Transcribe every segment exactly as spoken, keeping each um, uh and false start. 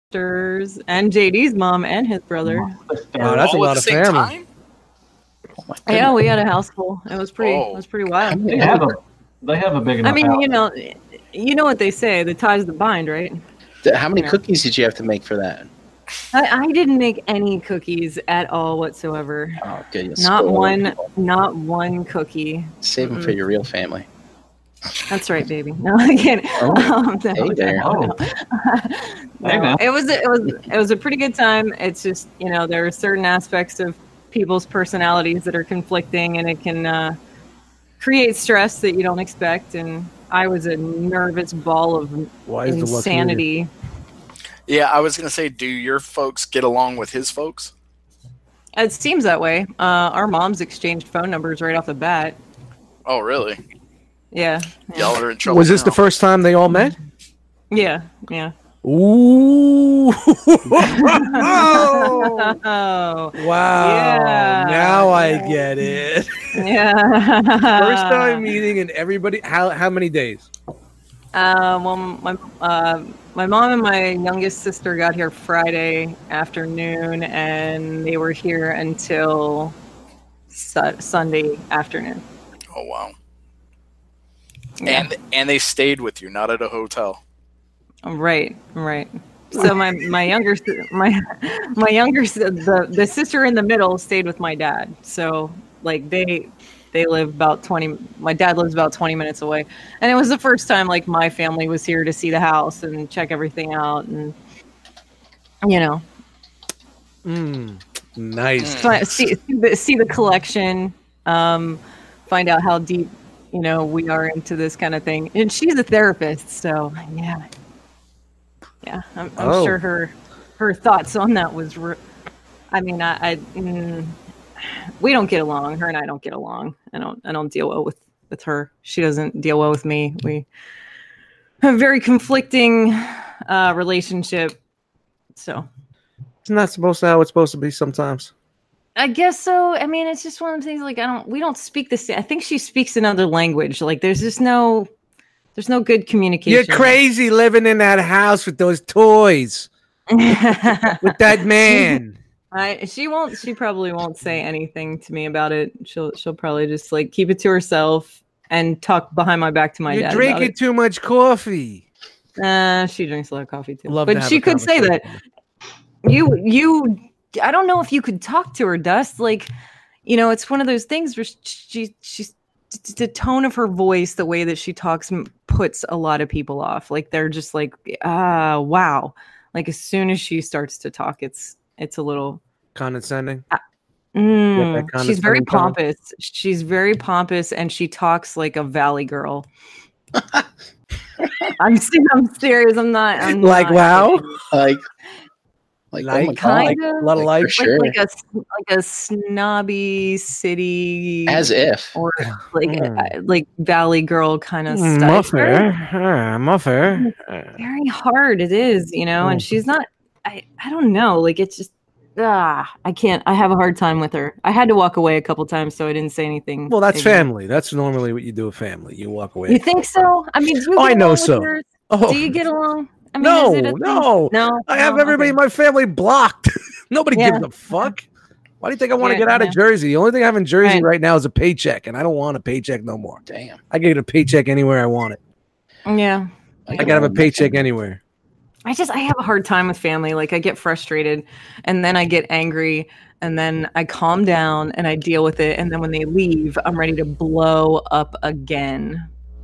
sisters and J D's mom and his brother. Wow, that's a All at lot the of same family. time? Oh Yeah, we had a house full. It was pretty. Oh. It was pretty wild. They have a they have a big enough I mean, house. you know, you know what they say: the ties that bind, right? Th- How many Yeah. cookies did you have to make for that? I, I didn't make any cookies at all whatsoever. Oh, good. you Not spoiled one. people. Not one cookie. Save them for your real family. That's right, baby. No, I can't. Oh, Um, no, hey there. no, no. Hey, No, man. it was it was it was a pretty good time. It's just, you know, there are certain aspects of people's personalities that are conflicting, and it can uh, create stress that you don't expect. And I was a nervous ball of Why is the lucky insanity. Yeah, I was gonna say, do your folks get along with his folks? It seems that way. Uh, our moms exchanged phone numbers right off the bat. Oh, really? Yeah, Y'all are in trouble. Was this now. the first time they all met? yeah, yeah. Ooh! Oh, Wow! Yeah. Now I get it. yeah. First time meeting, and everybody. How how many days? Uh, well, my uh, my mom and my youngest sister got here Friday afternoon, and they were here until su- Sunday afternoon. Oh, wow. Yeah. And and they stayed with you, not at a hotel. Right, right. So my my younger si- my my younger si- the the sister in the middle stayed with my dad. So like they they live about twenty. My dad lives about twenty minutes away, and it was the first time like my family was here to see the house and check everything out, and you know, Mm, nice. fi- see see the, see the collection, um, find out how deep you know we are into this kind of thing. And she's a therapist, so yeah. Yeah, I'm, I'm Oh. sure her her thoughts on that was. Re- I mean, I, I mm, we don't get along. Her and I don't get along. I don't I don't deal well with with her. She doesn't deal well with me. We have a very conflicting uh, relationship. So It's not supposed to how it's supposed to be sometimes. I guess so. I mean, it's just one of the things. Like I don't. We don't speak the same. I think she speaks another language. Like there's just no. There's no good communication. You're crazy living in that house with those toys with that man. I she won't she probably won't say anything to me about it. She'll she'll probably just like keep it to herself and talk behind my back to my You're dad. drinking about too much coffee. it. Uh, she drinks a lot of coffee too. Love to but have she a could say that. conversation. You you I don't know if you could talk to her, Dust. Like, you know, it's one of those things where she she's the tone of her voice, the way that she talks m- puts a lot of people off. Like they're just like, ah, wow. Like as soon as she starts to talk, it's it's a little Condescending. Mm, that she's very condescending tone. pompous. She's very pompous, and she talks like a valley girl. I'm se- I'm serious. I'm not. I'm Like, not wow. kidding. Like, like, oh my Like, God. kind of A lot of Like, life. for sure. like, like a like a snobby city, As if. or like Mm. uh, like valley girl kind of Mm, stuff. It's very, Muffer. Uh, Muffer. Uh, very hard. It is, you know. And Mm. she's not. I I don't know. Like it's just. Ah, I can't. I have a hard time with her. I had to walk away a couple times, so I didn't say anything. Well, that's ignorant. family. That's normally what you do with family. You walk away. You think so? I mean, do you Oh, get I know along with so. yours? Oh, Do you get along? I mean, no, is it a thing? no. no. I have no? everybody Okay. in my family blocked. Nobody Yeah. gives a fuck. Why do you think I want to Yeah, get out yeah. of Jersey? The only thing I have in Jersey Right. right now is a paycheck, and I don't want a paycheck no more. Damn. I can get a paycheck anywhere I want it. Yeah. I can have a paycheck anywhere. I just I have a hard time with family. Like I get frustrated, and then I get angry, and then I calm down and I deal with it, and then when they leave, I'm ready to blow up again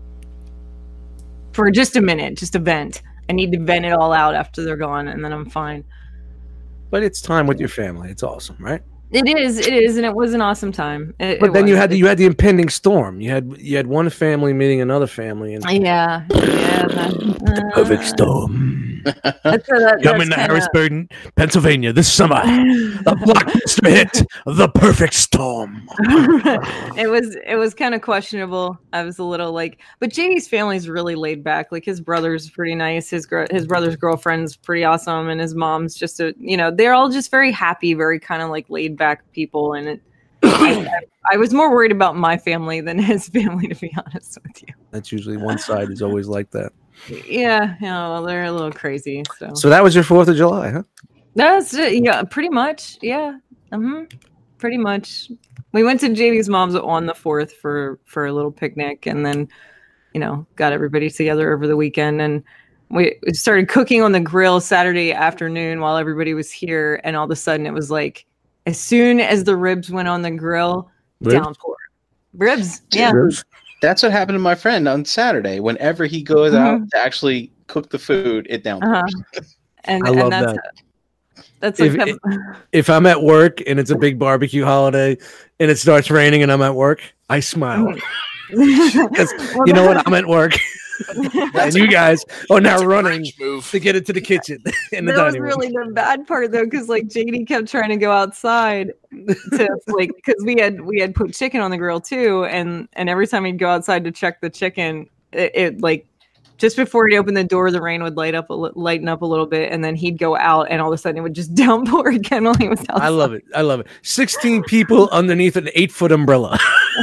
for just a minute, just a vent. I need to vent it all out after they're gone, and then I'm fine. But it's time with your family. It's awesome, right? It is, it is, and it was an awesome time. It, But it then was. you had the, you had the impending storm. You had you had one family meeting another family, and Yeah, yeah. That, perfect uh, storm That's, uh, that, coming that's to kinda- Harrisburg, Pennsylvania this summer. The blockbuster hit, The Perfect Storm. it was it was kind of questionable. I was a little like, but J D's family's really laid back. Like his brother's pretty nice. His gr- his brother's girlfriend's pretty awesome, and his mom's just a you know they're all just very happy, very kind of like laid back people. And it, I, I, I was more worried about my family than his family, to be honest with you. That's usually one side is always like that. Yeah, you know, they're a little crazy. So, So that was your Fourth of July, huh? that's it. Yeah, pretty much. Yeah, hmm pretty much. We went to J D's mom's on the fourth for for a little picnic, and then you know got everybody together over the weekend, and we we started cooking on the grill Saturday afternoon while everybody was here, and all of a sudden it was like as soon as the ribs went on the grill, Ribs? downpour. Ribs, yeah. Ribs? That's what happened to my friend on Saturday. Whenever he goes Mhm. out to actually cook the food, it downpours. Uh-huh. And, I love and that's that. that's like If- If I'm at work and it's a big barbecue holiday and it starts raining and I'm at work, I smile. 'Cause you know what? I'm at work. And you guys are now That's a running Grinch move. to get into the kitchen in the that was dining room. really the bad part though, because like J D kept trying to go outside to like because we had we had put chicken on the grill too, and and every time he'd go outside to check the chicken, it, it like just before he'd open the door, the rain would light up a li- lighten up a little bit, and then he'd go out, and all of a sudden it would just downpour again while he was outside. I love it. I love it. sixteen people underneath an eight foot umbrella.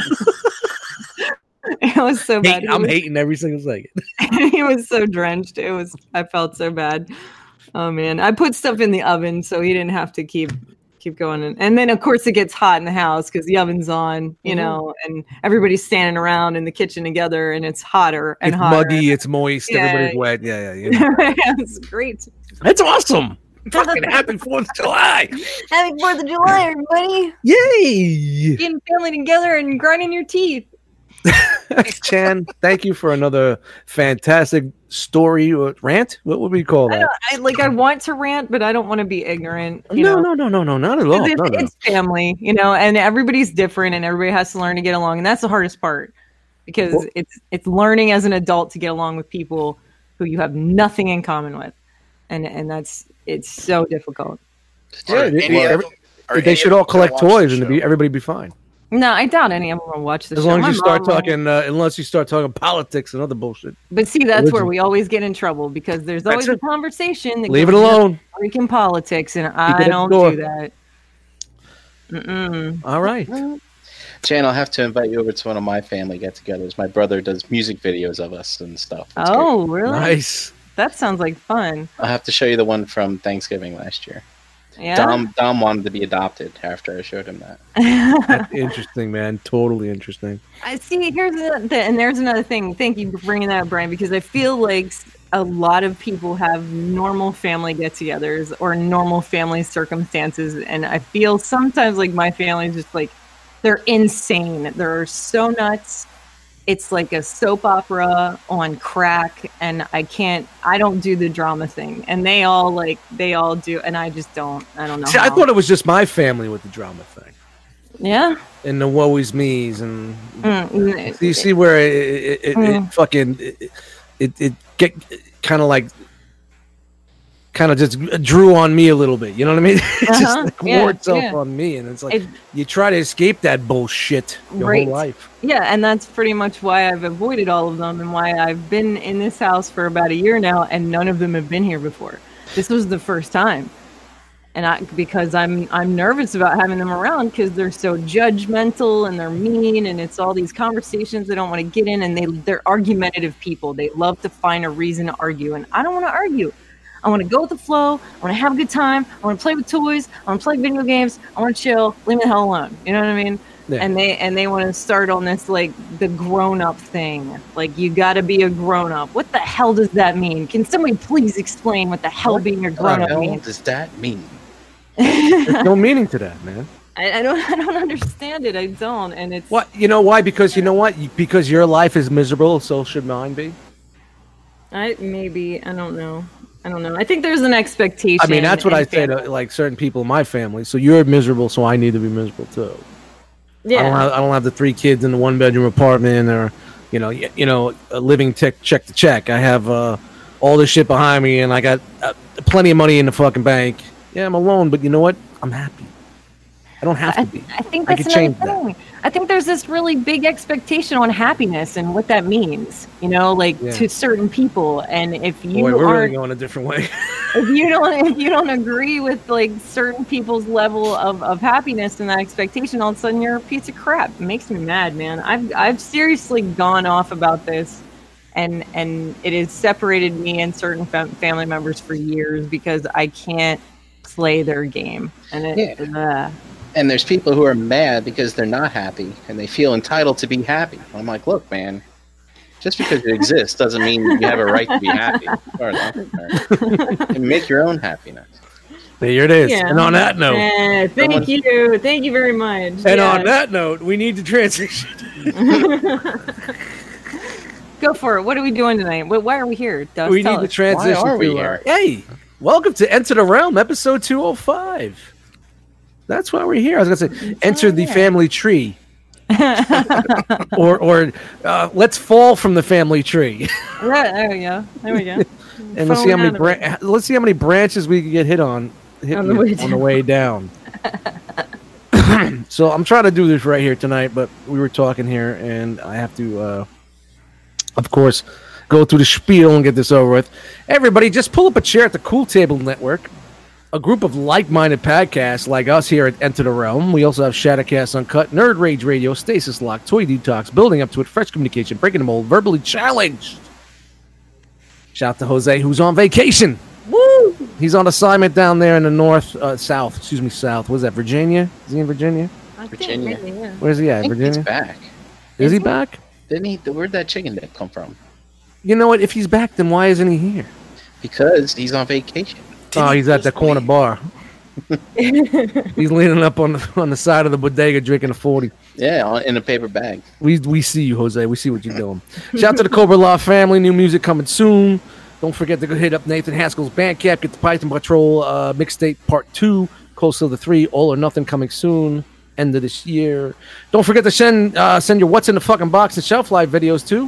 It was so bad. Hate- He I'm was- hating every single second. he was so drenched. It was. I felt so bad. Oh man, I put stuff in the oven so he didn't have to keep keep going. And, and then of course it gets hot in the house because the oven's on, you Mhm. know, and everybody's standing around in the kitchen together, and it's hotter and It's hotter. muggy. It's moist. Yeah. Everybody's wet. Yeah, yeah. You know. It's great. That's awesome. Fucking happy Fourth of July. Happy Fourth of July, everybody! Yay! Getting family together and grinding your teeth. Chan, thank you for another fantastic story or rant. What would we call I, that? don't, I like. I want to rant, but I don't want to be ignorant. You No, know? no, no, no, no, not at all. 'Cause It's, No, no. it's family, you know, and everybody's different, and everybody has to learn to get along, and that's the hardest part because Well- it's it's learning as an adult to get along with people who you have nothing in common with, and and that's it's so difficult. Yeah, Are they- any well, of every- them- are They any should of all them gonna collect watch the toys and it'd be, show? everybody be fine. No, I doubt any of them will watch the As show. long as My you start mom will. talking, uh, unless you start talking politics and other bullshit. But see, that's where religion. we always get in trouble because there's That's always a it. conversation. That Leave it goes into alone. Freaking politics, and it I at the don't door. do that. Mm-mm. All right. Jan, I'll have to invite you over to one of my family get-togethers. My brother does music videos of us and stuff. It's great. Oh, really? Nice. That sounds like fun. I'll have to show you the one from Thanksgiving last year. Yeah. Dom Dom wanted to be adopted after I showed him that. That's interesting, man. Totally interesting. I see. Here's the, the and there's another thing. Thank you for bringing that up, Brian, because I feel like a lot of people have normal family get-togethers or normal family circumstances, and I feel sometimes like my family is just like they're insane. They're so nuts. It's like a soap opera on crack, and I can't. I don't do the drama thing, and they all like they all do, and I just don't. I don't know. See, I how. thought it was just my family with the drama thing Yeah. and the woe is me's and Mm, so you see where it, it, it, Mm. it fucking it it, it get kind of like kind of just drew on me a little bit. You know what I mean? It Uh-huh. just like, Yeah, wore itself yeah. on me, and it's like It- you try to escape that bullshit your Right. whole life. Yeah, and that's pretty much why I've avoided all of them and why I've been in this house for about a year now, and none of them have been here before. This was the first time, and I because I'm I'm nervous about having them around because they're so judgmental and they're mean, and it's all these conversations they don't want to get in, and they they're argumentative people. They love to find a reason to argue, and I don't want to argue. I want to go with the flow. I want to have a good time. I want to play with toys. I want to play video games. I want to chill. Leave me the hell alone. You know what I mean? Yeah. And they and they want to start on this like the grown up thing. Like you got to be a grown up. What the hell does that mean? Can somebody please explain what the hell being a What grown the up hell means? does that mean? There's no meaning to that, man. I, I don't I don't understand it. I don't. And it's What you know why? Because you know what? You- Because your life is miserable, so should mine be. I maybe I don't know. I don't know. I think there's an expectation. I mean, that's what in I say family. to like certain people in my family. So you're miserable, so I need to be miserable too. I don't Yeah. have, I don't have the three kids in the one bedroom apartment, or you know, y- you know, a living tech check to check. I have uh, all this shit behind me, and I got uh, plenty of money in the fucking bank. Yeah, I'm alone, but you know what? I'm happy. I don't have to I, be. I think I that's could another change that. thing. I think there's this really big expectation on happiness and what that means, you know, like Yeah. to certain people. And if you Boy, we're really aren't, going a different way. if you don't, if you don't agree with like certain people's level of, of happiness and that expectation, all of a sudden you're a piece of crap. It makes me mad, man. I've I've seriously gone off about this and and it has separated me and certain fam- family members for years because I can't play their game. And it, Yeah. uh, And there's people who are mad because they're not happy and they feel entitled to be happy. I'm like, look, man, just because it exists doesn't mean you have a right to be happy. As far as I'm concerned. And make your own happiness. There it is. yeah. And on that note, Eh, thank Someone- you, thank you very much. and Yeah. on that note, we need to transition. Go for it. What are we doing tonight? Wh- Why are we here? Dust, we tell need to us. transition. Why are we to our- here? Hey, welcome to Enter the Realm, episode two oh five. That's why we're here. I was gonna say, enter the yeah. family tree, or or uh, let's fall from the family tree, Yeah, there we go. There we go. and let's see how Falling many out of bran- let's see how many branches we can get hit on hit On the with way on the way down. So I'm trying to do this right here tonight, but we were talking here, and I have to, uh, of course, go through the spiel and get this over with. Everybody, just pull up a chair at the Cool Table Network, a group of like-minded podcasts like us here at Enter the Realm. We also have Shadowcast Uncut, Nerd Rage Radio, Stasis Lock, Toy Detox, Building Up to It, Fresh Communication, Breaking the Mold, Verbally Challenged. Shout out to Jose, who's on vacation. Woo! He's on assignment down there in the north, uh, south, excuse me, south. Was that Virginia? Is he in Virginia? I think Virginia. maybe, yeah. Where's he I at? think Virginia? he's back. Is he Is he? back? Didn't he? Where'd that chicken dip come from? You know what? If he's back, then why isn't he here? Because he's on vacation. Oh, he's at the corner bar. He's leaning up on the, on the side of the bodega drinking a forty. Yeah, on, in a paper bag. We we see you, Jose. We see what you're doing. Shout out to the Cobra Law family. New music coming soon. Don't forget to go hit up Nathan Haskell's Bandcamp. Get the Python Patrol uh, mixtape part two. Coast of the Three. All or Nothing coming soon. End of this year. Don't forget to send uh, send your What's in the Fucking Box and Shelf Life videos too.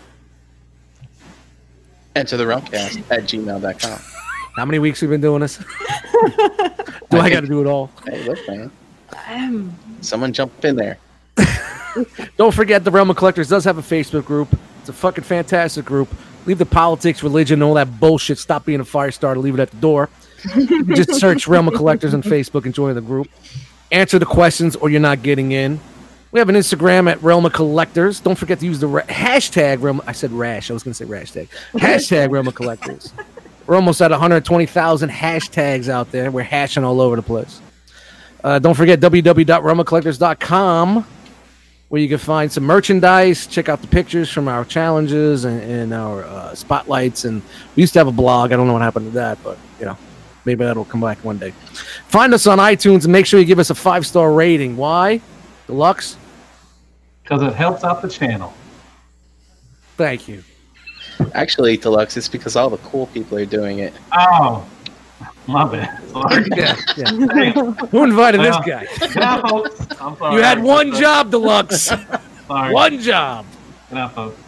Enter the Realmcast at gmail dot com. How many weeks we've been doing this? Do I got to do it all? Hey, look, man. Um, Someone jump in there. Don't forget the Realm of Collectors does have a Facebook group. It's a fucking fantastic group. Leave the politics, religion, all that bullshit. Stop being a fire starter. Leave it at the door. Just search Realm of Collectors on Facebook and join the group. Answer the questions or you're not getting in. We have an Instagram at Realm of Collectors. Don't forget to use the ra- hashtag Realm. I said rash. I was going to say hashtag. Hashtag Realm of Collectors. We're almost at one hundred twenty thousand hashtags out there. We're hashing all over the place. Uh, don't forget w w w dot realm of collectors dot com, where you can find some merchandise. Check out the pictures from our challenges and, and our uh, spotlights. And we used to have a blog. I don't know what happened to that, but you know, maybe that'll come back one day. Find us on iTunes and make sure you give us a five star rating. Why? Deluxe? Because it helps out the channel. Thank you. Actually, Deluxe, it's because all the cool people are doing it. Oh, my bad. Sorry. Yeah, yeah. Who invited this Well, guy? Yeah, folks. I'm sorry. You had one job, Deluxe. Sorry. One job. Yeah, folks.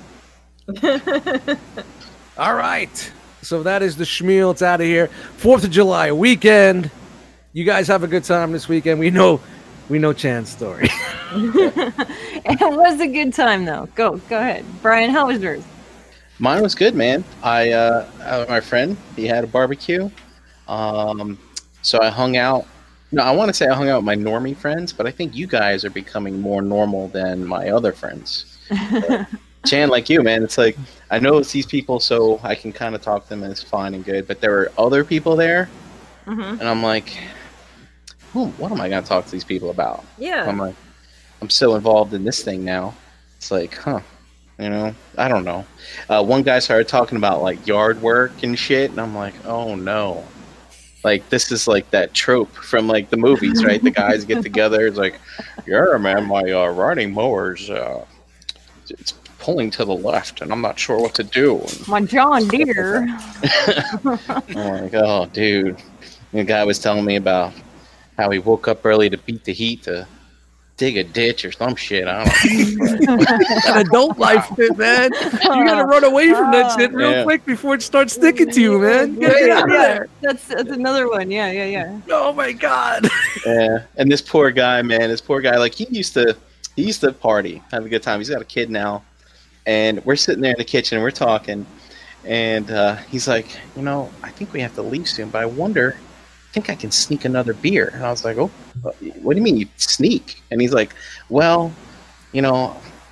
All right. So that is the schmeal. It's out of here. Fourth of July weekend. You guys have a good time this weekend. We know, we know Chan's story. it was a good time though. Go, go ahead, Brian. How was yours? Mine was good, man. I, uh, uh, my friend, he had a barbecue. Um, so I hung out. No, I want to say I hung out with my normie friends, but I think you guys are becoming more normal than my other friends. Uh, Chan, like you, man, it's like, I know it's these people, so I can kind of talk to them and it's fine and good, but there were other people there, Mm-hmm. and I'm like, Who, what am I going to talk to these people about? Yeah. I'm like, I'm so involved in this thing now. It's like, huh, you know, I don't know. Uh, one guy started talking about like yard work and shit, and I'm like, oh no. Like, this is like that trope from like the movies, right? The guys get together, it's like, yeah, man, my uh, riding mower's uh, it's pulling to the left, and I'm not sure what to do. My John Deere. I'm like, oh, dude. And the guy was telling me about how he woke up early to beat the heat to dig a ditch or some shit. I don't know. An adult life, man. You gotta run away from that shit real Yeah. quick before it starts sticking to you, man. Yeah, Get yeah, out of yeah. there. That's that's another one. Yeah, yeah, yeah. Oh my god. Yeah, and this poor guy, man, this poor guy, like he used to, he used to party, have a good time. He's got a kid now, and we're sitting there in the kitchen and we're talking, and uh, he's like, you know, I think we have to leave soon, but I wonder, I think I can sneak another beer. And I was like, oh, what do you mean you sneak? And he's like, well, you know,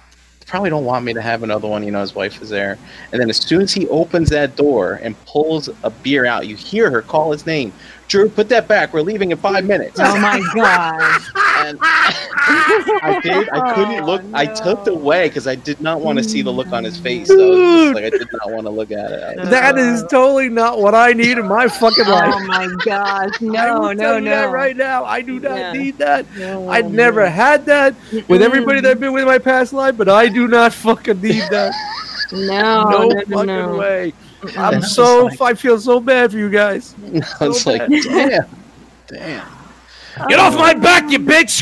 probably don't want me to have another one. You know, his wife is there. And then as soon as he opens that door and pulls a beer out, you hear her call his name. Drew, put that back. We're leaving in five minutes. Oh my god! And I did. I couldn't look. Oh, I no. took away because I did not want to see the look on his face. So I was just like, I did not want to look at it. I was- That is totally not what I need in my fucking life. Oh my gosh! I No, will no, tell you no! that right now. I do not Yeah. need that. No, I'd never no. had that with everybody that I've been with in my past life, but I do not fucking need that. No, no no, no, fucking no. way. I'm That's so. just I feel so bad for you guys. I was So like, bad. damn, damn. Get off my back, you bitch!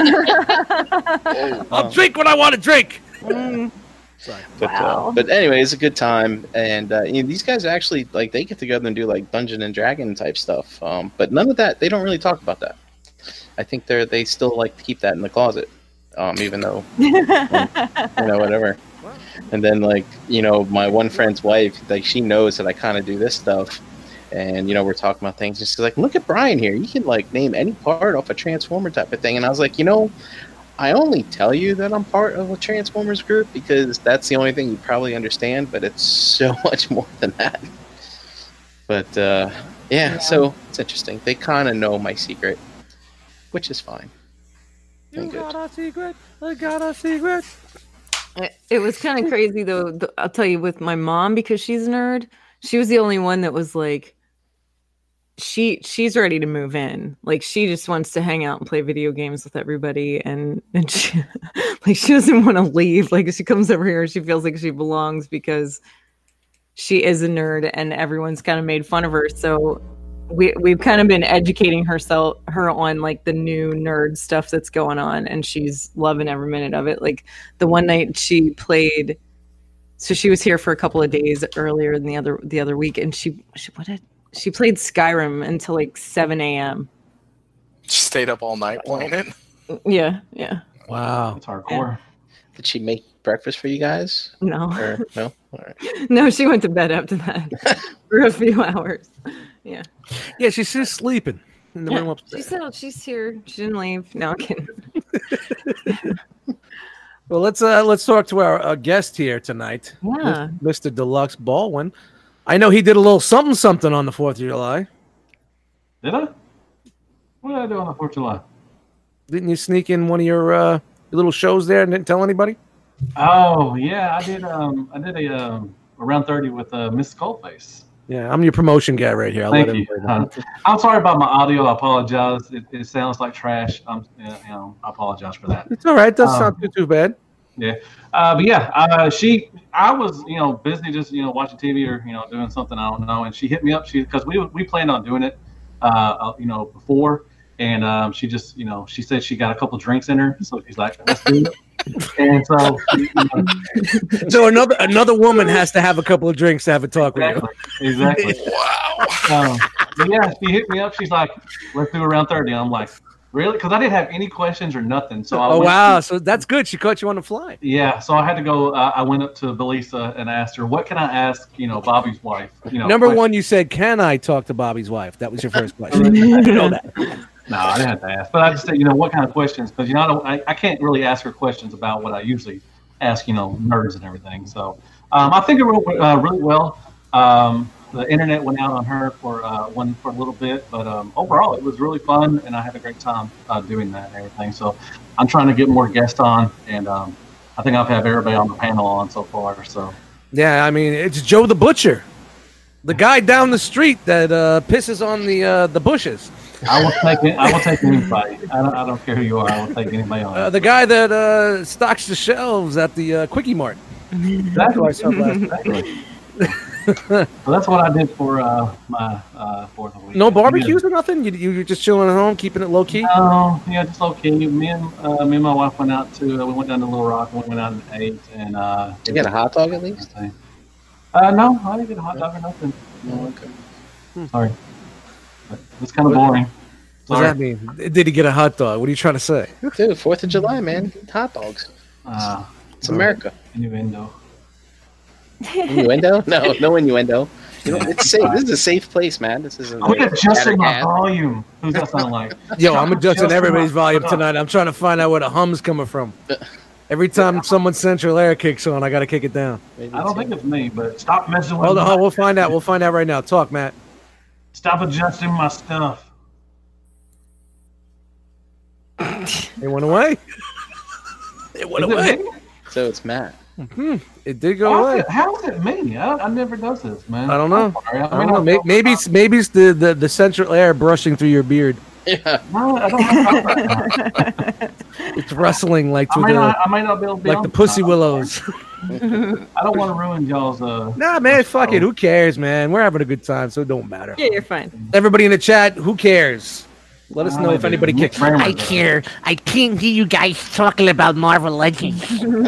Oh, I'll drink when I want to drink. Mm. But, Wow. uh, but anyway, it's a good time, and uh, you know, these guys actually like they get together and do like Dungeon and Dragon type stuff. Um, but none of that, they don't really talk about that. I think they're they still like to keep that in the closet, um, even though um, you know whatever. And then like you know my one friend's wife, like she knows that I kind of do this stuff, and you know we're talking about things. And she's like, "Look at Brian here. You can like name any part off a Transformer type of thing." And I was like, you know. I only tell you that I'm part of a Transformers group because that's the only thing you probably understand, but it's so much more than that. But uh, yeah, Yeah. so it's interesting. They kind of know my secret, which is fine. You I'm good. got a secret. I got a secret. It- It was kind of crazy though. th- I'll tell you, with my mom, because she's a nerd, she was the only one that was like, she she's ready to move in. Like she just wants to hang out and play video games with everybody, and and she, like she doesn't want to leave. Like she comes over here, she feels like she belongs because she is a nerd, and everyone's kind of made fun of her. So we we've kind of been educating herself her on like the new nerd stuff that's going on, and she's loving every minute of it. Like the one night she played, so she was here for a couple of days earlier than the other the other week, and she she what did she played Skyrim until like seven a.m. Just stayed up all night playing it. Yeah, yeah. Wow. It's hardcore. Did she make breakfast for you guys? No, Or no? All right. no, she went to bed after that for a few hours. Yeah, Yeah, she's just sleeping in the room yeah. upstairs. She's still, she's here. She didn't leave. No, I'm kidding. Well, let's uh, let's talk to our uh, guest here tonight, Yeah. Mister Deluxe Baldwin. I know he did a little something something on the Fourth of July. Did I? What did I do on the fourth of July? Didn't you sneak in one of your uh, little shows there and didn't tell anybody? Oh yeah, I did. Um, I did a um, around thirty with uh, Miss Coldface. Yeah, I'm your promotion guy right here. I'll Thank let you. everybody know. Uh, I'm sorry about my audio. I apologize. It, it sounds like trash. I'm, you know, I apologize for that. It's all right. Doesn't Um, sound too too bad. Yeah, uh, but yeah, uh, she. I was, you know, busy just, you know, watching T V or, you know, doing something I don't know, and she hit me up. She because we we planned on doing it, uh, uh, you know, before, and um, she just, you know, she said she got a couple drinks in her, so she's like, let's do it. And so, you know, So another another woman has to have a couple of drinks to have a talk with you. exactly, exactly. Wow. Um, but yeah, she hit me up. She's like, let's do around thirty. And I'm like, really? Because I didn't have any questions or nothing. So I Oh went- wow! So that's good. She caught you on the fly. Yeah, so I had to go. Uh, I went up to Belisa and asked her, "What can I ask? You know, Bobby's wife." You know, Number questions. one, you said, "Can I talk to Bobby's wife?" That was your first question. You know that. No, I didn't have to ask, but I just said, you know, what kind of questions? Because you know, I, don't, I, I can't really ask her questions about what I usually ask, you know, nerds and everything. So um, I think it went uh, really well. Um, the internet went out on her for uh, one for a little bit, but um, overall, it was really fun, and I had a great time uh, doing that and everything. So I'm trying to get more guests on, and um, I think I've had everybody on the panel on so far. So. Yeah, I mean, it's Joe the Butcher, the guy down the street that uh, pisses on the uh, the bushes. I will take it. I will take anybody. I don't, I don't care who you are. I will take anybody on. Uh, the guy that uh, stocks the shelves at the uh, Quickie Mart. That's who I saw last exactly. So that's what I did for uh, my uh, fourth week. No barbecues or nothing. You you you're just chilling at home, keeping it low key. No, yeah, just okay. Me and uh, me and my wife went out to. Uh, we went down to Little Rock and we went out and ate. And uh, Did you get a hot dog at least? Uh, no, I didn't get a hot dog or nothing. No, okay. Sorry, but it's kind of boring. What does that mean? Did he get a hot dog? What are you trying to say? Dude, Fourth of July, man. Eat hot dogs. Uh, It's America. innuendo. Innuendo? No, no innuendo. You know, it's safe. This is a safe place, man. This isn't. Quit like adjusting my Scattercat. volume. Who's that sound like? Yo, I'm adjusting Just everybody's my- volume tonight. I'm trying to find out where the hum's coming from. Every time someone's Central Air kicks on, I got to kick it down. Maybe I don't two. think it's me, but stop messing with Hold on, my- hold on, we'll find out. We'll find out right now. Talk, Matt. Stop adjusting my stuff. It went away. It went Is it away. me? So it's Matt. Hmm. It did go How is away. it, how is it me? I, I never does this, man. I don't know. I'm sorry. I I mean, don't know. Maybe, maybe it's maybe it's the, the, the Central Air brushing through your beard. Yeah. No, I don't know. It's rustling like I through may, the not, I may not be able to be like on the this pussy time. willows. I don't want to ruin y'all's. Uh, Nah, man, fuck it. Who cares, man? We're having a good time, so it don't matter. Yeah, you're fine. Everybody in the chat, who cares? Let us I know if do. anybody cares. Grammar I does. care. I can't hear you guys talking about Marvel Legends.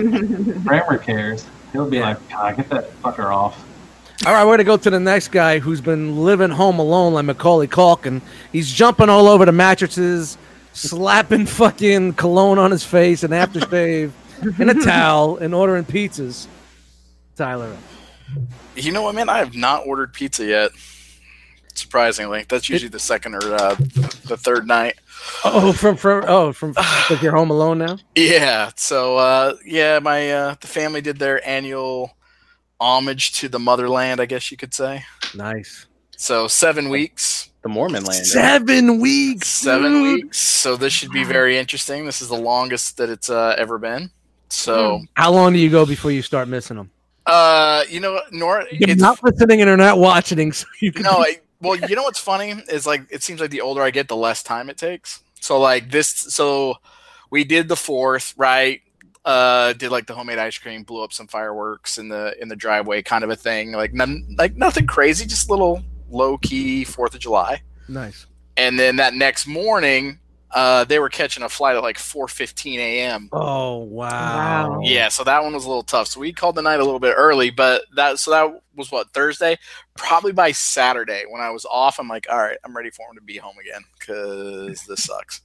Grammar cares. He'll be like, God, get that fucker off. All right, we're going to go to the next guy who's been living home alone like Macaulay Culkin. He's jumping all over the mattresses, slapping fucking cologne on his face, and aftershave, and a towel, and ordering pizzas. Tyler. You know what, man? I have not ordered pizza yet. Surprisingly, that's usually the second or uh, the third night. Oh, from from oh from like you're home alone now. Yeah. So uh, yeah, my uh, the family did their annual homage to the motherland, I guess you could say. Nice. So seven weeks. The Mormon land. right? Seven weeks. Seven dude. weeks. So this should be very interesting. This is the longest that it's uh, ever been. So, How long do you go before you start missing them? uh, you know, what, Nor You're it's not listening and you're not watching, so you can. no. I, well, you know what's funny is like it seems like the older I get, the less time it takes. So like this. So we did the fourth, right? Uh, did like the homemade ice cream, blew up some fireworks in the in the driveway, kind of a thing. Like none, like nothing crazy, just little low key Fourth of July. Nice. And then that next morning, uh, they were catching a flight at like four fifteen a.m. Oh wow. Wow. Yeah, so that one was a little tough. So we called the night a little bit early, but that so that was what Thursday. Probably by Saturday when I was off, I'm like, all right, I'm ready for him to be home again because this sucks.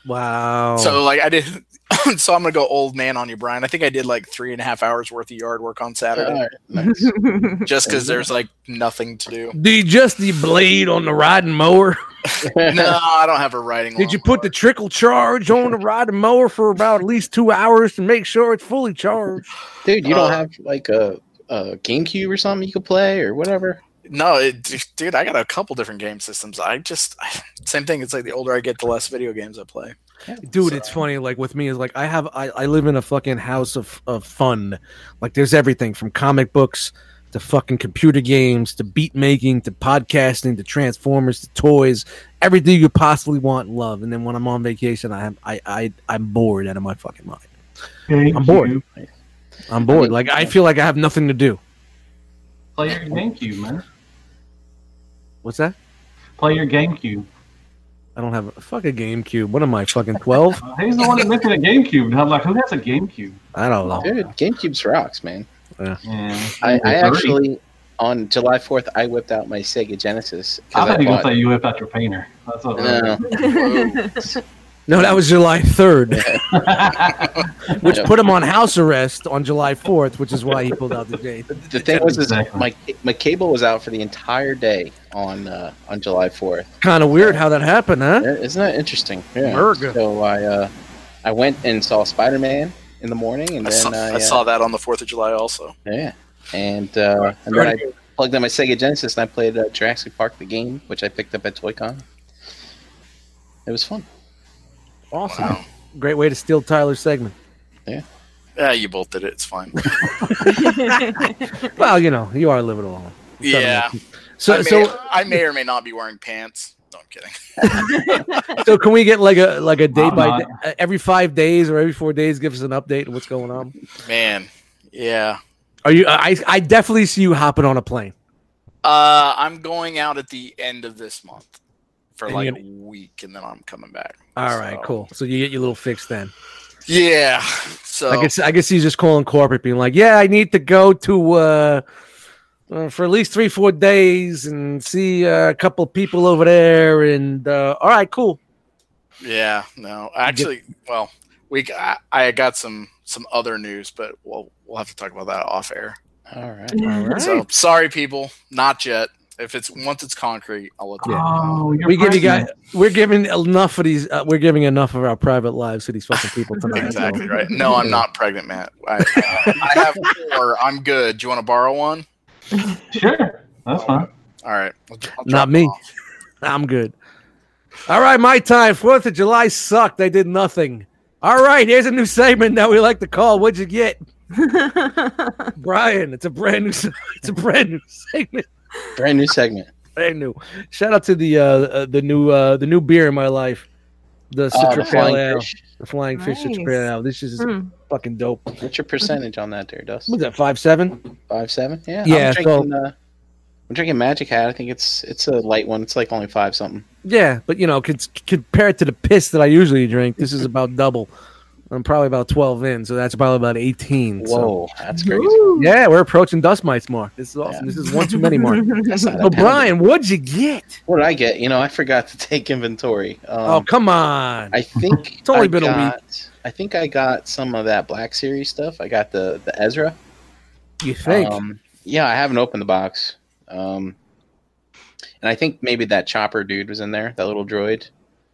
Wow. So like I did, so I'm gonna go old man on you, Brian. I think I did like three and a half hours worth of yard work on Saturday, All right, nice. just because there's like nothing to do. do you just the blade on the riding mower? No, I don't have a riding. Did you put the trickle charge on the riding mower for about at least two hours to make sure it's fully charged? Dude, you don't Uh, have like a, a GameCube or something you could play or whatever? No, it, dude, I got a couple different game systems. I just same thing. It's like the older I get, the less video games I play. Dude, it's funny. Like with me, is like I have I, I live in a fucking house of, of fun. Like there's everything from comic books to fucking computer games to beat making to podcasting to Transformers to toys, everything you could possibly want and love. And then when I'm on vacation, I am I, I I'm bored out of my fucking mind. I'm bored. I'm bored. Like I feel like I have nothing to do. Play your GameCube, man. What's that? Play your GameCube. I don't have a fucking GameCube. What am I, fucking twelve? Uh, he's the one that mentioned a GameCube. And I'm like, who has a GameCube? I don't know. Dude, GameCube's rocks, man. Yeah. I, I thirty. actually, on July fourth, I whipped out my Sega Genesis. 'cause I thought you were bought- going to say you whipped out your painter. That's what No. No, that was July third, which Yeah. put him on house arrest on July fourth, which is why he pulled out the J. The thing was, is Exactly. my my cable was out for the entire day on uh, on July fourth. Kind of weird how that happened, huh? Isn't that interesting? Yeah. Merga. So I uh, I went and saw Spider Man in the morning, and I then saw, I, I uh, saw that on the Fourth of July also. yeah, and uh, and then I plugged in my Sega Genesis and I played uh, Jurassic Park the game, which I picked up at Toy-Con. It was fun. Awesome. Wow. Great way to steal Tyler's segment. Yeah, you both did it. It's fine. Well, you know, you are living alone. Yeah. So, I may, so, I may or may not be wearing pants. No, I'm kidding. so, can we get like a like a day I'm by not. day, every five days or every four days? Give us an update on what's going on. Man, yeah. Are you? I I definitely see you hopping on a plane. Uh, I'm going out at the end of this month for And like you're a week, and then I'm coming back. All right, So, cool. So you get your little fix then. Yeah. So I guess I guess he's just calling corporate, being like, "Yeah, I need to go to uh, uh for at least three, four days and see uh, a couple of people over there." And uh, all right, cool. yeah, no, actually, well, we got, I got some some other news, but we'll we'll have to talk about that off air. All right. All right. So sorry, people, not yet. If it's once it's concrete, I'll let them Yeah. know. Oh, you're We give you guys. pregnant. We're giving enough of these. Uh, we're giving enough of our private lives to these fucking people tonight. Exactly right. No, I'm not pregnant, Matt. I, I have four. I'm good. Do you want to borrow one? Sure, that's fine. All right. I'll, I'll drop Not it me. off. I'm good. All right, my time. Fourth of July sucked. I did nothing. All right, here's a new segment that we like to call "What'd You Get?" Brian, it's a brand new. It's a brand new segment. Brand new segment. Brand new. Shout out to the uh, uh the new uh the new beer in my life, the Oh, Citra the Pale Flying Ale, Fish. the Flying Fish Citra Nice. Pale Ale. This is Hmm. fucking dope. What's your percentage on that there, Dust? What's that? Five seven. Five seven? Yeah. Yeah, I'm drinking, uh, I'm drinking Magic Hat. I think it's it's a light one. It's like only five something. Yeah, but you know, con- compared to the piss that I usually drink, this is about double. I'm probably about twelve in, so that's probably about eighteen. So. Whoa, that's crazy. Ooh. Yeah, we're approaching dust mites more. This is awesome. Yeah. This is one too many more. That's not a So pound. Brian, what'd you get? What did I get? You know, I forgot to take inventory. Um, Oh, come on. I think It's only I been a week. got, I think I got some of that Black Series stuff. I got the the Ezra. You think? Um, yeah, I haven't opened the box. Um, and I think maybe that Chopper dude was in there, that little droid.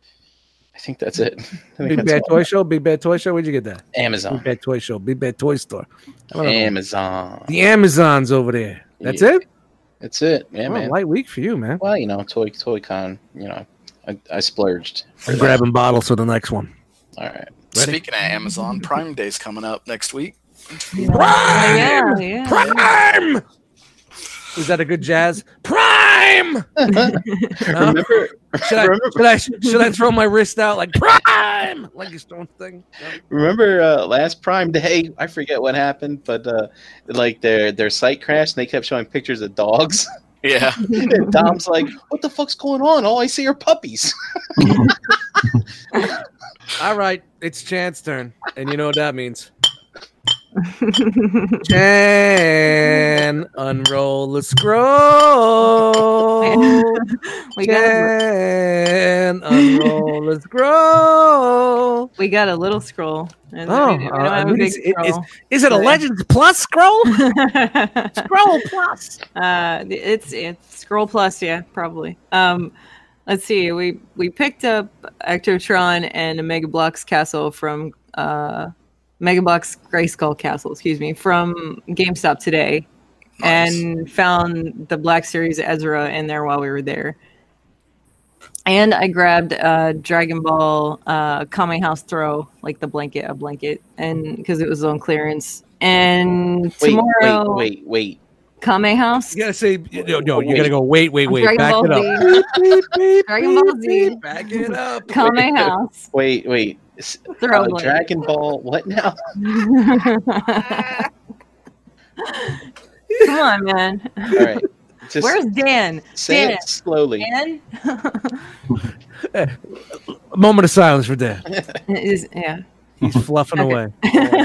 I think that's it. I think Big that's Bad all. Toy Show? Big Bad Toy Show? Where'd you get that? Big Amazon. Bad Toy Show. Big Bad Toy Store. I don't know. Amazon. The Amazon's over there. That's Yeah. it? That's it. Yeah, Oh, man. light week for you, man. Well, you know, Toy Toy Con, you know, I, I splurged. for I'm that. grabbing bottles for the next one. All right. Ready? Speaking of Amazon, Prime Day's coming up next week. Yeah, yeah, yeah. Prime! Is that a good jazz? Prime! Remember, Should I, remember, should I should I throw my wrist out like prime like you're throwing thing? remember uh, last Prime Day? I forget what happened, but uh, like their their site crashed and they kept showing pictures of dogs. Yeah. And Dom's like, "What the fuck's going on? All I see are puppies." All right, it's Chan's turn, and you know what that means. Chan, unroll the scroll. we got a, Chan, unroll the scroll. we got a little scroll. And Oh, we, we uh, don't have a I mean, big is, is, scroll. is it a But- Legends Plus scroll? Scroll Plus. Uh, it's it's Scroll Plus, yeah, probably. Um, let's see. We we picked up Ectotron and a Mega Bloks Castle from uh, Mega Bloks Grayskull Castle, excuse me, from GameStop today, Nice. and found the Black Series Ezra in there while we were there. And I grabbed uh, Dragon Ball uh, Kame House Throw, like the blanket, a blanket, and because it was on clearance. And Wait, tomorrow, wait, wait, wait. Kame House. You gotta say, no, no, you gotta go, wait, wait, wait, Dragon back Ball it up. Z. Beep, beep, beep, Dragon Ball beep, Z. beep, back it up. Kame House. Wait, wait. S- Throw uh, blanket. Dragon Ball. What now? Come on, man. All right. Just Where's Dan? say Dan. it slowly. Dan? A moment of silence for Dan. Is, yeah. He's fluffing Okay. away.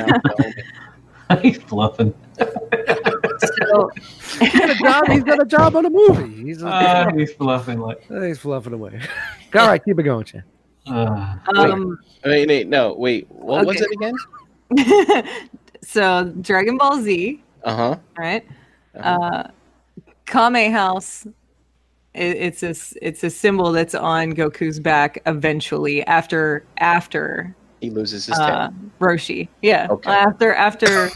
He's bluffing. So, He's got a job. He's got a job on a movie. He's, Uh, he's bluffing like. he's fluffing away. All right, keep it going, Chan. Uh, um, Wait, wait, no, wait. What was Okay. it again? so Dragon Ball Z, Uh huh. right? Uh-huh. Uh, Kame House. It, it's a s- it's a symbol that's on Goku's back eventually after after He loses his uh, tail. Roshi. Yeah. Okay. After after.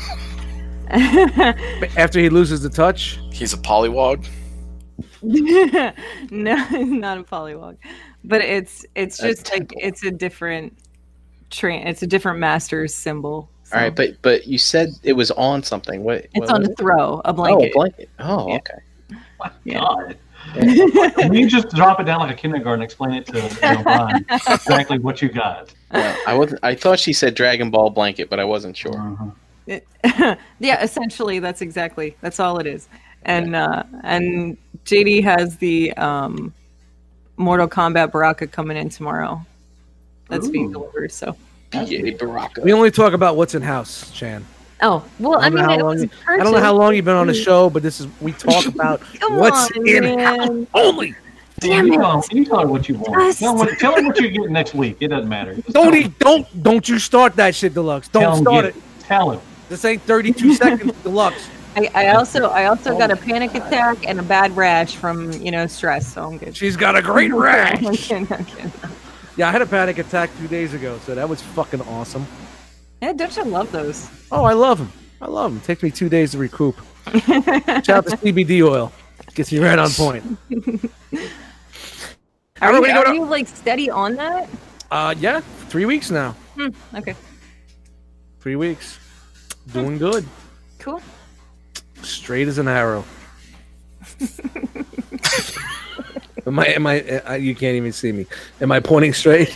After he loses the touch, He's a polywog. No, not a polywog, but it's it's A just like temple. it's a different train. It's a different master's symbol. So All right, but but you said it was on something. What? it's what on was a it? throw, a Oh, blanket. a blanket. Oh, Yeah. okay. my Yeah. God. Can you just drop it down like a kindergarten? Explain it to you know, Brian exactly what you got. Yeah, I wasn't. I thought she said Dragon Ball blanket, but I wasn't sure. Mhm. It- yeah, essentially that's exactly that's all it is. And uh, and J D has the um, Mortal Kombat Baraka coming in tomorrow. That's being Ooh. delivered. So Yay, Baraka. we only talk about what's in house, Chan. oh well, I, I don't know mean how it long was you- I don't know how long you've been on the show, but this is we talk about Come what's on, in man. house only. Damn you it. Tell, you tell her what you want. Just- Tell, what, tell her what you get next week. It doesn't matter. Just Don't tell eat, don't don't you start that shit, Deluxe. Tell Don't him, start get it. it. Tell him. This ain't thirty-two seconds, Deluxe. I, I also I also got a panic attack and a bad rash from you know stress, so I'm good. She's got a great rash. I'm kidding, I'm kidding. Yeah, I had a panic attack two days ago, so that was fucking awesome. Yeah, don't you love those? Oh, I love them. I love them. It takes me two days to recoup. Shout out to C B D oil. Gets you right on point. Are, you, we go are to- you like steady on that? Uh, yeah, three weeks now. Hmm, okay, Three weeks. Doing good. cool. Straight as an arrow. am I? Am I? Uh, you can't even see me. Am I pointing straight?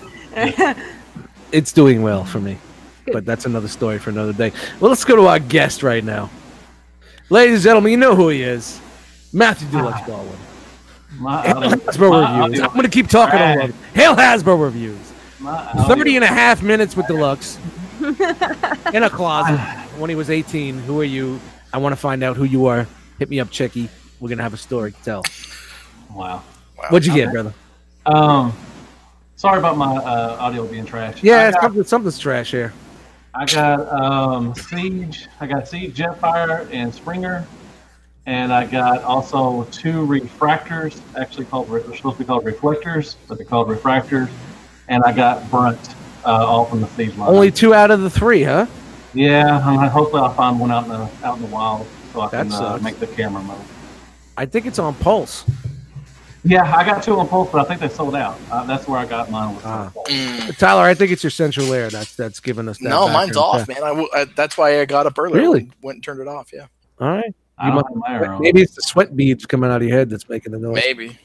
It's doing well for me, but that's another story for another day. Well, let's go to our guest right now, ladies and gentlemen. You know who he is, Matthew Deluxe Baldwin. My Hail audio- Hasbro my reviews. audio- I'm gonna keep talking all of it. Hail Hasbro reviews. my audio- thirty and a half minutes with Deluxe in a closet when he was eighteen. Who are you? I want to find out who you are. Hit me up, Chicky. We're gonna have a story to tell. Wow. What'd you get, brother? Um, sorry about my uh, audio being trash. Yeah, I got, something, something's trash here. I got um, Siege. I got Siege, Jetfire, and Springer, and I got also two refractors. Actually, called they're supposed to be called reflectors, but they're called refractors. And I got Brunt, uh, all from the Siege line. Only two out of the three, huh? Yeah, I'm, hopefully I'll find one out in the out in the wild so I That can uh, sucks. make the camera move. I think it's on Pulse. Yeah, I got two on Pulse, but I think they sold out. Uh, that's where I got mine. Was Ah. Pulse. Mm. Tyler, I think it's your central air that's that's giving us that. No, mine's background off, check. man. I, w- I that's why I got up earlier. Really? Went, went and turned it off. Yeah, All right. I You don't must- have my arrow. Maybe it's the sweat beads coming out of your head that's making the noise. maybe.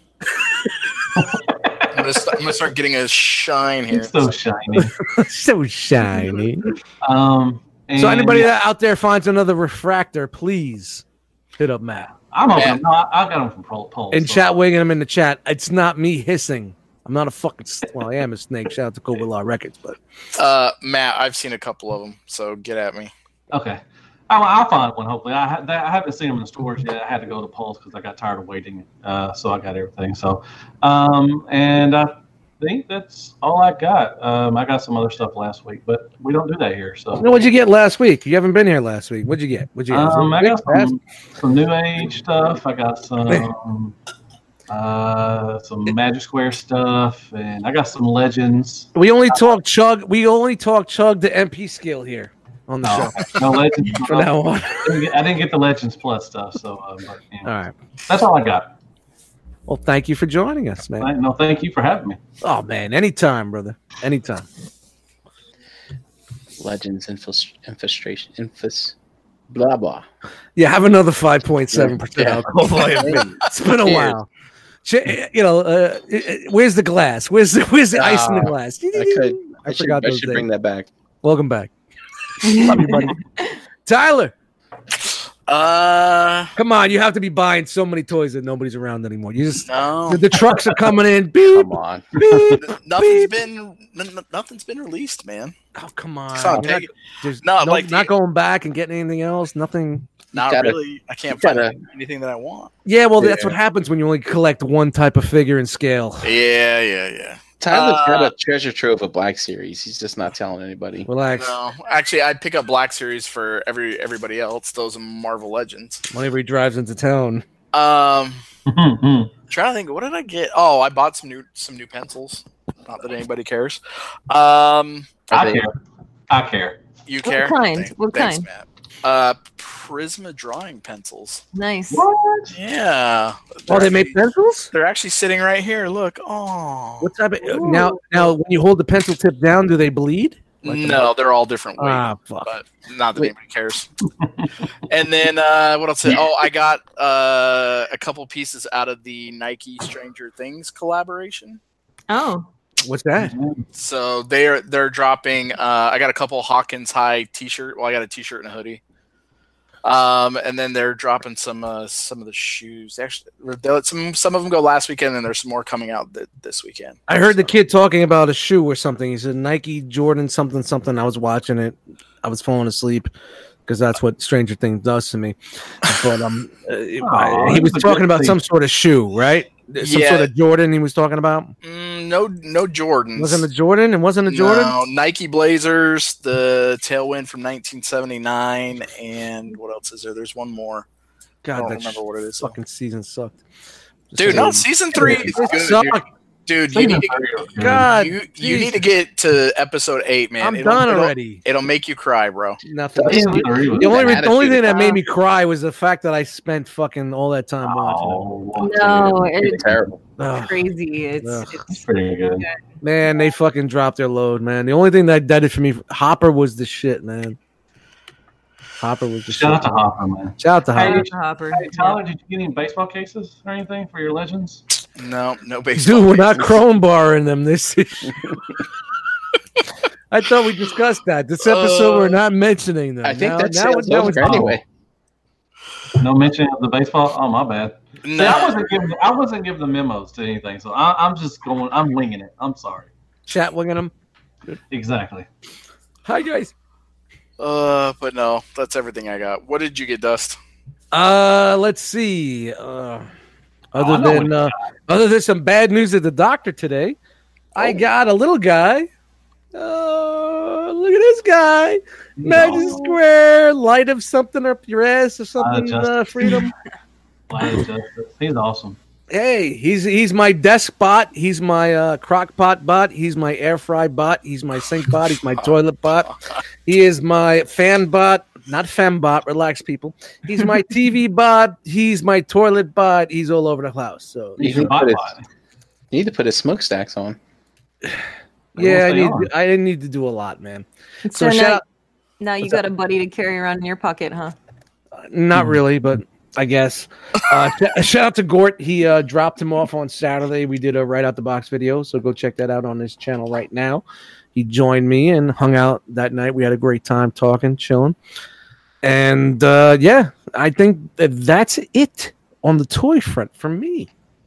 I'm, gonna st- I'm gonna start getting a shine here. It's so shiny. So shiny. Um, and So anybody that out there finds another refractor, please hit up Matt. I'm open. Yeah. No, I I got them from Pul- Pulse. And so- chat wigging him in the chat. It's not me hissing. I'm not a fucking. s- Well, I am a snake. Shout out to Cobra Law Records, but Uh, Matt, I've seen a couple of them, so get at me. Okay. I'll, I'll find one, hopefully. I, ha- I haven't seen them in the stores yet. I had to go to Pulse because I got tired of waiting. Uh, so I got everything. So, um, and I think that's all I got. Um, I got some other stuff last week, but we don't do that here. So, you know, what'd you get last week? You haven't been here last week. What'd you get? What'd you get? um, I got Last- some, some New Age stuff. I got some uh, some Magic Square stuff, and I got some Legends. We only talk chug. We only talk chug the M P skill here on the No, show no Legends. from now on. I didn't get- I didn't get the Legends Plus stuff, so uh, but, you know, All right. that's all I got. Well, thank you for joining us, man. Thank- No, thank you for having me. Oh man, anytime, brother. Anytime. Legends, infus, infiltration, infus, blah blah. Yeah, have another five point seven percent Yeah. alcohol volume. It's been a Cheers. while. Ch- You know, uh, where's the glass? Where's the where's the ice in the Ah, glass? I could. I, I should, forgot I those should days. bring that back. Welcome back. Love you, buddy. Tyler, Uh, come on. You have to be buying so many toys that nobody's around anymore. You just no, the, the trucks are coming in. Beep, Come on. beep. nothing's beep. been n- n- nothing's been released, man. Oh, come on. It's not You're not, big. there's No, no, like not the- going back and getting anything else. Nothing. Not gotta- really. I can't you find gotta- anything that I want. Yeah, well, that's Yeah. what happens when you only collect one type of figure and scale. Yeah, yeah, yeah. Tyler's got Uh, a treasure trove of Black Series. He's just not telling anybody. Relax. No, actually, I'd pick up Black Series for every everybody else. Those are Marvel Legends. Whenever he drives into town. Um, Mhm. trying to think, what did I get? Oh, I bought some new some new pencils. Not that anybody cares. Um, I Are they- care. I care. you What care? kind? Thank- What thanks, kind? Matt. Uh, Prisma drawing pencils. Nice. What? Yeah. Oh, They're they made actually- pencils? They're actually sitting right here. Look. Oh. What type of now? Now, when you hold the pencil tip down, do they bleed? Like a- No, they're all different weight. Ah, fuck. But not that Wait. anybody cares. And then uh, what else? Oh, I got uh, a couple pieces out of the Nike Stranger Things collaboration. Oh, What's that? So they're they're dropping. Uh, I got a couple Hawkins High T-shirt. Well, I got a T-shirt and a hoodie. Um, and then they're dropping some uh, some of the shoes. Actually, they let some some of them go last weekend, and there's some more coming out th- this weekend. I heard the kid talking about a shoe or something. He said Nike Jordan something something. I was watching it. I was falling asleep because that's what Stranger Things does to me. But um, uh, Aw, he was that's a talking good about thing. some sort of shoe, right? Some Yeah. sort of Jordan. He was talking about. Mm, no no Jordans. Wasn't a Jordan and wasn't a Jordan? No, Nike Blazers, the Tailwind from nineteen seventy-nine, and what else is there? There's one more. God, I don't that remember what it is. fucking season sucked. Just Dude, saying. no, season three is It good, sucked. dude. Dude, you need to, God, you, you geez. need to get to episode eight, man. I'm It'll- done it'll- already. It'll make you cry, bro. Nothing. Season The three was- only, re- the only Attitude. thing that made me cry was the fact that I spent fucking all that time watching it. Oh, No, It's it's terrible. Ugh. crazy. It's, Ugh. it's it's pretty good. Man, they fucking dropped their load, man. The only thing that did it for me, Hopper was the shit, man. Hopper was the Shout out shit. to Hopper, man. Shout out to Hey, Hopper. Dr. Hopper. Hey, Tyler, did you get any baseball cases or anything for your Legends? No, no baseball. Dude, we're not cases. crowbarring them this issue. I thought we discussed that. This episode, Uh, we're not mentioning them. I think now, that's now, sales now over it's anyway. No mention of the baseball. Oh, my bad. See, I No. wasn't giving. I wasn't giving the memos to anything, so I, I'm just going. I'm winging it. I'm sorry. chat winging them. Exactly. Hi, guys. Uh, but no, that's everything I got. What did you get, Dust? Uh, let's see. Uh, other I know than what uh, other than some bad news at the doctor today, I got a little guy. Uh, look at this guy. Magic No. Square, light of something up your ass or something. just- Uh, freedom. Line of Justice. He's awesome. Hey, he's he's my desk bot. He's my uh, crock pot bot. He's my air fry bot. He's my sink bot. He's my toilet bot. He is my fan bot. Not fembot. Relax, people. He's my T V bot. He's my toilet bot. He's all over the house. So He's He's your a bot bit- bot. You need to put his smokestacks on. yeah, I What's need going on? I didn't need to do a lot, man. So, So now, shout now you What's got a buddy to carry around in your pocket, huh? Not really, but I guess. Uh, sh- shout out to Gort. He uh, dropped him off on Saturday. We did a right out the box video, so go check that out on his channel right now. He joined me and hung out that night. We had a great time talking, chilling, and uh, yeah, I think that that's it on the toy front for me.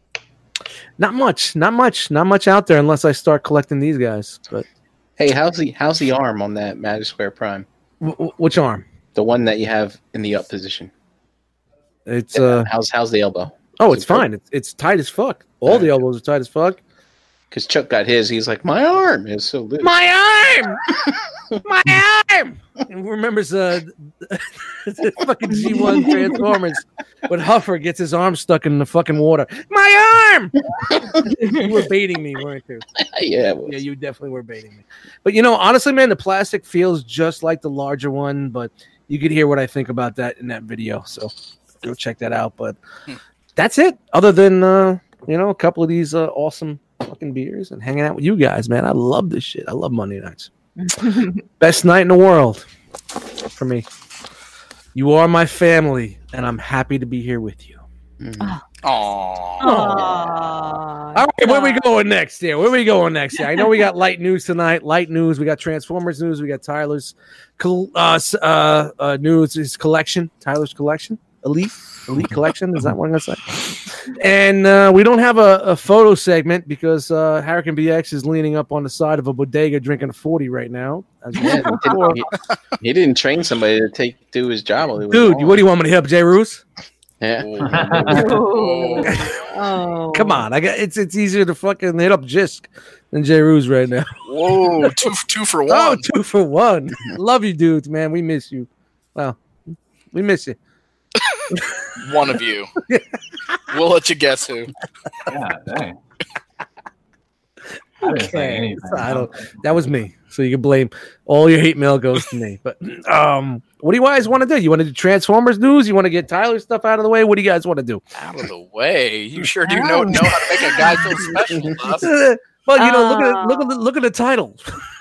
Not much, not much, not much out there unless I start collecting these guys. But Hey, how's the how's the arm on that Magic Square Prime? w- w- which arm? The one that you have in the up position. It's uh how's how's the elbow? oh, Is it's it good? fine. It's it's tight as fuck. All the elbows are tight as fuck. Because Chuck got his. He's like, my arm is so loose. My arm, my arm. And remembers uh, the fucking G one Transformers when Huffer gets his arm stuck in the fucking water. My arm. You were baiting me, weren't you? yeah, it was. Yeah, you definitely were baiting me. But you know, honestly, man, the plastic feels just like the larger one, but you could hear what I think about that in that video. So go check that out. But that's it. Other than uh, you know, a couple of these uh, awesome fucking beers and hanging out with you guys, man. I love this shit. I love Monday nights. Best night in the world for me. You are my family, and I'm happy to be here with you. Mm. Aww. Aww. All right, where we going next here? Where we going next here? I know we got light news tonight. Light news. We got Transformers news. We got Tyler's col- uh, s- uh, uh, news. His collection. Tyler's collection. Elite. Elite collection. Is that what I'm gonna say? And uh, we don't have a, a photo segment because uh, Hurricane B X is leaning up on the side of a bodega drinking a forty right now. As Yeah, he, didn't, he, he didn't train somebody to take do his job. While he was Dude, gone. what do you want me to help, Jay Roos? Yeah. Oh. Oh. Come on, I got it's it's easier to fucking hit up Jisk than Jay Roos right now. Whoa, two two for Oh, one. two for one. Love you, dudes, man. We miss you. Well, we miss you. One of you. We'll let you guess who. God dang. I didn't say anything. So I don't, that was me. So you can blame all your hate mail goes to me. But um, what do you guys want to do? You want to do Transformers news? You want to get Tyler's stuff out of the way? What do you guys want to do? Out of the way. You sure do know know how to make a guy feel special, Dust. Well, you know, look at Uh. look at the, look at the title.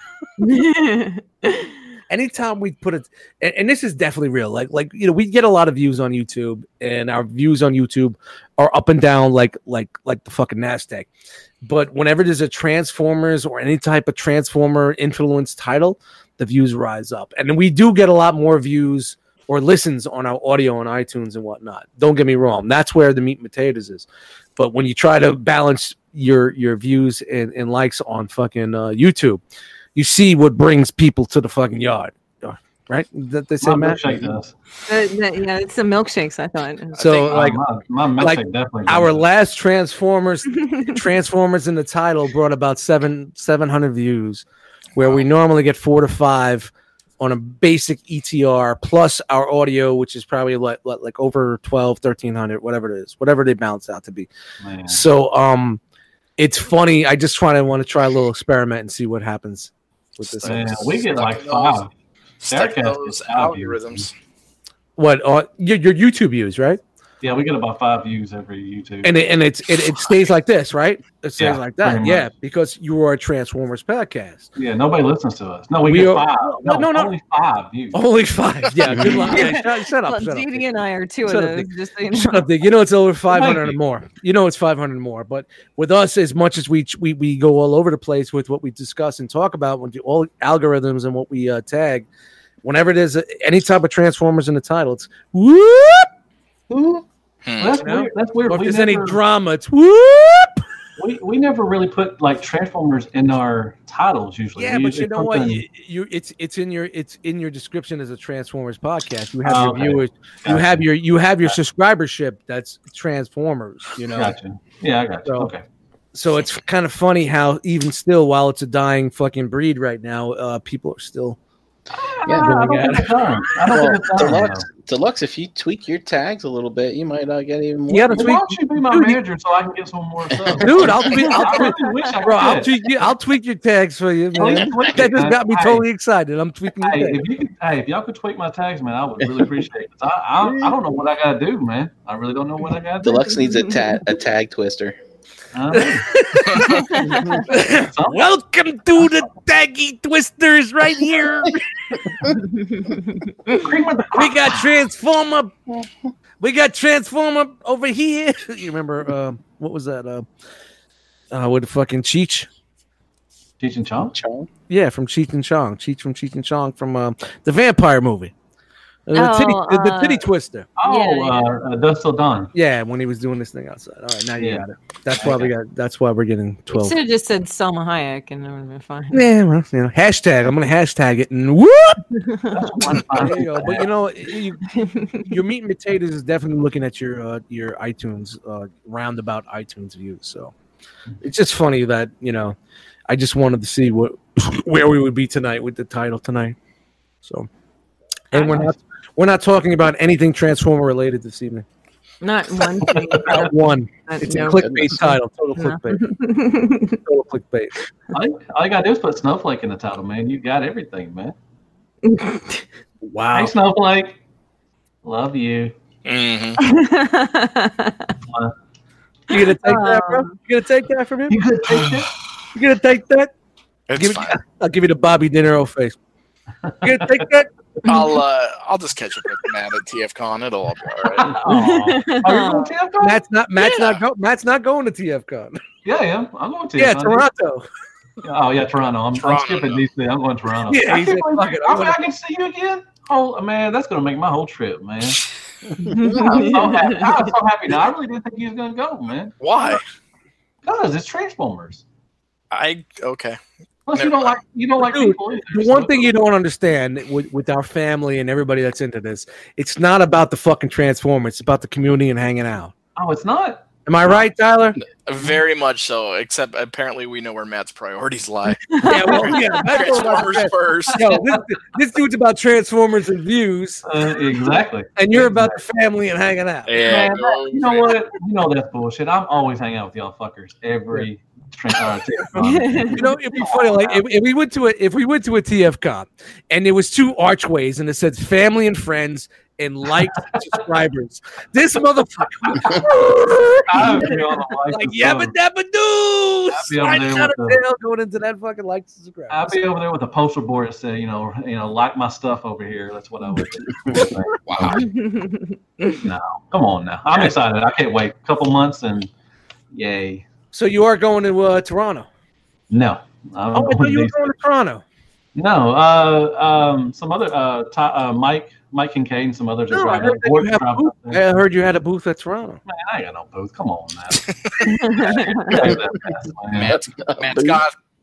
Anytime we put it, and, and this is definitely real. Like, like you know, we get a lot of views on YouTube, and our views on YouTube are up and down, like, like, like the fucking Nasdaq. But whenever there's a Transformers or any type of Transformer influence title, the views rise up, and we do get a lot more views or listens on our audio on iTunes and whatnot. Don't get me wrong; that's where the meat and potatoes is. But when you try to balance your your views and, and likes on fucking uh, YouTube, you see what brings people to the fucking yard. right? That they say My Matt. milkshake does. Uh, that- yeah, it's the milkshakes. I thought. So think- like Uh, my, my milkshake like definitely our does. last Transformers, Transformers in the title brought about seven seven hundred views, where we normally get four to five on a basic E T R plus our audio, which is probably like like over twelve, thirteen hundred, whatever it is, whatever they balance out to be. Man. So um, it's funny. I just try to want to try a little experiment and see what happens with this. Man, we get like Stuck in five. Stuck in Starcast those is five views. algorithms. What uh, your, your YouTube views, right? Yeah, we get about five views every YouTube. And it, and it's it, it stays like this, right? It stays Yeah, like that, pretty yeah, much. because you are a Transformers podcast. yeah, nobody listens to us. No, we, We get are- five. no, No, no, no. only five views. Only five, yeah. Good luck. Yeah, shut, shut up, Well, shut up. Dee Dick. Dee and I are two Shut of up, those. Dick. Just so you know. Shut up, Dick. You know it's over five hundred Thank or you. more. You know it's five hundred or more. But with us, as much as we we we go all over the place with what we discuss and talk about, with the all algorithms and what we uh, tag, whenever there's a, any type of Transformers in the title, it's whoop. Well, that's You know? weird. That's weird. Or if We there's never, any drama, it's whoop. we, we never really put like Transformers in our titles usually. Yeah, We but usually you know put what? them- You, you it's it's in your it's in your description as a Transformers podcast. You have Oh, your okay. viewers, you Gotcha. have your you have your subscribership that's Transformers. You know, Gotcha. Yeah, I got you. So- Okay. so it's kind of funny how even still, while it's a dying fucking breed right now, uh, people are still. Yeah, I don't going at think it's done. I don't Well, think it's done. Deluxe, Deluxe, if you tweak your tags a little bit, you might uh, get even more. You gotta though. tweak- Why don't you be my Dude, you- manager so I can get some more stuff? Dude, I'll tweak, I'll I tweak, really wish I bro, I'll could. tweak you. I'll tweak your tags for you, Please man. tweak That it, just man. got me Hey, totally excited. I'm tweaking your Hey, tags. if you could, hey, if y'all could tweak my tags, man, I would really appreciate it. 'Cause I, I, I don't know what I gotta do, man. I really don't know what I gotta do. Deluxe needs a, ta- a tag twister. Uh, Welcome to the Taggy Twisters right here. cream of the We crop. got Transformer. We got Transformer over here. You remember uh, what was that? Uh, uh, with the fucking Cheech? Cheech and Chong. Chong? Yeah, from Cheech and Chong. Cheech from Cheech and Chong from uh, the vampire movie. Uh, the, Oh, titty, the, the uh, titty twister. Oh, Yeah, Uh, uh, Dust Till Dawn. Yeah, when he was doing this thing outside. All right, now you Yeah. got it. That's why we got. That's why we're getting You twelve. should have just said Selma Hayek and it would have been fine. Yeah, well, you know, hashtag. I'm gonna hashtag it and whoop. That's one time. There you go. But you know, you, your meat and potatoes is definitely looking at your uh, your iTunes uh, roundabout iTunes views. So it's just funny that you know, I just wanted to see what where we would be tonight with the title tonight. So, and we're not we're not talking about anything Transformer related this evening. Not one thing. Not one. Uh, It's no. a clickbait title. Total No. clickbait. Total clickbait. All you, all you gotta do is put Snowflake in the title, man. You got everything, man. Wow. Hey, Snowflake. Love you. Mhm. You gonna take that, bro? Um, You gonna take that from him? You could take that. You gonna take that? It's Give it, fine. I'll give you the Bobby De Niro face. You gonna take that? I'll uh, I'll just catch up with Matt at T F Con. It'll all be all right. Aw. Are you going to T F Con? Matt's not. Matt's Yeah. not. Go, Matt's not going to T F Con. Yeah, I am. I'm going to. Yeah, T F Con. Toronto. Oh yeah, Toronto. I'm, Toronto. I'm skipping D C. I'm going to Toronto. Yeah, I, he can't said, believe- "Fuck it, I, I'm mean, gonna-" I can see you again. Oh man, that's gonna make my whole trip, man. I'm so happy. I'm so happy now. I really didn't think you was gonna go, man. Why? Because it's Transformers. I okay. Plus, Never you don't mind. like you don't like Dude, people either. The so- one thing you don't understand with, with our family and everybody that's into this, it's not about the fucking Transformer. It's about the community and hanging out. Oh, it's not. Am I right, Tyler? Very much so. Except apparently we know where Matt's priorities lie. Yeah, well, yeah. That's what I'm Transformers saying. first. Yo, this, this dude's about Transformers and views, Uh, exactly. and you're about the family and hanging out. Yeah. Man, go- you know what? You know that's bullshit. I'm always hanging out with y'all fuckers every. Tra- uh, T F Con. You know, it'd be funny. Like if, if we went to a if we went to a T F Con and there was two archways and it said family and friends and liked subscribers. This motherfucker I would be on the likes like and yabba stuff. dabba doo, I'd be over sliding there down with a the- tail going into that fucking like I'd subscribers. be over there with a poster board that said, you know, you know, like my stuff over here. That's what I would do. Wow. No, come on now. I'm excited. I can't wait. A couple months and yay. So you are going to uh, Toronto? No. I'm Oh, I thought going you were to going to Toronto. No, uh, um, some other uh, Ty, uh, Mike, Mike Kincaid, and some others are No, I driving. heard, that you have a booth. I heard you had a booth at Toronto. Man, I ain't got no booth. Come on, man. Matt's, Matt's got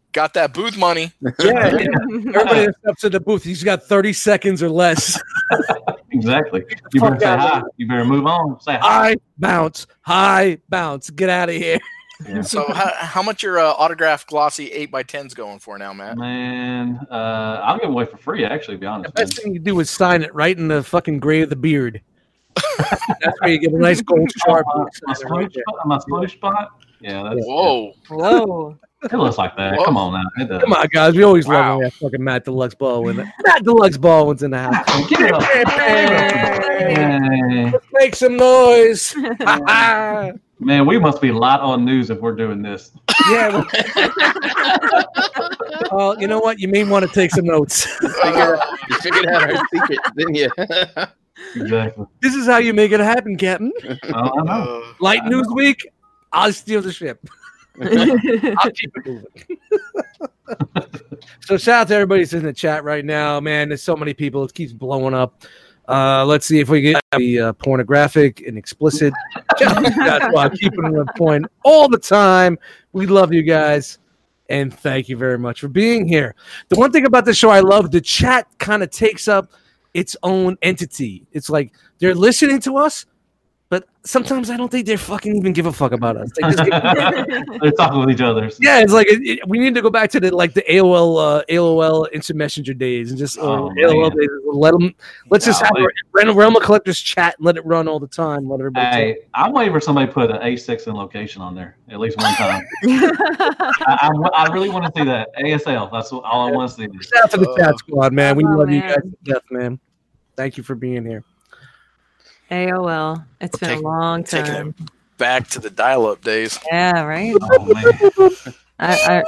got that booth money. Yeah, yeah. Everybody that steps in the booth, he's got thirty seconds or less. Exactly. You better say hi. You better move on. Say hi. High bounce, high bounce. Get out of here. Yeah. So how, how much your uh, autographed glossy eight by tens going for now, Matt? Man, uh, I'll give them away for free, actually, to be honest. The best thing you do is sign it right in the fucking gray of the beard. That's where you get a nice gold sharp. My, my, sploosh spot, my sploosh spot? Yeah, that's, Whoa. Whoa. it looks like that. Whoa. Come on now. It does. Come on, guys. We always Wow. love when we have fucking Matt Deluxe Baldwin. Matt Deluxe Baldwin's in the house. Give it up. Hey. Hey. Let's make some noise. Man, we must be light on news if we're doing this. Yeah. Well, you know what? You may want to take some notes. Figure, you figured out our secret, didn't you? Exactly. This is how you make it happen, Captain. Oh, I know. Uh, Light News Week, I'll steal the ship. I'll keep it moving. So shout out to everybody who's in the chat right now, man. There's so many people. It keeps blowing up. Uh, let's see if we get the uh, pornographic and explicit. That's why I'm keeping it on point all the time. We love you guys. And thank you very much for being here. The one thing about the show I love, the chat kind of takes up its own entity. It's like they're listening to us, but sometimes I don't think they fucking even give a fuck about us. They just give- They're talking with each other. yeah, it's like it, it- we need to go back to the like the A O L, uh, A O L Instant Messenger days and just uh, Oh, A O L man. days. Let them. Let's just have Golly. a Realm Realm of Collectors chat and let it run all the time. Let everybody. talk. Hey, I'm waiting for somebody to put an A six in location on there at least one time. I, I, I really want to see that. A S L. That's all I want to see. Shout out to the Uh, chat squad, man. We oh, love you man. guys to death, man. Thank you for being here. A O L. It's We're been take- a long taking time. it back to the dial-up days. Yeah, right? Oh, man. I,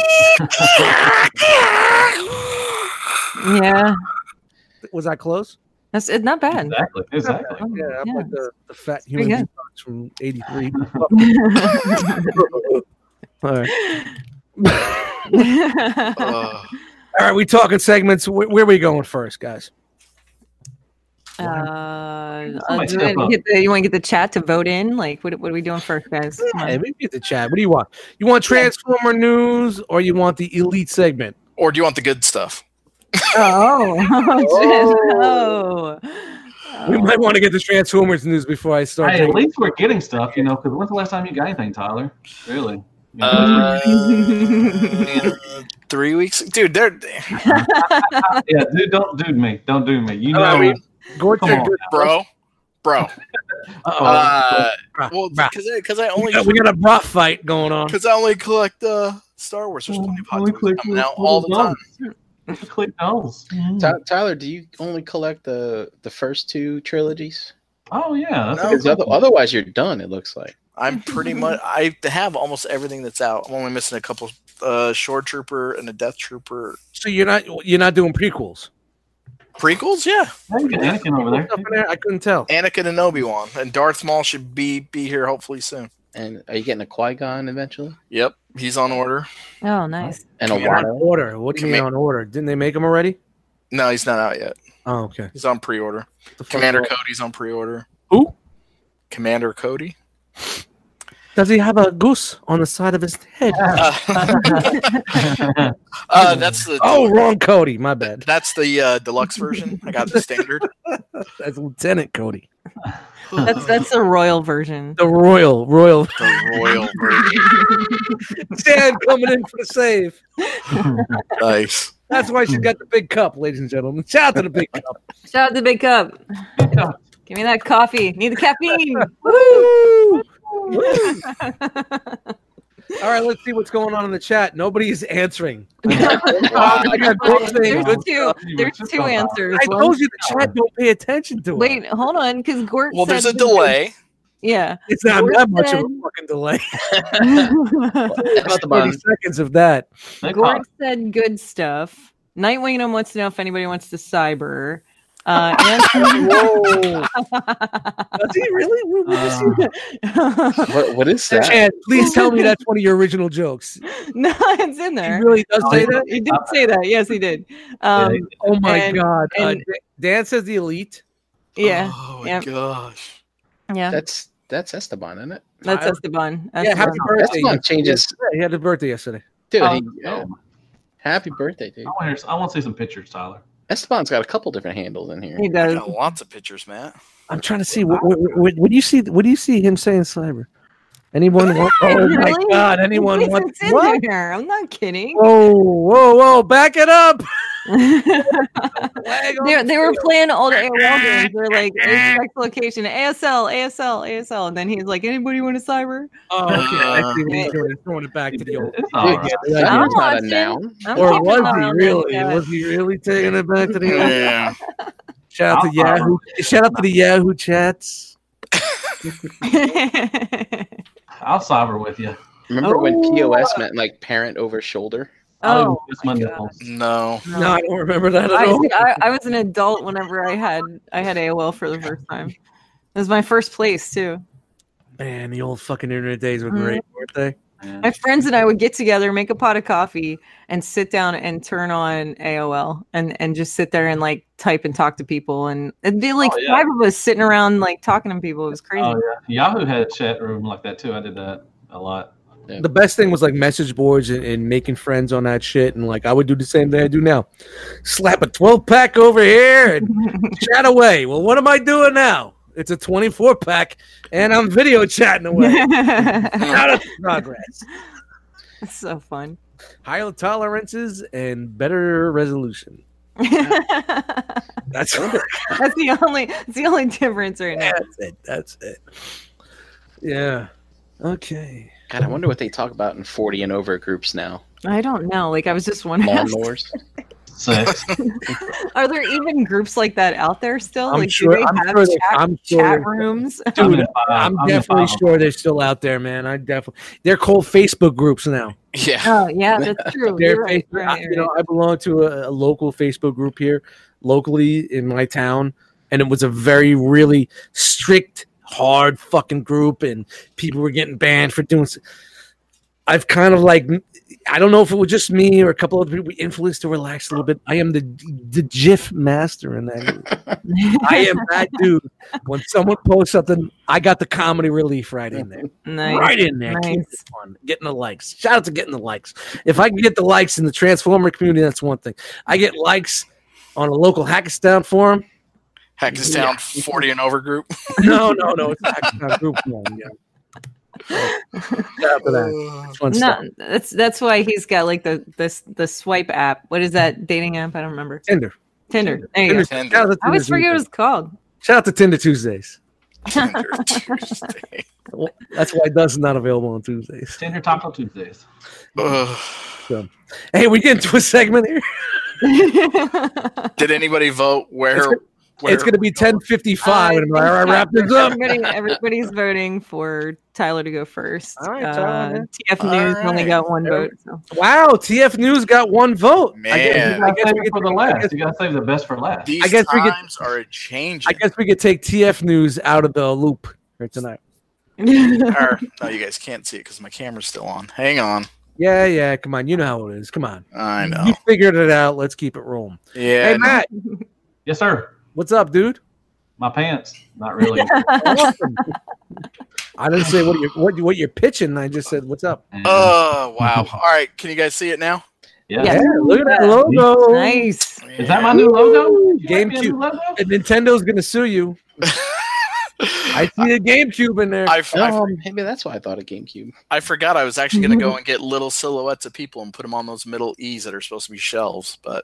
I, yeah, Was I close? that's it's not bad. Exactly. Exactly. Oh, Yeah, I'm yeah. like the, the fat pretty human good. being from eighty-three. All right. Uh, All right, we talking segments. Where, where are we going first, guys? Uh, uh, Somebody do you step wanna up. get the- you want to get the chat to vote in? Like, what, what are we doing first, guys? Come on. Hey, we can get the chat. What do you want? You want Transformer news or you want the Elite segment? or do you want the good stuff? Oh, oh, shit. Oh. We might want to get the Transformers news before I start. Hey, at taking- least we're getting stuff, you know, because when's the last time you got anything, Tyler? Really? You know, Uh, man, three weeks, dude. They're yeah, dude, don't do me. Don't do me. You know, I mean, Gort Come said on. good. bro, bro. uh-oh. Uh, Brah, well, brah. because because I only we, got, we got a bra fight going on. because I only collect uh, Star Wars. There's plenty of hot Only toys click coming with out all the little time. Click those. Ty- Tyler, do you only collect the the first two trilogies? Oh yeah, that's No. a good Because other, question. otherwise, you're done. It looks like. I'm pretty much. I have almost everything that's out. I'm only missing a couple. Uh, Shore Trooper and a Death Trooper So you're not you're not doing prequels. prequels. Yeah, Hey, you got Anakin over Stuff in there. there? I couldn't tell. Anakin and Obi Wan and Darth Maul should be be here hopefully soon. And are you getting a Qui Gon eventually? Yep, he's on order. Oh, nice. And a Come here. On Watto? order. What do you mean Command- on order? Didn't they make them already? No, he's not out yet. Oh, okay. He's on pre-order. The fuck- Commander Cody's on pre-order. Who? Commander Cody. Does he have a goose on the side of his head? Uh, uh, that's the Oh, wrong Cody. My bad. that's the uh, deluxe version. I got the standard. That's Lieutenant Cody. That's that's the royal version. The royal, royal. the royal version. Stan coming in for the save. Nice. That's why she got the big cup, ladies and gentlemen. Shout out to the big cup. Shout out to Big Cup. Give me that coffee. Need the caffeine. Woo! All right, let's see what's going on in the chat. Nobody's answering. I got Gort saying There's good two. stuff. There's two answers. I One- told you the chat don't pay attention to it. Wait, hold on, because Gort. Well, there's a said- delay. Yeah. It's not Gort that much of a said- fucking delay. That's About the thirty bun. seconds of that. Gort said good stuff. Night Wingham wants to know if anybody wants to cyber. Uh, Anthony, Whoa. Does he really? What- what is he- Uh, What, what is that? Chad, please tell me that's one of your original jokes. no, it's in He there. really does Oh, say yeah. that? He did say that. Yes, he did. Um, Yeah, Oh my And- god. Uh, and- Dan says the elite. yeah, Oh my Yep. gosh. yeah. That's that's Esteban, isn't it? That's I- Esteban. Yeah, happy Esteban. birthday. Esteban changes. Yeah, he had his birthday yesterday. Dude, Oh, he, yeah. happy birthday, dude. I want, to hear, I want to see some pictures, Tyler. Esteban's got a couple different handles in here. He I does. got lots of pictures, Matt. I'm trying to see what what, what, what do you see what do you see him saying cyber? Anyone want, oh my Really? god, anyone Yes, want it's in what? there. I'm not kidding. Whoa, whoa, whoa, back it up. they, they were playing old A O L games. They're like, expect location, A S L, A S L, A S L. And then he's like, anybody want a cyber? Oh, okay. I Uh, see what he's doing. He's throwing it back to the old. It's all right. Dude, I'm cyber's not a watching. noun. I'm Or keeping was an eye he on really? that Was he really taking it back to the old? Yeah. Shout out to I'll Yahoo. Shout out to the Yahoo chats. guy. I'll cyber with you. Remember when P O S Oh. meant like parent over shoulder? oh, it's my my God. nipples. No. No, I don't remember that at I, all. see, I, I was an adult whenever I had I had A O L for the first time. It was my first place too. Man, the old fucking internet days were great, weren't they? Man. My friends and I would get together, make a pot of coffee, and sit down and turn on A O L and, and just sit there and like type and talk to people. And it'd be like Oh, yeah. five of us sitting around like talking to people. It was crazy. Oh yeah, Yahoo had a chat room like that too. I did that a lot. The best thing was like message boards and, and making friends on that shit. And like I would do the same thing I do now. Slap a twelve pack over here and chat away. Well, what am I doing now? It's a twenty-four pack and I'm video chatting away. Out of progress. It's so fun. Higher tolerances and better resolution. That's That's it. that's the only that's the only difference right now. That's it. That's it. Yeah. Okay. God, I wonder what they talk about in forty and over groups now. I don't know. Like I was just wondering, Lawnmowers. Sex. are there even groups like that out there still? I'm like, sure- do they I'm have sure they- chat, I'm sure chat they- rooms? I'm, Dude, in five, I'm I'm in definitely five. sure they're still out there, man. I definitely they're called Facebook groups now. Yeah. Oh yeah, that's true. They're You're right, Facebook, I, right, you know, right. I belong to a, a local Facebook group here, locally in my town, and it was a very really strict, hard fucking group, and people were getting banned for doing. I've kind of like, I don't know if it was just me or a couple other people influenced to relax a little bit. I am the the GIF master in that group. I am that dude. When someone posts something, I got the comedy relief right in there. Nice. Right in there. Keep Nice. it fun. Getting the likes. Shout out to getting the likes. If I can get the likes in the Transformer community, that's one thing. I get likes on a local Hackastown forum. Hackastown forty and over group. No, no, no. It's a Hackastown group forum. Yeah. Shout out to that. It's fun stuff. No, that's that's why he's got like the this the swipe app. What is that dating app? I don't remember. Tinder. Tinder. There you go. Tinder. Shout out to I always Tinder forget what Tuesdays. it's called. Shout out to Tinder Tuesdays. Tinder Tuesday. Well, that's why Dustin's not available on Tuesdays. Tinder Taco Tuesdays. Ugh. Hey, we get into a segment here. Did anybody vote where? It's where It's going to be ten fifty-five, and I I wrap this up. Everybody, everybody's voting for Tyler to go first. All right, uh, Tyler. T F All News only right. got one vote. So. Wow, T F News got one vote. I guess, Man. You I gotta guess save we it could for the I last. guess, You gotta save the best for last. These I guess we could- times are changing. I guess we could take T F News out of the loop for tonight. Or, no, you guys can't see it because my camera's still on. Hang on. Yeah, yeah, come on. You know how it is. Come on. I You know. figured it out. Let's keep it rolling. Yeah. Hey, Matt, Yes, sir. what's up, dude? My pants. Not really. Awesome. I didn't say what you're what, what you're pitching. I just said what's up. Oh, wow. All right. Can you guys see it now? yeah. Yeah. Yeah, look at that logo. Nice. Is that my new logo? You got me a new GameCube. logo? And Nintendo's gonna sue you. I see a GameCube in there. I, I, Oh, maybe that's why I thought of GameCube. I forgot I was actually going to go and get little silhouettes of people and put them on those middle E's that are supposed to be shelves. But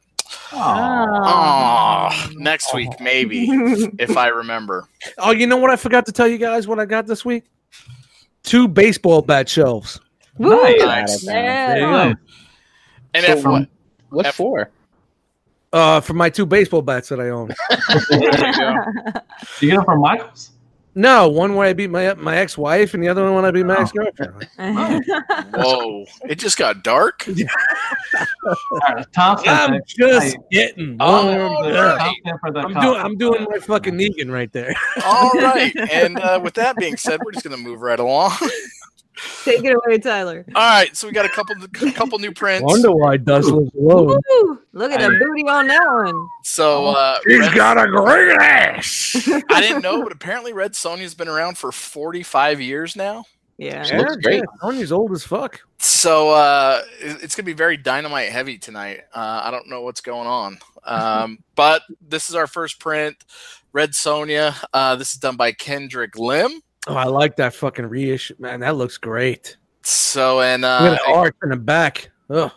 Aw. oh, next week, maybe, if I remember. Oh, you know what I forgot to tell you guys what I got this week? Two baseball bat shelves. Woo! Nice. Yeah. There you go. Nice. And So if what? What F- for? Uh, for my two baseball bats that I own. There you go. You get them from Michaels? No, one where I beat my my ex wife, and the other one when I beat my Oh. ex girlfriend. Whoa. It just got dark. All right, Thompson. I'm just Hey, getting Oh, warmed yeah. up. Thompson for the I'm cup. doing I'm doing my fucking Negan right there. All right. And uh, with that being said, we're just going to move right along. Take it away, Tyler. All right. So we got a couple a couple new prints. Wonder why Dust lives alone. Woo! Look at the booty on that one. So uh, He's Red- got a great ass. I didn't know, but apparently Red Sonja's been around for forty-five years now. Yeah. She looks great. Yeah, Sonya's old as fuck. So uh, it- it's gonna be very dynamite heavy tonight. Uh, I don't know what's going on, um, but this is our first print, Red Sonja. Uh, this is done by Kendrick Lim. Oh, I like that fucking reissue, man. That looks great. So and Look uh, at the art in the back. Ugh.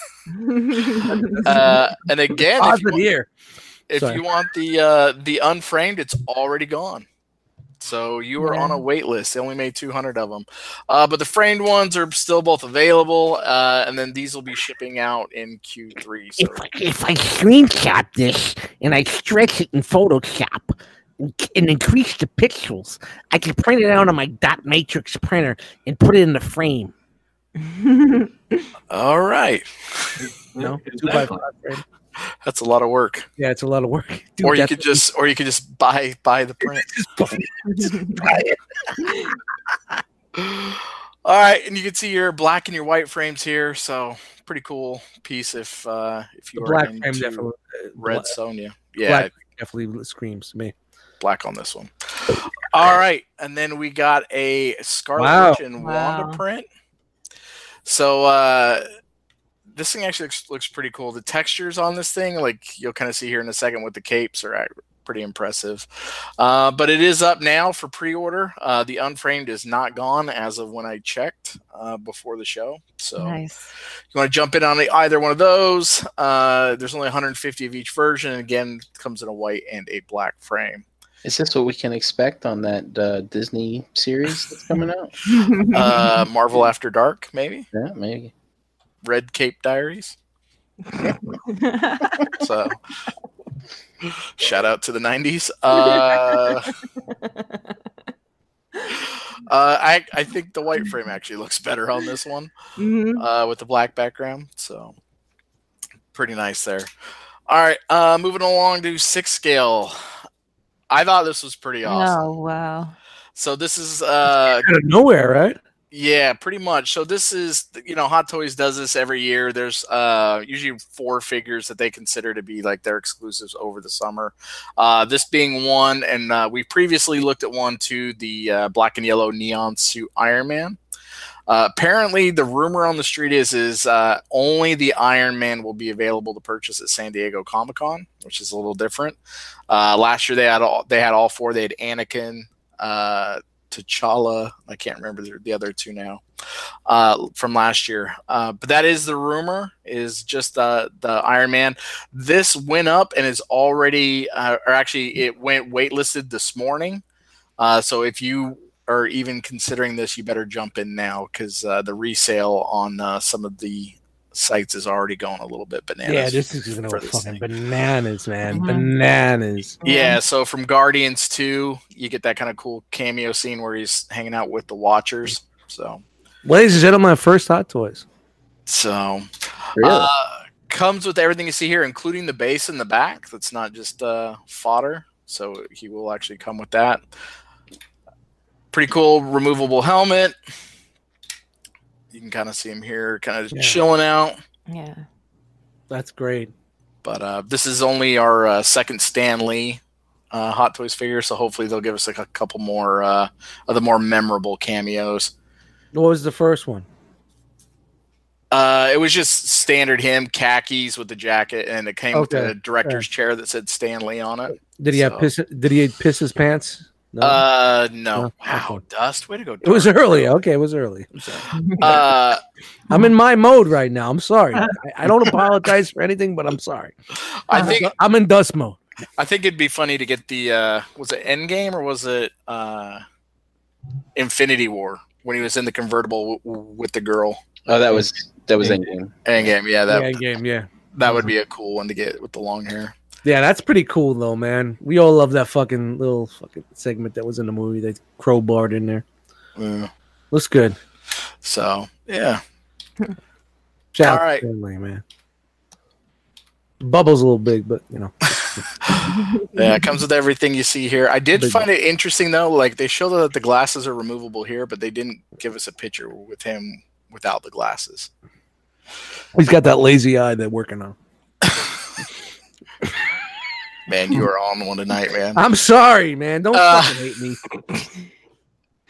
uh, and again, if Pause you, it want, here. if Sorry. you want the uh, the unframed, it's already gone. So you were Yeah. on a wait list. They only made two hundred of them. Uh, but the framed ones are still both available. Uh, and then these will be shipping out in Q three. So If, if I screenshot this and I stretch it in Photoshop and, and increase the pixels, I can print it out on my dot matrix printer and put it in the frame. all right. You know, two by Exactly. five frame. That's a lot of work. Yeah, it's a lot of work. Dude, or you that's- could just or you could just buy buy the print. All right, and you can see your black and your white frames here. So pretty cool piece if uh if you the are black frame into definitely. uh, Red Black, Sonja. Yeah, black definitely screams to me. black on this one. All right, and then we got a Scarlet Wow. Witch and Wanda Wow. print. So uh this thing actually looks, looks pretty cool. The textures on this thing, like you'll kind of see here in a second with the capes, are ac- pretty impressive. Uh, but it is up now for pre-order. Uh, the unframed is not gone as of when I checked uh, before the show. So Nice. you want to jump in on the, either one of those. Uh, there's only one hundred fifty of each version. And again, it comes in a white and a black frame. Is this what we can expect on that uh, Disney series that's coming out? Uh, Marvel After Dark, maybe. Yeah, maybe. Red Cape Diaries. So shout out to the nineties. Uh, uh, I I think the white frame actually looks better on this one Mhm. uh, with the black background. So pretty nice there. All right, uh, moving along to six scale. I thought this was pretty awesome. Oh wow. So this is uh, Out of nowhere, right? yeah, pretty much. So this is, you know, Hot Toys does this every year. There's uh, usually four figures that they consider to be like their exclusives over the summer. Uh, this being one, and uh, we previously looked at one too, the uh, black and yellow neon suit Iron Man. Uh, apparently, the rumor on the street is is uh, only the Iron Man will be available to purchase at San Diego Comic Con, which is a little different. Uh, last year they had all they had all four. They had Anakin. Uh, T'Challa, I can't remember the, the other two now, uh, from last year. Uh, but that is the rumor, is just uh, the Iron Man. This went up and is already, uh, or actually it went waitlisted this morning. Uh, so if you are even considering this, you better jump in now because uh, the resale on uh, some of the sites is already going a little bit bananas. Yeah, this is gonna for go this fucking thing. bananas, man. Mhm. Bananas. Yeah, so from Guardians two, you get that kind of cool cameo scene where he's hanging out with the Watchers. So, Ladies and gentlemen, my first Hot Toys. so Really? uh, comes with everything you see here, including the base in the back. That's not just uh, fodder. So he will actually come with that. Pretty cool removable helmet. You can kind of see him here, kind of Yeah. chilling out. Yeah. That's great. But uh, this is only our uh, second Stan Lee uh, Hot Toys figure, so hopefully they'll give us like a couple more uh, of the more memorable cameos. What was the first one? Uh, it was just standard him, khakis with the jacket, and it came with Okay, a director's chair that said Stan Lee on it. Did he So- have piss? Did he piss his pants? No. Uh, no. No. Wow, Dust, way to go. it was dark. early. Okay, it was early. I'm sorry. Uh, I'm in my mode right now. I'm sorry. I, I don't apologize for anything, but I'm sorry. I think I'm in dust mode. I think it'd be funny to get the uh, was it Endgame or was it uh, Infinity War when he was in the convertible w- w- with the girl. Oh, that was that was Endgame. Endgame, yeah, that yeah, game. Yeah, that would be a cool one to get with the long hair. yeah. That's pretty cool, though, man. We all love that fucking little fucking segment that was in the movie. They crowbarred in there. Yeah. Looks good. So yeah, Shout out All right. to Stanley, man. Bubble's a little big, but you know. yeah, it comes with everything you see here. I did Big. find it interesting though. Like they show that the glasses are removable here, but they didn't give us a picture with him without the glasses. He's got that lazy eye they're working on. Man, you are on one tonight, man. I'm sorry, man. Don't Uh, fucking hate me.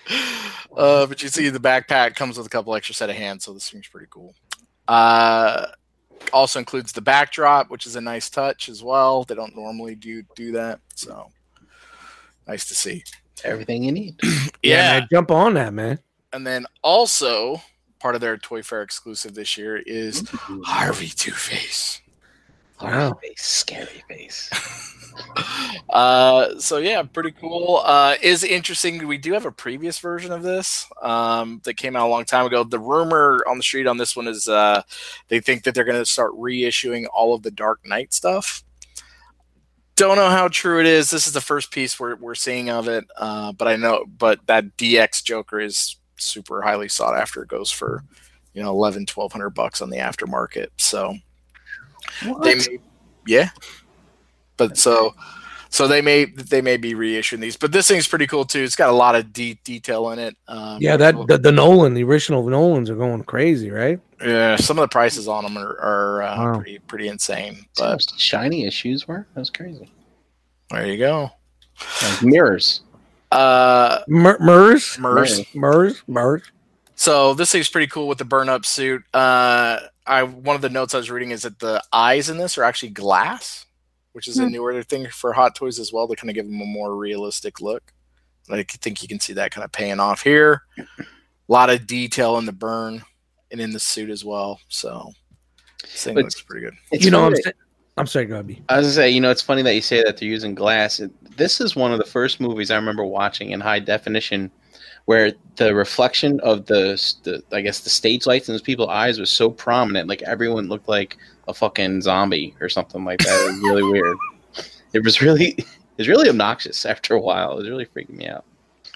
Uh, but you see the backpack comes with a couple extra set of hands, so this thing's pretty cool. Uh, also includes the backdrop, which is a nice touch as well. They don't normally do do that, so nice to see. Everything you need. Yeah, Yeah, man, jump on that, man. and then also part of their Toy Fair exclusive this year is Harvey Two-Face. Wow. Face, scary face. Uh, so yeah, pretty cool. Uh, is interesting. We do have a previous version of this um, that came out a long time ago. The rumor on the street on this one is uh, they think that they're going to start reissuing all of the Dark Knight stuff. Don't know how true it is. This is the first piece we're we're seeing of it, uh, but I know. But that D X Joker is super highly sought after. It goes for you know eleven, twelve hundred bucks on the aftermarket. So What? they may, yeah. But so, so they may they may be reissuing these, but this thing's pretty cool too. It's got a lot of de- detail in it. Um, Yeah, that the, the Nolan, the original Nolans are going crazy, right? yeah. Some of the prices on them are, are uh, Wow. pretty pretty insane. See how But shiny his shoes were? That was crazy. there you go. Like mirrors. Uh, Mer- Mers, Mers. Mers, Mers. So this thing's pretty cool with the burn up suit. Uh, I one of the notes I was reading is that the eyes in this are actually glass, which is a newer thing for Hot Toys as well to kind of give them a more realistic look. I think you can see that kind of paying off here. A lot of detail in the burn and in the suit as well. So this thing But- looks pretty good. It's You know, funny I'm, that- sa- I'm sorry, Gabby. I was gonna say, you know, it's funny that you say that they're using glass. It, this is one of the first movies I remember watching in high definition, where the reflection of the, the I guess, the stage lights in those people's eyes was so prominent. Like everyone looked like a fucking zombie or something like that. It was really weird. It was really, it was really obnoxious after a while. It was really freaking me out.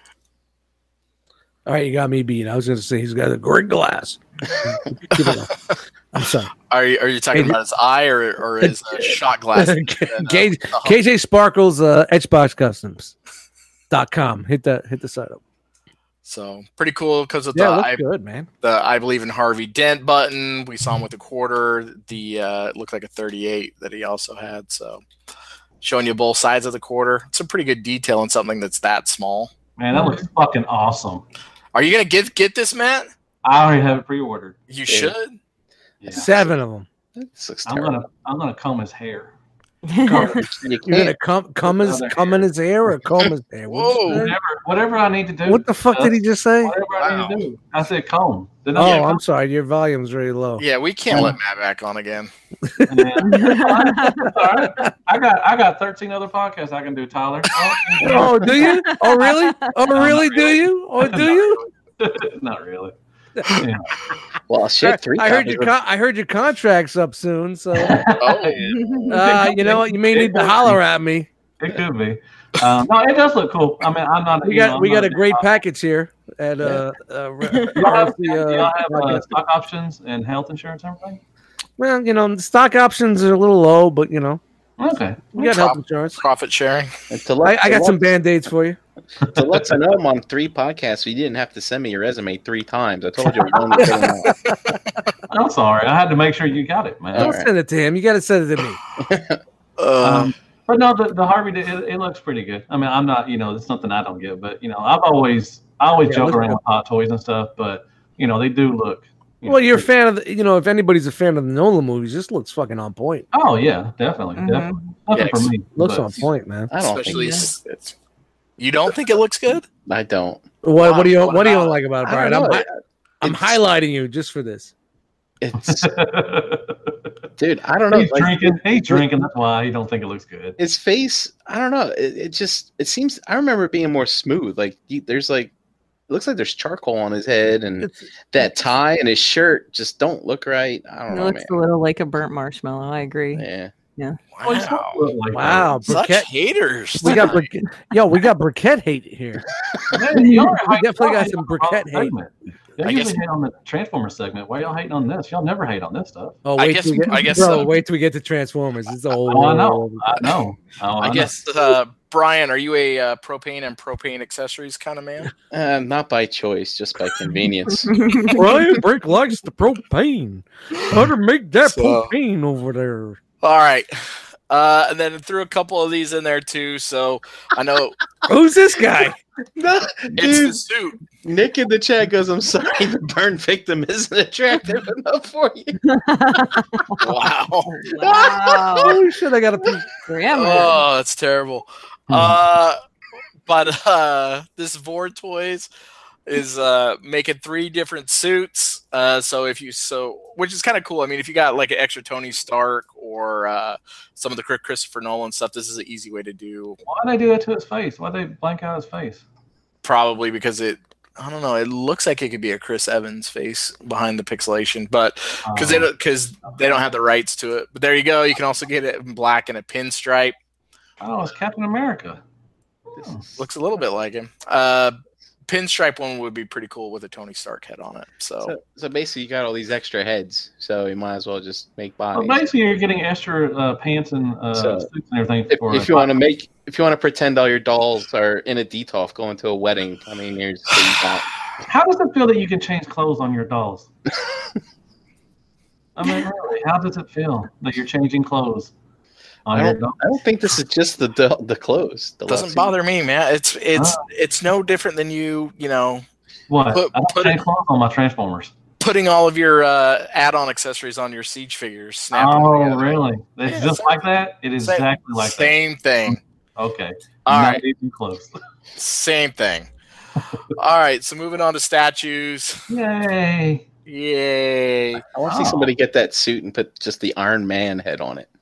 All right, you got me beat. I was going to say he's got a great glass. Keep it up. I'm sorry. Are you, are you talking Hey, about his eye or, or his uh, shot glass? And, uh, K- the hump? K J Sparkles, uh, Edgebox Customs dot com. Hit the hit the site up. So pretty cool because of Yeah, the looks I, good, man. the I believe in Harvey Dent button. We saw him with a quarter. The uh, it looked like a thirty-eight that he also had. So showing you both sides of the quarter. It's a pretty good detail on something that's that small. Man, that looks fucking awesome. Are you gonna get get this, Matt? I already have it pre-ordered. You should. Yeah. Seven of them. This looks I'm terrible. gonna I'm gonna comb his hair. You You're gonna can't. come come his Other come in his hair or comb his hair? What'd you Whoa. say? Whatever whatever I need to do. What the fuck uh, did he just say? Whatever I Wow. need to do. I said comb. Didn't Oh, I say I'm sorry. Your volume's very low. Yeah, we can't let Matt back on again. comb? Yeah. All right. I got I got thirteen other podcasts I can do, Tyler. Oh, do you? Oh, really? Oh, really? Do you? Oh, do you? Not really. Yeah. Well, shit. Three. I heard copies your were- con- I heard your contract's up soon, so Oh, uh, you know what? You may need to holler at me. It could be. Um, no, it does look cool. I mean, I'm not. We you know, got I'm we got not a great uh, package here at uh, uh, Do y'all have, the, do uh, y'all have uh, podcast. stock options and health insurance and everything? Well, you know, the stock options are a little low, but you know, Okay. we got health insurance. profit sharing. And to I, let, I got to some let- band aids for you. To let I know I'm on three podcasts, so you didn't have to send me your resume three times. I told you I was only filling out. I'm sorry. I had to make sure you got it, man. All Don't right. send it to him. You got to send it to me. Uh, Um, but no, the, the Harvey, it, it looks pretty good. I mean, I'm not, you know, it's something I don't get, but you know, I've always, I always Yeah, joke let's around go. with hot toys and stuff, but you know, they do look. You Well, know, you're a pretty- fan of the, you know, if anybody's a fan of the Nolan movies, this looks fucking on point. Oh yeah, definitely, Mhm. definitely. Nothing Yeah, for me. Looks but- on point, man. I don't especially think s- it's, you don't think it looks good? I don't. What, what do you What what do you about- don't like about it, I Brian? don't I'm, know. hi- I'm It's- highlighting you just for this. It's dude. I don't know. He's like, drinking. He's drinking. That's why you don't think it looks good. his face. I don't know. It, it just. It seems. I remember it being more smooth. Like he, there's like. It looks like there's charcoal on his head, and It's, that tie and his shirt just don't look right. I don't It know, looks man. a little like a burnt marshmallow. I agree. Yeah. Oh, he's Wow. not like wow, Such briquette. haters. We got tonight. briquette. Yo, we got briquette hate here. that. Man, y'all are We hate- definitely y'all got hate some on the briquette wrong hate. segment. Y'all I usually guess- hate on the Transformers segment. Why y'all hating on this? Y'all never hate on this stuff. Oh, I wait guess- till we get, I guess bro, so. wait till we get to Transformers. It's all Oh, I know. I know. Oh, I know. guess, uh, Brian, are you a uh, propane and propane accessories kind of man? Uh, not by choice, just by convenience. Brian Brick likes the propane. How to make that So- propane over there? All right. Uh, and then threw a couple of these in there too. So I know Who's this guy? No, it's dude. the suit. Nick in the chat goes, "I'm sorry, the burn victim isn't attractive enough for you." Wow. Wow. Holy shit! I got a piece. Grandma. Oh, that's terrible. Uh, but uh, this Vore Toys is uh, making three different suits. Uh, so if you so, which is kind of cool. I mean, if you got like an extra Tony Stark or uh, some of the Christopher Nolan stuff, this is an easy way to do. Why'd they do that to his face? Why'd they blank out his face? Probably because it. I don't know. It looks like it could be a Chris Evans face behind the pixelation, but because they Um, don't because they don't have the rights to it. But there you go. You can also get it in black and a pinstripe. oh, it's Captain America. Looks a little bit like him. Uh, pinstripe one would be pretty cool with a Tony Stark head on it. So, So, so basically, you got all these extra heads, so you might as well just make Well, bodies. basically, you're getting extra uh, pants and uh, So, suits and everything. If, for if you want to make, if you want to pretend all your dolls are in a D T O F going to a wedding, I mean, here's what you got. How does it feel that you can change clothes on your dolls? I mean, really, how does it feel that you're changing clothes on I your don't, dolls? I don't think this is just the the, the clothes. The doesn't last- bother me, man. It's it's Ah. it's no different than you you know What? Put- I don't put change it- clothes on my Transformers. putting all of your uh, add-on accessories on your Siege figures. Snapping them Oh, together. really? It's Yeah, just same- like that? It is same- exactly like Same thing. that. Okay. All Not right, even close. same thing. All right, so moving on to statues. Yay. Yay! I want to Oh. see somebody get that suit and put just the Iron Man head on it.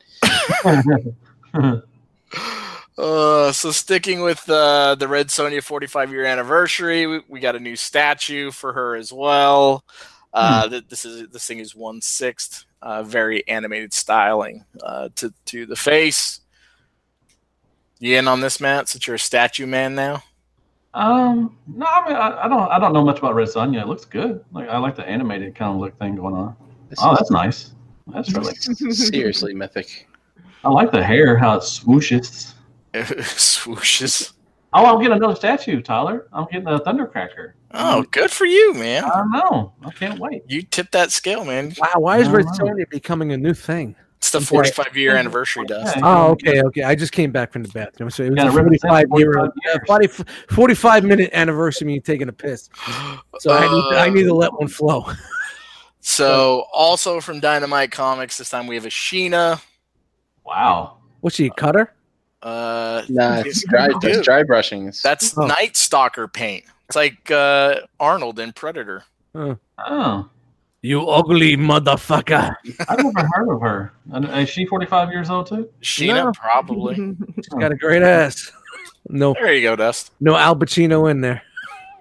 Uh, so sticking with uh, the Red Sonja forty-five year anniversary, we, we got a new statue for her as well. Uh, th- this is this thing is one sixth, uh, very animated styling uh, to to the face. You in on this, Matt? Since you're a statue man now. um, no, I mean, I, I don't, I don't know much about Red Sonja. It looks good. Like, I like the animated kind of look thing going on. This Oh, is that's nice. That's really. seriously mythic. I like the hair, how it swooshes. Swooshes. Oh, I'm getting another statue, Tyler. I'm getting a Thundercracker. Oh, good for you, man. I know. I can't wait. You tipped that scale, man. Wow, why is Red Wow. Sonja becoming a new thing? It's the forty-five year anniversary, Dust. Okay. Oh, okay, okay. I just came back from the bathroom, so it was Yeah, a represent forty-five year, forty-five uh, years. forty, forty-five minute anniversary of me taking a piss. So I need, I need to let one flow. So, also from Dynamite Comics, this time we have a Sheena. Wow. What's she, a cutter? Uh, Nah, it's dry, it's dry brushing. It's, that's Oh. Night Stalker paint. It's like uh, Arnold in Predator. Oh, You ugly motherfucker. I've never heard of her. And Is she forty-five years old too? Sheena, No. probably. She's got a great ass. No, There you go, Dust. no Al Pacino in there.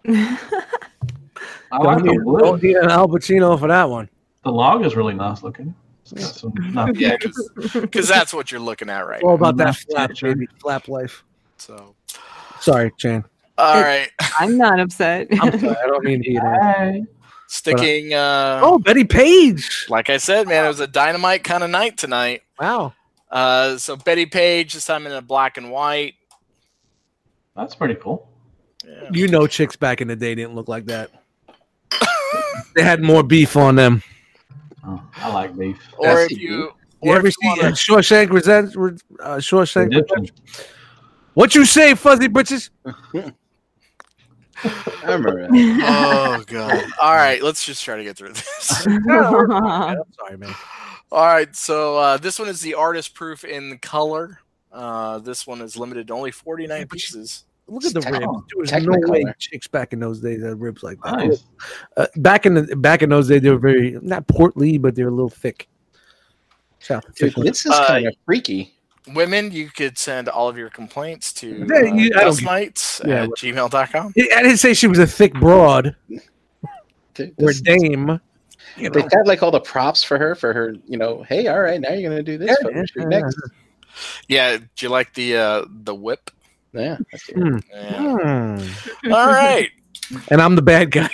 I like Don't the need, wood. don't need an Al Pacino for that one. The log is really nice looking. It's got some nice Yeah, edges. because that's what you're looking at right All now. about that Nice flap, picture. baby. Flap life. So, Sorry, Chan. all right. I'm not upset. I'm sorry. I don't mean to be there. Hey. Sticking, uh, Oh, Betty Page. like I said, man, it was a Dynamite kind of night tonight. Wow. Uh, so, Betty Page, this time in a black and white. That's pretty cool. Yeah. You know, chicks back in the day didn't look like that. They had more beef on them. Oh, I like beef. Or That's if you, You or ever if see you uh, wanna, Shawshank Resent? Uh, Shawshank. Redemption. What you say, fuzzy bitches? I remember that. oh god! All right, let's just try to get through this. I'm sorry, man. All right, so uh, this one is the artist proof in color. Uh, this one is limited to only forty-nine pieces. Look at the Tech- ribs. There was no Technicolor. way chicks back in those days had ribs like that. Nice. Uh, back in the back in those days, they were very not portly, but they were a little thick. South Dude, thick. this is Uh, kind of freaky. Women, you could send all of your complaints to Yeah, you- I uh, don't- dustmites yeah, at gmail dot com. I didn't say she was a thick broad Dude, or this- dame. You know. They've got like all the props for her, for her, you know, hey, all right, now you're going to do this Yeah, photo shoot yeah. next. Yeah, do you like the uh, the whip? Yeah. That's it. Hmm. Yeah. Hmm. all right, And I'm the bad guy.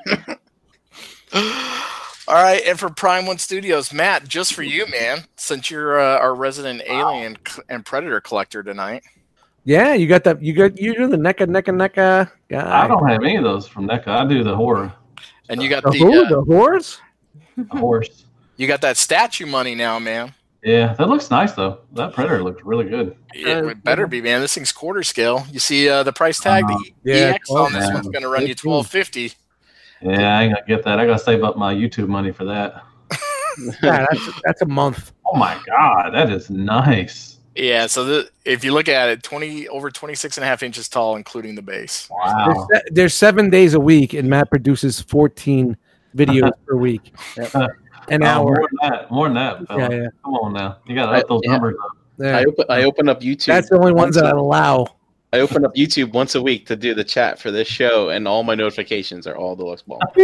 all right. And for Prime One Studios, Matt, just for you, man, since you're uh, our resident alien c- and predator collector tonight. Yeah, you got that. You got you're the NECA NECA NECA guy. I don't have any of those from NECA. I do the horror. And you got The the who? uh, The horse? The horse. you got that statue money now, man. Yeah, that looks nice though. That Predator looks really good. Yeah, it better be, man. This thing's quarter scale. You see uh, the price tag? Uh, the yeah, E X on this yeah. one's going to run you twelve fifty. Yeah, I ain't gonna get that. I gotta save up my YouTube money for that. Yeah, that's that's a month. Oh my god, that is nice. Yeah, so the, if you look at it, twenty over twenty-six and a half inches tall, including the base. Wow. There's, there's seven days a week, and Matt produces fourteen videos per week. An Uh, hour. more than that. More than that. Fella. Yeah, yeah. Come on now. You gotta I- up those yeah. numbers up. Yeah. I open I open up YouTube. That's the only ones once that I a- allow. I open up YouTube once a week to do the chat for this show, and all my notifications are all Deluxe Ball. to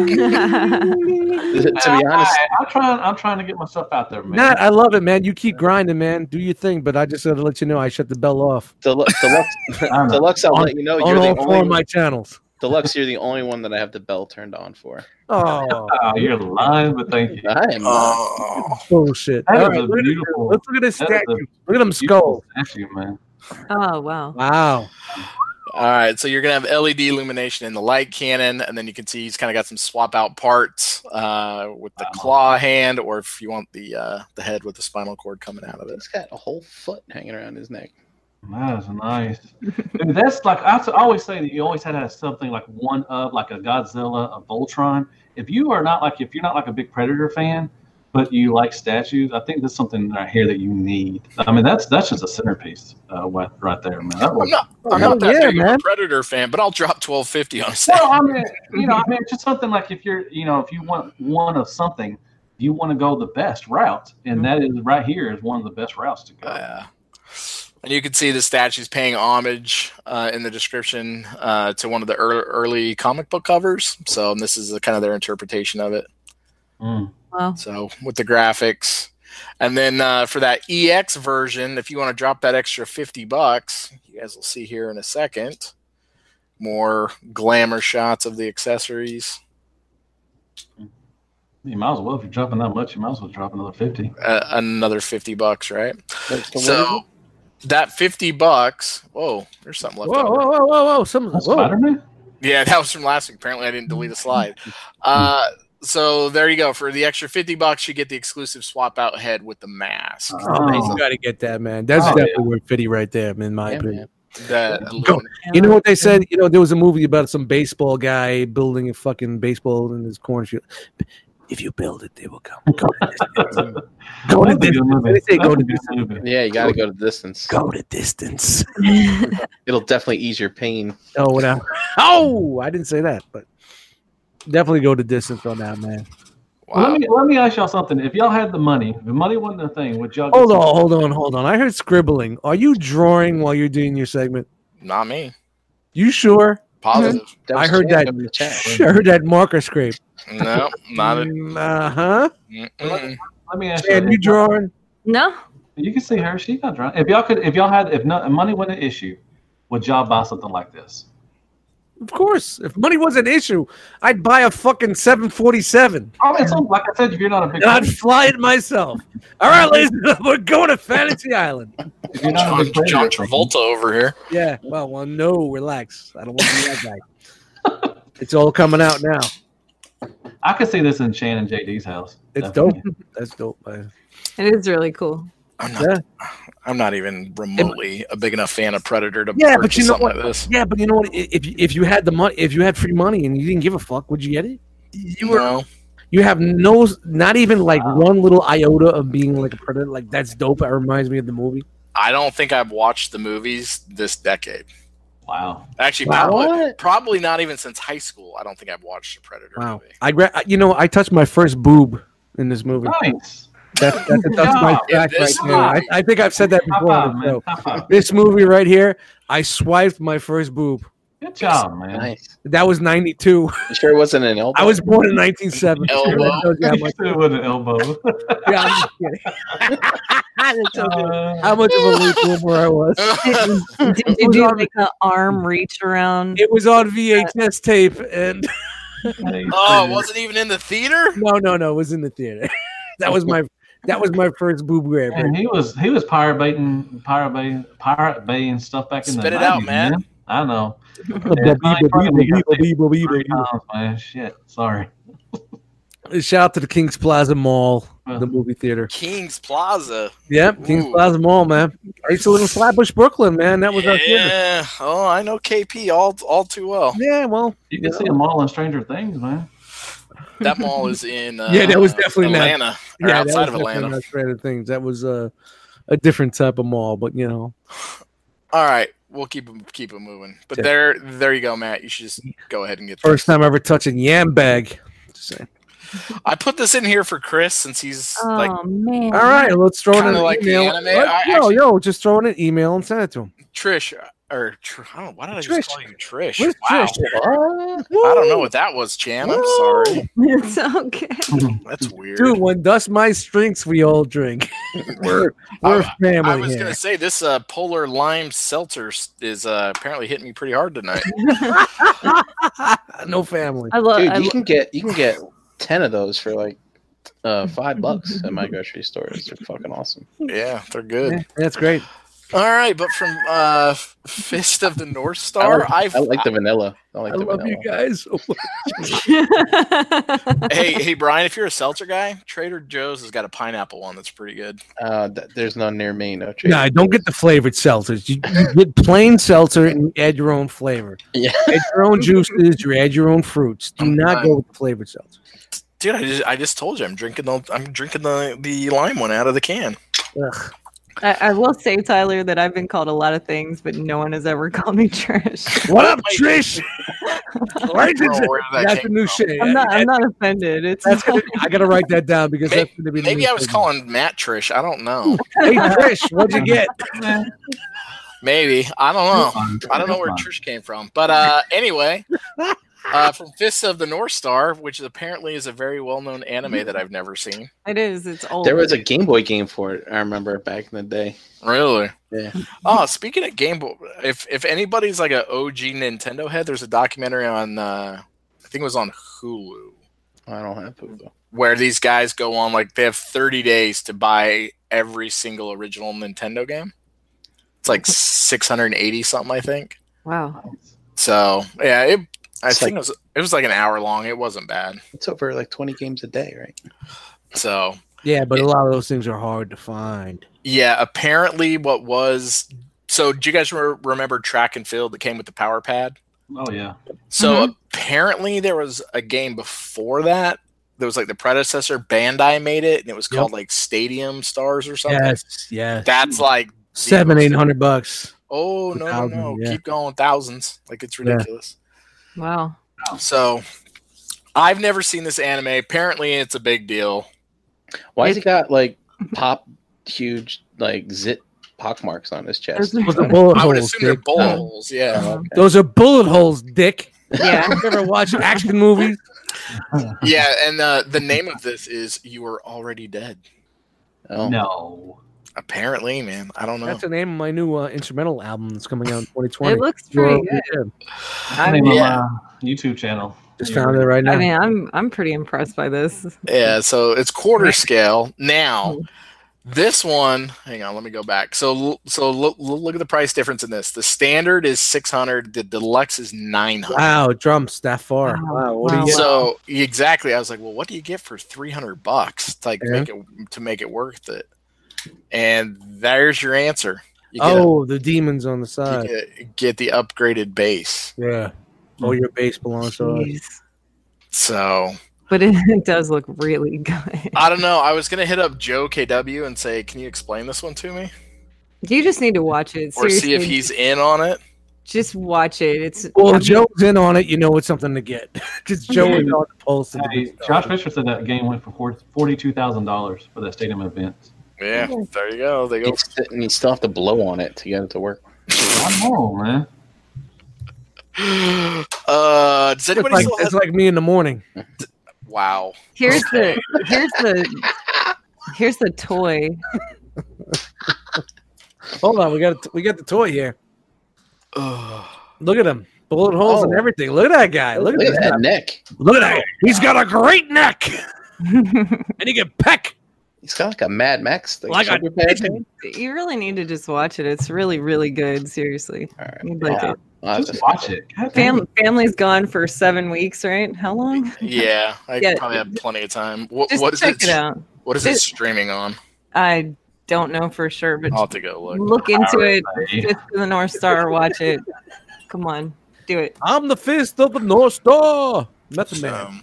be honest, I, I'm trying. I'm trying to get myself out there, man. Matt, I love it, man. You keep grinding, man. Do your thing, but I just got to let you know I shut the bell off Deluxe, Deluxe, I know. Deluxe I'll On- let you know on you're all the four of only my channels. Deluxe. You're the only one that I have the bell turned on for. Oh, Oh, you're lying, but thank you. I am. not. Oh, bullshit. That All is right, a look at this- beautiful- let's look at this that is a statue. Look at them skulls. Statue, man. Oh wow. Wow. all right. So you're gonna have L E D illumination in the light cannon, and then you can see he's kind of got some swap out parts uh, with the Wow. claw hand, or if you want the uh, the head with the spinal cord coming out of it. He's got a whole foot hanging around his neck. That is nice. Dude, that's like I always say that you always had to have something like one of like a Godzilla, a Voltron. If you are not like if you're not like a big Predator fan, but you like statues, I think that's something right here that you need. I mean, that's that's just a centerpiece uh, right right there, man. That I'm was, not, I'm hell not that yeah, big of a man. Predator fan, but I'll drop twelve fifty on a statue. well, I mean, you know, I mean, just something like if you're, you know, if you want one of something, you want to go the best route, and that is right here is one of the best routes to go. Yeah. And you can see the statues paying homage uh, in the description uh, to one of the early, early comic book covers. So this is the, kind of their interpretation of it. Mm. Wow. So with the graphics, and then uh, for that E X version, if you want to drop that extra fifty bucks, you guys will see here in a second, more glamour shots of the accessories. You might as well, if you're dropping that much, you might as well drop another fifty. Uh, another fifty bucks, right? That's the So way- that fifty bucks. Whoa, there's something left Whoa, over. whoa, whoa, whoa, whoa! Some That's whoa. Spider-Man? Yeah, that was from last week. Apparently, I didn't delete a slide. Uh, so there you go. For the extra fifty bucks, you get the exclusive swap out head with the mask. Oh. You got to get that, man. That's Oh, definitely yeah. worth fifty right there, in my Yeah, opinion. man. That Go. You know what they said? You know, there was a movie about some baseball guy building a fucking baseball in his cornfield. If you build it, they will come. Go to distance. Go to That's a good distance. movie. They say That's go a to good distance. movie. Yeah, you got to go to distance. Go to distance. It'll definitely ease your pain. Oh, whatever. Oh, I didn't say that, but definitely go to distance on that, man. Well, Wow. let me let me ask y'all something. If y'all had the money, if money wasn't a thing, would y'all? Hold get on, some- hold on, hold on. I heard scribbling. Are you drawing while you're doing your segment? Not me. You sure? Positive. That I was heard Chan that. in the chat. I heard that marker scrape. No, not it. Uh huh. Mm-mm. Let me ask And you. you drawing? No. You can see her. She's not drawing. If y'all could, if y'all had, if not, if money wasn't an issue, would y'all buy something like this? Of course. If money was an issue, I'd buy a fucking seven forty-seven. I mean, so, like I said, if you're not a big, And I'd fly it myself. All right, ladies, and gentlemen, we're going to Fantasy Island. if you're not a John, big player, John Travolta over here. Yeah. Well, well, no, relax. I don't want to be that guy. It's all coming out now. I could see this in Shan and J D's house. It's Definitely. dope. That's dope, man. It is really cool. I'm not. Yeah. I'm not even remotely a big enough fan of Predator to Yeah, but purchase you know something what? like this. Yeah, but you know what? If you, if you had the money, if you had free money and you didn't give a fuck, would you get it? You were. No. You have no, not even like Wow. one little iota of being like a predator. Like that's dope. It reminds me of the movie. I don't think I've watched the movies this decade. Wow. Actually, Wow. probably, What? probably not even since high school. I don't think I've watched a Predator Wow. movie. I gra- you know I touched my first boob in this movie. Nice. That's that's, that's my Yeah, fact right this there. I, I think I've said that High before. on five, the man. show. High five. This movie right here, I swiped my first boob. Good job, man. Nice. That was ninety-two. You sure it wasn't an elbow? I was born in nineteen seventy. Elbow. That tells you how much, It with an elbow. yeah, I'm just kidding. That tells you Uh, how much of a late bloomer I was. Did you do like an arm reach around? It was on V H S tape, and Oh, it wasn't even in the theater? no, no, no, it was in the theater. That was my that was my first boob grab. And he was he was pirate baiting pirate bay pirate bay and stuff back in the Spit it out, nineties, man. I know. Bobby, Bobby, Bobby, Bobby, Bobby, Three Bobby. times, man. Shit. Sorry. Shout out to the Kings Plaza Mall, Well. the movie theater. Kings Plaza. Yep, Kings Ooh. Plaza Mall, man. I used to live in Flatbush, Brooklyn, man. That was our theater. Yeah. Oh, I know K P all all too well. Yeah, well, You can see them all in Stranger Things, man. That mall is in uh, Yeah, that was definitely not- Atlanta or yeah, outside that of was definitely Atlanta. not Stranger Things. That was uh, a different type of mall, but you know, All right, we'll keep it keep it moving. But Yeah. there there you go, Matt. You should just go ahead and get first this. time ever touching yam bag. Just saying. I put this in here for Chris since he's Oh like man! All right, let's throw it in Kinda an like the email. anime. What? I yo, actually- yo, just throw it in an email and send it to him. Trish or Tr- I don't know, why did I Trish. just call you Trish? Where's Wow. Trish? I don't know what that was, Chan. I'm sorry. It's okay. That's weird. Dude, when dust mice drinks, we all drink. we're we're I- family I was here. gonna say this uh, polar lime seltzer s- is uh, apparently hitting me pretty hard tonight. No family. I love. Dude, I you lo- can get you can get ten of those for like uh, five bucks at my grocery store. They're fucking awesome. Yeah, they're good. Yeah, that's great. All right, but from uh, Fist of the North I Star, like, I've I like the vanilla. I like I the love vanilla. you guys. so much. hey hey Brian, if you're a seltzer guy, Trader Joe's has got a pineapple one that's pretty good. Uh, th- there's none near me. No. Trader Nah, don't get the flavored seltzers. You, you get plain seltzer and you add your own flavor. Yeah. Add your own juices. You add your own fruits. Do not go with the flavored seltzer. Dude, I just I just told you I'm drinking the I'm drinking the the lime one out of the can. Ugh. I, I will say, Tyler, that I've been called a lot of things, but no one has ever called me Trish. What up, Trish? Why I don't know where that That's came a new from. shit. I'm not. I'm That- not offended. It's that's gonna, I gotta write that down because Maybe- that's gonna be. the Maybe new I was segment. calling Matt Trish. I don't know. Hey Trish, what'd you get? Maybe I don't know. I don't know where Trish came from. But uh, anyway, uh, from Fists of the North Star, which apparently is a very well-known anime that I've never seen. it is. It's old. There was a Game Boy game for it. I remember back in the day. Really? Yeah. Oh, speaking of Game Boy, if if anybody's like a O G Nintendo head, there's a documentary on uh, I think it was on Hulu I don't have Pogo. where these guys go on like they have thirty days to buy every single original Nintendo game. It's like six hundred eighty something, I think. Wow. So yeah, it. I It's think like- it was it was like an hour long. It wasn't bad. It's over like twenty games a day, right? So Yeah, but a lot of those things are hard to find. yeah, apparently what was so. Do you guys re- remember Track and Field that came with the Power Pad? Oh yeah. So apparently there was a game before that. There was like the predecessor. Bandai made it, and it was called like Stadium Stars or something. Yes, yes. That's like Seven, zero. eight hundred bucks. Oh no, no, Thousand, no! yeah. Keep going, thousands. Like it's Yeah. ridiculous. Wow. So I've never seen this anime. Apparently, it's a big deal. Why has he got like pop huge like zit pock marks on his chest? There's- Those are bullet I would holes, assume they're Dick. bullet Oh. holes. Yeah, Oh, okay. Those are bullet holes, Dick. Yeah. You ever watch action movies? yeah. And uh, the name of this is "You Are Already Dead." Oh. No. Apparently, man. I don't know. That's the name of my new uh, instrumental album that's coming out in twenty twenty. It looks pretty Well, good. That's I the name mean, of yeah. my YouTube channel. Just found it right now. I mean, I'm I'm pretty impressed by this. Yeah, so it's quarter scale. Now, this one, hang on, let me go back. So so look, look at the price difference in this. The standard is six hundred, the deluxe is nine hundred. Wow, it jumps that far. Wow. Wow, what do Wow. you get? So exactly, I was like, well, what do you get for three hundred bucks to like Yeah. make it to make it worth it? And there's your answer. You get, Oh, the demons on the you side. get, get the upgraded base. Yeah. Oh, your base belongs to us. Jeez. So But it, it does look really good. I don't know. I was gonna hit up Joe K W and say, can you explain this one to me, You just need to watch it. or Seriously, see if he's in on it? just watch it. It's Well, I if mean, Joe's in on it, you know it's something to get. Because Joe is on the pulse. of the Hey, good stuff. Josh Fisher said that game went for forty-two thousand dollars for that stadium event. Yeah, there you go. They go. It's, and you still have to blow on it to get it to work. I know, man. Uh, does It's anybody like, still it's have? like me in the morning. Wow. here's the here's the here's the toy. Hold on, we got we got the toy here. Ugh. Look at him, bullet holes and Oh. everything. Look at that guy. Look, Look at at that. that neck. Look at that. He's got a great neck, and he can peck He's got like a Mad Max thing. like a shoulder pad pigeon. thing. You really need to just watch it. It's really really good. Seriously, All right. you'd like Yeah. it. I'll have Just to- watch it. God damn. Fam- family's gone for seven weeks, right? How long? Yeah, I Yeah. probably have plenty of time. What, Just what is check it? it out. What is it It- streaming on? I don't know for sure, but I'll have to go look. look into it. Alright. Fist of the North Star. Watch it. Come on, do it. I'm the fist of the North Star. Method Man. Um,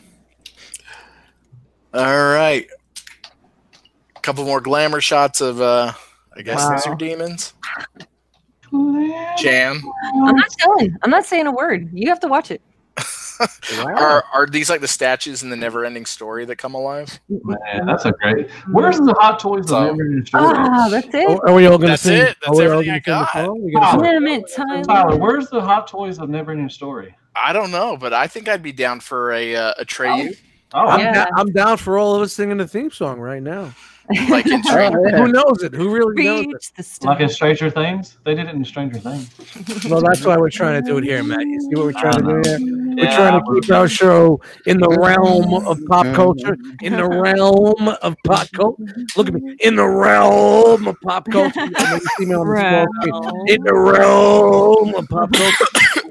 all right. A couple more glamour shots of, uh, I guess, Wow. these are demons. Jan, I'm not telling. I'm not saying a word. You have to watch it. are are these like the statues in the Never-Ending Story that come alive? Man, that's a great. Where's the Hot Toys So- of Never Story? Ah, that's it. Oh, are we all going to That's sing? it. That's are we all everything gonna I sing the got. song? We gonna Wow. sing- Damn it, Tyler. Tyler, where's the Hot Toys of Never Ending Story? I don't know, but I think I'd be down for a uh, a Treyu. Oh, I'm, Yeah. da- I'm down for all of us singing the theme song right now. Like in Oh, Treyu. yeah. Who knows it? Who really knows it? Reach the like in stars. Stranger Things? They did it in Stranger Things. Well, that's why we're trying to do it here, Matt. You see what we're trying to do here? We're Yeah, trying to we're- keep our show in the realm of pop culture. In the realm of pop culture. Look at me. In the realm of pop culture. I know you see me on the small screen. Realm. In the realm of pop culture.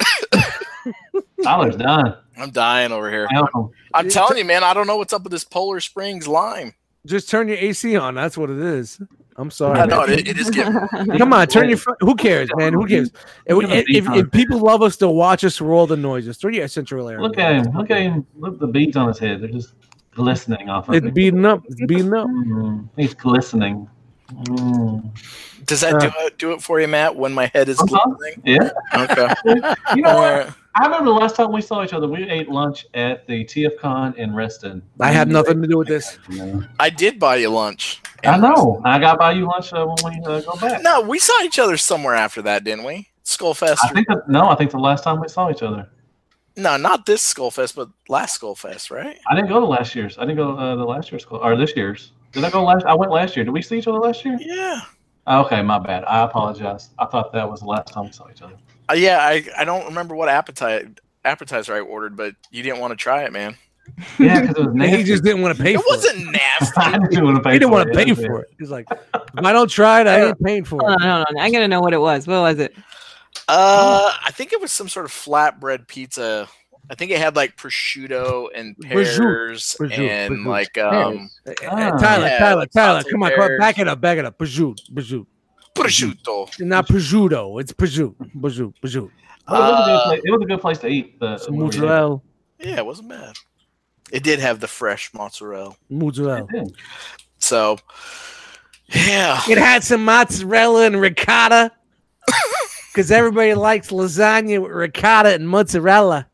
Tyler's done. I'm dying over here. Welcome. I'm telling you, man, I don't know what's up with this Polar Springs lime. Just turn your A C on. That's what it is. I'm sorry. I know man. it, it is getting. Come on, turn your. Fu- Who cares, man? Who cares? If, if, if, if people love us, they'll watch us for all the noises. Throw your central area. Look at him. Look at him. Look at the beads on his head. They're just glistening off of It's it. beating up. It's beating up. Mm, he's glistening. Mm. Does that do it? Do it for you, Matt? When my head is Uh-huh. glistening. Yeah. Okay. You know All what? right. I remember the last time we saw each other, we ate lunch at the T F Con in Reston. I have nothing to do with this. I did buy you lunch. I know. I got by you lunch uh, when we uh, go back. No, we saw each other somewhere after that, didn't we? Skullfest. I think that, no. I think the last time we saw each other. No, not this Skullfest, but last Skullfest, right? I didn't go to last year's. I didn't go uh, the last year's school or this year's. Did I go last? I went last year. Did we see each other last year? Yeah. Okay, my bad. I apologize. I thought that was the last time we saw each other. Uh, yeah, I, I don't remember what appetite appetizer I ordered, but you didn't want to try it, man. Yeah, because it was nasty. He just didn't want to pay It for wasn't I nasty. didn't want to it. pay. He didn't for want to it. pay for it. He's like, if I don't try it, I ain't paying for Hold it. on, hold on. I gotta know what it was. What was it? Uh, I think it was some sort of flatbread pizza. I think it had like prosciutto and Prosciutto. pears Prosciutto. and Prosciutto. like um Uh, uh, Ah. Tyler, Yeah, Tyler, like Tyler, sauteed come on, come on, pears. back it up, back it up. Prosciutto, prosciutto. prosciutto. Not prosciutto. It's prosciutto, prosciutto, prosciutto. Well, it, was a good Uh, place. It was a good place to eat. The, Some mozzarella, Yeah, it wasn't bad. It did have the fresh mozzarella. mozzarella. So, yeah. It had some mozzarella and ricotta. Because everybody likes lasagna with ricotta and mozzarella.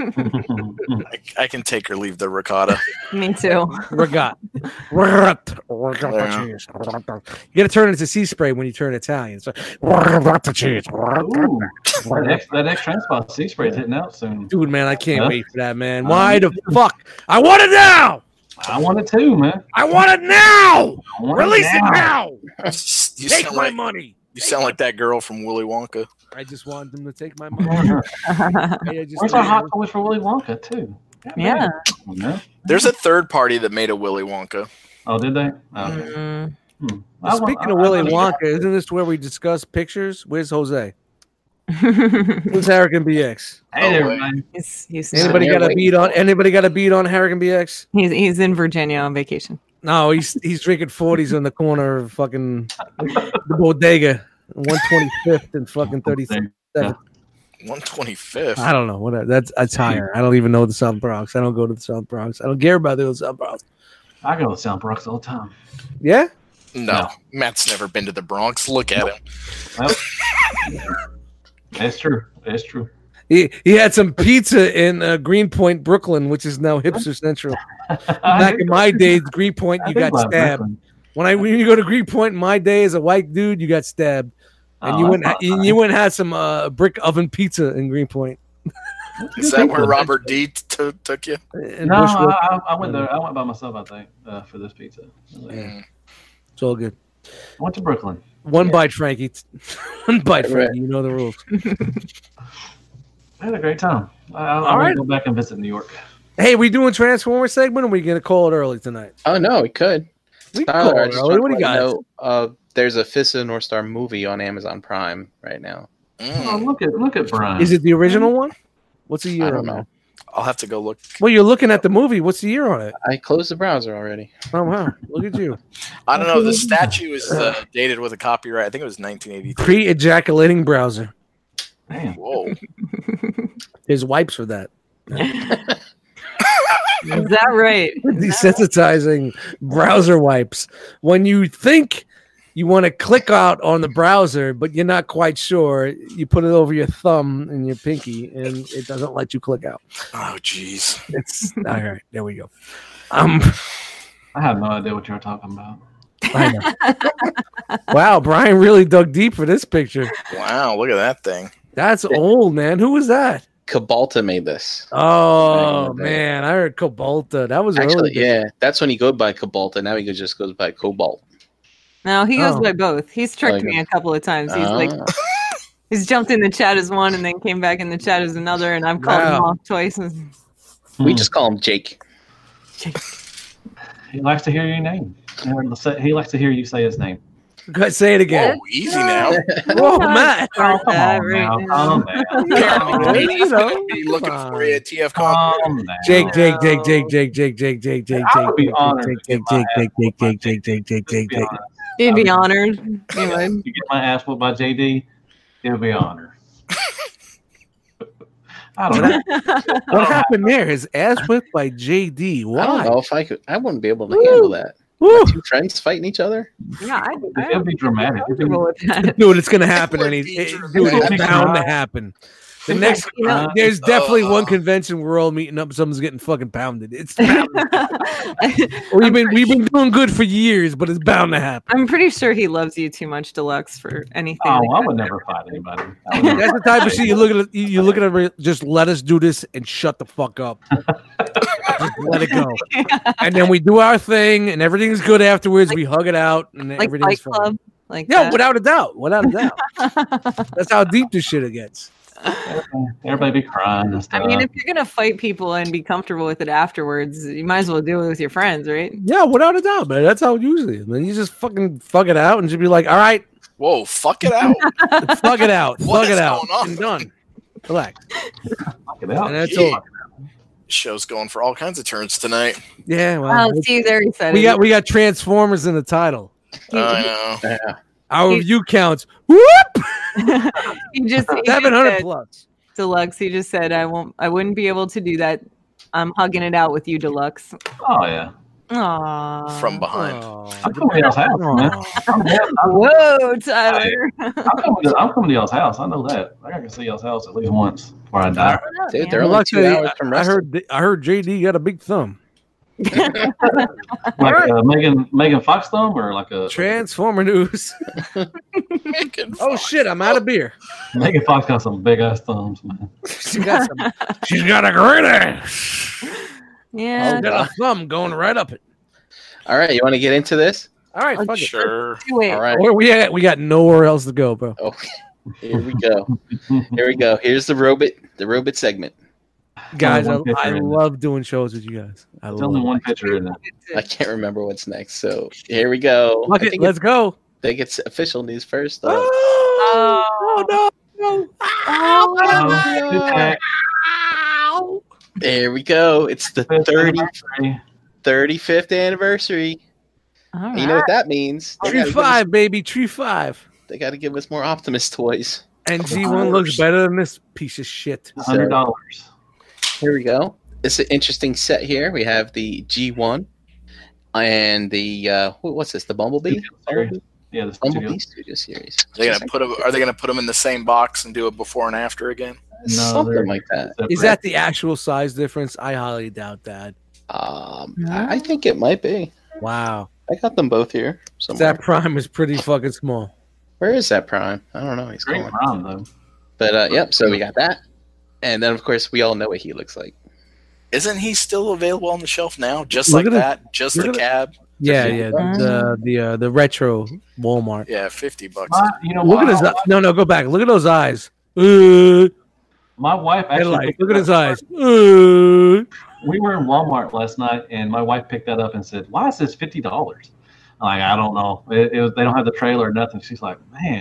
I, I can take or leave the ricotta. Me too. Ricotta. Ricotta. Ricotta cheese. You got to turn it into sea spray when you turn Italian. So, ricotta cheese. Ooh, that X, that X Transport Sea Spray is hitting out soon. Dude, man, I can't Huh? wait for that, man. Why the fuck? I want it now. I want it too, man. I want it now. I want Release it it now. now. You Take sound my like money. you sound like that girl from Willy Wonka. I just want them to take my money. I just- Where's our hot toys for Willy Wonka too? God Yeah. damn. Yeah. There's a third party that made a Willy Wonka. Oh, did they? Oh. Mm. Hmm. I want- Speaking I- of I Willy want- Wonka, isn't this where we discuss pictures? Where's Jose? Who's Harrigan B X? Hey there, Oh, wait. man. he's, he's, Anybody there got a waiting beat on? for it. Anybody got a beat on Harrigan B X? he's he's in Virginia on vacation. No, he's he's drinking forties on the corner of fucking the bodega, one twenty fifth and fucking thirty seven. one twenty-fifth. I don't know what that's. That's higher. I don't even know the South Bronx. I don't go to the South Bronx. I don't care about the South Bronx. I go to South Bronx all the time. Yeah, No, No. Matt's never been to the Bronx. Look at him. Well, that's true. That's true. he he had some pizza in uh, Greenpoint, Brooklyn, which is now hipster central. Back in my days, Greenpoint, I you think got about stabbed. Brooklyn. When I when you go to Greenpoint in my day as a white dude, you got stabbed, and Oh, you that's went not you, nice. you went and had some uh, brick oven pizza in Greenpoint. Is that where Robert D t- took you? In No, Bushwick. I, I, I went there. I went by myself. I think uh, for this pizza. I Mm. It's all good. went to Brooklyn. One bite, Frankie. One bite, Right. Frankie. You know the rules. I had a great time. I, I, All I want right. to go back and visit New York. Hey, we doing Transformer segment, or we gonna call it early tonight? Oh no, we could. We can Tyler, call I it just early. want What do to you let got? know, uh, there's a Fist of the North Star movie on Amazon Prime right now. Oh, Mm. look at look at Brian. Is it the original one? What's the year I don't on know. that? I'll have to go look. Well, you're looking at the movie. What's the year on it? I closed the browser already. Oh wow, look at you. I don't know. The statue is uh, dated with a copyright. I think it was nineteen eighty-three. Pre-ejaculating browser. Damn. Whoa. There's wipes for that. Is that right? Desensitizing browser wipes. When you think you want to click out on the browser, but you're not quite sure, you put it over your thumb and your pinky, and it doesn't let you click out. Oh, jeez. It's all right. There we go. Um, I have no idea what you're talking about. I know. Wow, Brian really dug deep for this picture. Wow, look at that thing. That's old, man. Who was that? Cabalta made this. Oh Back in the day. man, I heard Cobalta. That was Actually, early. yeah, that's when he go by Cabalta. Now he just goes by Cobalt. No, he goes Oh. by both. He's tricked Like- me a couple of times. He's like, Ah. he's jumped in the chat as one and then came back in the chat as another, and I've called him Wow. off twice. we Hmm. just call him Jake. He likes to hear your name. He likes to hear you say his name. Go- Say it again. Whoa, easy now. Whoa, Matt. Oh, come that on right now. now. Calm down. Yeah, He's you know, gonna be looking come for you on. at T F Con. Calm down. Jake, Jake, Jake, Jake, Jake, Jake, Jake, Jake, Jake, Jake, I would be Jake, honored Jake, to get Jake, my Jake, ass Jake, whooped by Jake, Jake, Jake, Jake, Jake, Jake, Jake. He'd be honored. He would. You get my ass whooped by J D, it'll be an honor. I don't know. What happened there? His ass whipped by J D. I don't Why? know if I could. I wouldn't be able to handle that. Woo. Two friends fighting each other. Yeah, I, I It'll be dramatic. It'll be, comfortable with that. Dude, it's gonna happen. Would Any, be it, dramatic. dude, it's Would be bound to dramatic. happen. The next, You know- there's definitely Uh, one convention we're all meeting up. Someone's getting fucking pounded. It's bound. I'm We've been pretty we've been doing good for years, but it's bound to happen. I'm pretty sure he loves you too much, Deluxe, for anything. oh, like I that. would never fight anybody. I would never- That's the type of shit you look at. it- You you look at it. Just let us do this and shut the fuck up. Just let it go. And then we do our thing, and everything's good afterwards. We hug it out, and like everything's Fight fine. Club. Like Yeah, that. without a doubt, without a doubt. That's how deep this shit gets. Everybody be crying and stuff. I mean, if you're gonna fight people and be comfortable with it afterwards, you might as well do it with your friends, right? Yeah, without a doubt, man. That's how it usually is. Man, you just fucking fuck it out and just be like, all right, Whoa, fuck it out. fuck it out, What fuck is it out, going on? and done. Relax. Knock it out. And that's Yeah. all. Show's going for all kinds of turns tonight. Yeah, well, Oh, see, there he said we it. got we got Transformers in the title. I know. Yeah. Our He- review counts. Whoop! he just he just Seven hundred said- plus. Deluxe. He just said, "I won't. I wouldn't be able to do that. I'm hugging it out with you, Deluxe." Oh yeah. Aww. From behind. Oh, I'm coming to y'all's house, man. I'm, I'm, I'm, Whoa, Tyler. coming to, I'm coming to y'all's house. I know that. I gotta see y'all's house at least once before I die. Dude, they're Yeah. only Well, two luckily, hours from I wrestling. heard I heard J D got a big thumb. Like uh, Megan Megan Fox thumb or like a Transformer news. Making Oh fun. shit, I'm out of beer. Megan Fox got some big ass thumbs, man. She got some, she's got a great ass. Yeah. Oh, Got a thumb going right up it. All right, you want to get into this? All right, fuck it. Sure. Wait. All right. Or we got, we got nowhere else to go, bro. Okay. Here we go. Here we go. Here's the robot. The robot segment. Guys, I, one picture I in there. love doing shows with you guys. I There's love only it. one picture in there. I can't remember what's next. So here we go. Fuck I it, think, let's go. I think it's official news first. Though. Oh, no, no. Oh, good pack. There we go. It's the Fifth thirty, anniversary. thirty-fifth anniversary. All And right. you know what that means? They Tree gotta, give us, five, baby. Tree five. they gotta give us more Optimus toys. And G one looks better than this piece of shit. Hundred dollars. Here we go. It's an interesting set here. We have the G one and the uh, what- what's this? The Bumblebee. Series. Yeah, the Bumblebee studio. Studio Series. Are they gonna put 'em- Are they gonna put them in the same box and do a before and after again? No, Something they're- like that. Is that the actual size difference? I highly doubt that. Um, I I think it might be. Wow. I got them both here somewhere. That prime is pretty fucking small. Where is that Prime? I don't know. He's great gone. prime though? But uh, yep. So we got that, and then of course we all know what he looks like. Isn't he still available on the shelf now? Just Look like at it. that? Just Look the at it. cab? Yeah, yeah. The the uh, the retro Walmart. Yeah, fifty bucks. My, you know, Look at my, his eye- no, no. Go back. Look at those eyes. Uh, my wife actually. headlight. picked Look at it his up. eyes. Uh, We were in Walmart last night, and my wife picked that up and said, "Why is this fifty dollars?" I'm like, I don't know. It, it was, they don't have the trailer or nothing. She's like, "Man, that's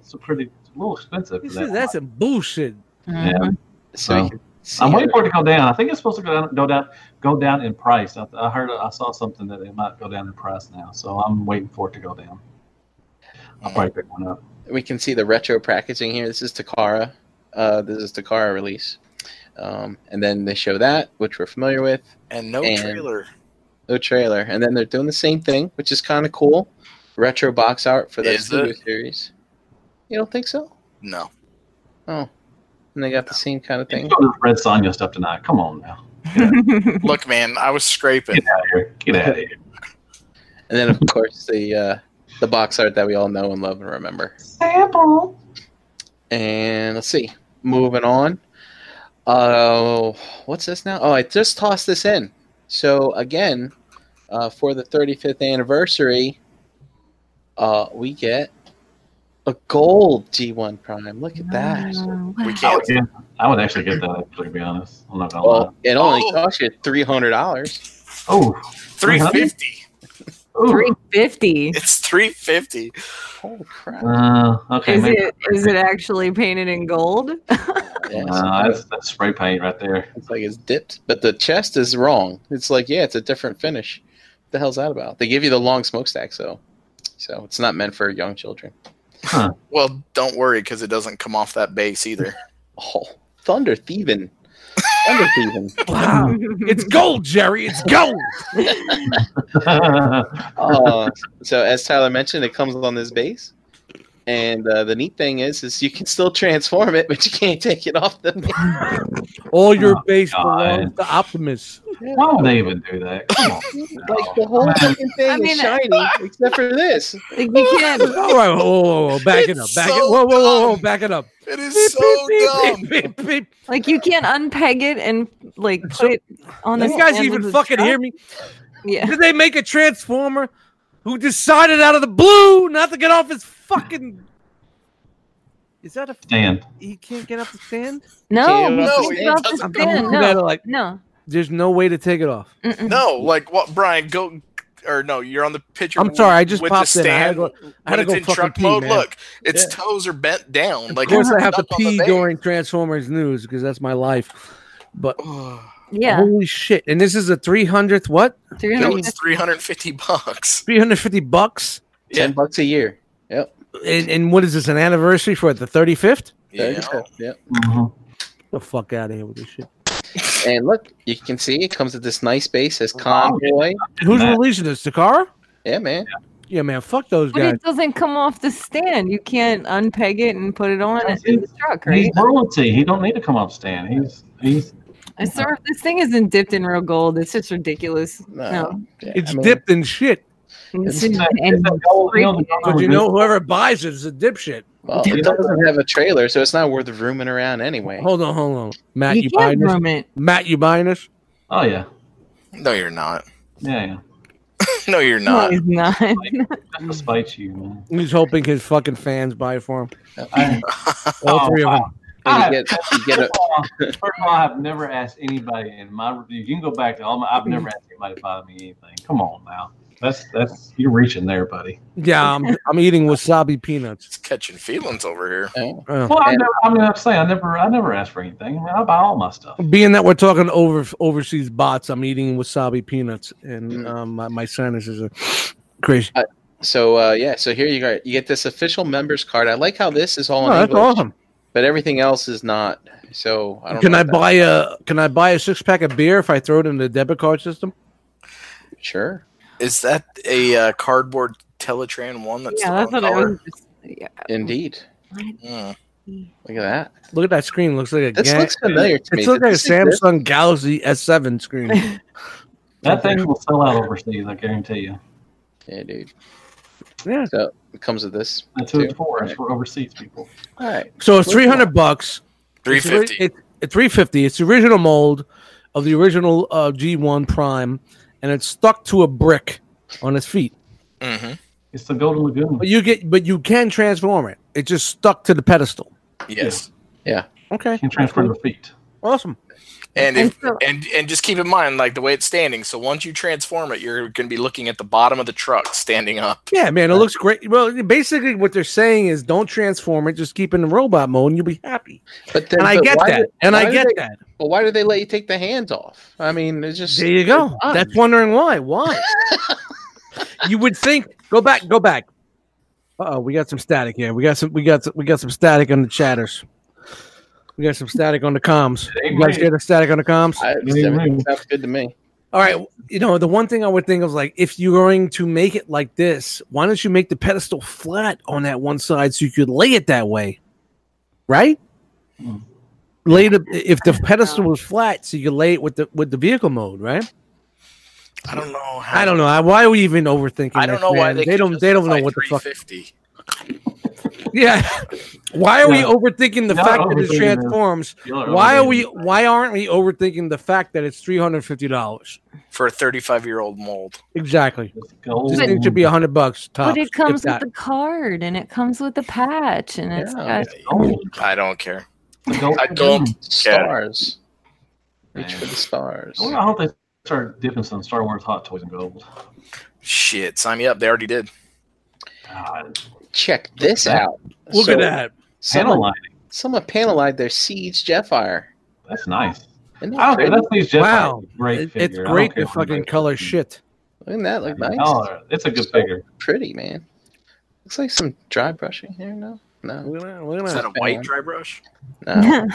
that's a pretty it's a little expensive. For This that is, that's some bullshit. Yeah. So Oh. you can see I'm waiting it. for it to go down. I think it's supposed to go down, go down, go down in price. I, I heard, I saw something that it might go down in price now. So I'm waiting for it to go down. I'll probably pick one up. We can see the retro packaging here. This is Takara. Uh, this is Takara release. Um, and then they show that, which we're familiar with. And no And- trailer. No trailer. And then they're doing the same thing, which is kind of cool. Retro box art for the Is Studio it? series. You don't think so? No. Oh. And they got the same kind of You thing. go to the Red Sonja stuff tonight. Come on now. Look, man, I was scraping. Get out of here. Get out of here. And then, of course, the uh, the box art that we all know and love and remember. Sample. And let's see. Moving on. Uh, what's this now? Oh, I just tossed this in. So, again, uh, for the thirty-fifth anniversary, uh, we get a gold G one Prime. Look at that. We I would, can't. get, I would actually get that, actually, to be honest. I'm not going to lie. Well, it only Oh. cost you three hundred dollars. Oh, three fifty. Ooh. Three fifty. It's three fifty. Holy crap. Uh, okay. Is maybe- it is it actually painted in gold? Yeah, Uh, that's, that's spray paint right there. it's like it's dipped, but the chest is wrong. It's like, yeah, it's a different finish. What the hell's that about? They give you the long smokestack, so so it's not meant for young children. Well, don't worry because it doesn't come off that base either. Oh, thunder thieving, thunder thieving. Wow. It's gold, Jerry. It's gold. Uh, so as Tyler mentioned, it comes on this base, and uh, the neat thing is, is you can still transform it, but you can't take it off the base. All your Oh, base God. belongs to Optimus. Why would they even do that? Come on. Like the whole fucking thing I mean, is shiny, except for this. Like, you can't. All right, whoa, whoa, whoa, back it up, It's back so it, whoa, whoa, whoa, whoa, dumb. back it up. It is Beep, so beep, dumb. beep, beep, beep. Like you can't unpeg it and like put So- it on the. You guys stand even of the fucking truck? hear me? Yeah. Did they make a transformer who decided out of the blue not to get off his fucking? Is that a? Stand. He can't get off the stand. No, Can't he no, can't he get off the doesn't. stand. I'm No, looking at it like no. there's no way to take it off. Mm-mm. No, like what, Brian? Go or no? You're on the picture. I'm sorry, I just with popped the in. I had stand. to go- I had when to it's go in fucking truck pee, mode. man. Look, its Yeah. toes are bent down. Of Like course, it's I have to stuck on the pee base. during Transformers news because that's my life. But Yeah, holy shit! And this is a three hundredth what? three No, hundred. it's three hundred fifty bucks. Three hundred fifty bucks. Ten Yeah. bucks a year. Yep. And, and what is this? An anniversary for it? The thirty fifth? Yeah. Yep. Mhm. The fuck out of here with this shit. And look, you can see it comes with this nice base as Convoy. Who's Matt. releasing this? Takara? Yeah, man. Yeah, man. Fuck those But guys. it doesn't come off the stand. You can't unpeg it and put it on in the truck, right? He's royalty. He don't need to come up stand. He's he's I swear, if this thing isn't dipped in real gold, it's just ridiculous. No. No, Yeah, It's I mean, dipped in shit. It's it's in- that- and it's that gold, you know, the But gold you know, whoever buys it is a dipshit. Well, it doesn't have a trailer, so it's not worth rooming around anyway. Hold on, hold on. Matt, you you, can't buying this? room it. Matt, you buying this? Oh yeah, No, you're not. yeah, yeah. No, you're No, not. he's not. That's to spite you, man. He's hoping his fucking fans buy it for him. I, All Oh, three of them. I- You get, you get a, First of all- first of all, I've never asked anybody in my reviews. You can go back to all my. I've never asked anybody to buy me anything. Come on now, that's that's you're reaching there, buddy. Yeah, I'm, I'm eating wasabi peanuts. It's catching feelings over here. oh, Uh, Well, I And- never. I mean, I'm saying I never. I never asked for anything. I mean, I buy all my stuff. being that we're talking over overseas bots, I'm eating wasabi peanuts, and Mm. um, my, my sinuses are crazy. so uh, yeah, so here you go. You get this official members card. I like how this is all Oh, in that's English, awesome. but everything else is not. So I don't Can know I if that- buy a Can I buy a six pack of beer if I throw it in the debit card system? Sure. Is that a uh, cardboard Teletran one that's Yeah, the that's wrong what I color? was. Just, yeah. Indeed. Mm. Look at that. Look at that screen. Looks like a This ga- looks familiar to me. It looks Did like a this exist? Samsung Galaxy S seven screen. That thing will sell out overseas. I guarantee you. Yeah, dude. Yeah. So it comes with this. That's who it's too. for. It's for overseas people. All right. So it's three hundred bucks. three It's ori- fifty. It, it's three fifty. It's the original mold of the original uh, G one Prime, and it's stuck to a brick on its feet. Mm-hmm. It's the Golden Lagoon. But you get, but you can transform it. It just stuck to the pedestal. Yes. Yeah. Okay. You can transfer the feet. Awesome. And And if, so- and and just keep in mind, like the way it's standing. So once you transform it, you're going to be looking at the bottom of the truck standing up. Yeah, man, it looks great. Well, basically, what they're saying is don't transform it, just keep it in robot mode, and you'll be happy. But then, And I but get why that. do- And I why do get they- that. But why do they let you take the hands off? I mean, it's just There you go. it's fun. That's wondering why. Why? You would think. Go back. Go back. Uh oh, we got some static here. We got some. We got. Some, we got some static on the chatters. We got some static on the comms. You guys hear the static on the comms? I, everything sounds good to me. All right. You know, the one thing I would think of, like, if you're going to make it like this, why don't you make the pedestal flat on that one side so you could lay it that way, right? Hmm. Lay the if the pedestal was flat, so you could lay it with the with the vehicle mode, right? I don't know. How, I don't know. Why are we even overthinking? I don't this, know why man? they, they don't. They don't know what the fuck. three fifty. Yeah. Why are we Yeah. overthinking the Y'all fact are that it overthinking this. transforms? Y'all are Why are overthinking we? this. Why aren't we overthinking the fact that it's three hundred fifty dollars? For a thirty-five year old mold. Exactly. It's gold. This thing should be a hundred bucks. Tops, But it if comes that. with the card and it comes with the patch and it's Yeah. got gold. I don't care. The gold. I don't Stars. Reach Man. for the stars. Well, I hope they start dipping some Star Wars Hot Toys in gold. Shit, sign me up. They already did. God. Check this out. Look So, at that. Panel Someone, lighting. someone panelized their Siege Jetfire. That's nice. Isn't I that don't pretty? care. That's these Jetfire. Wow. Great It- figure. it's I don't great care to if fucking anybody color else shit. Doesn't that look nice? Oh, it's a good figure. Pretty, man. Looks like some dry brushing here. No, no, Look at that. Look Is at that that. a white dry brush? no.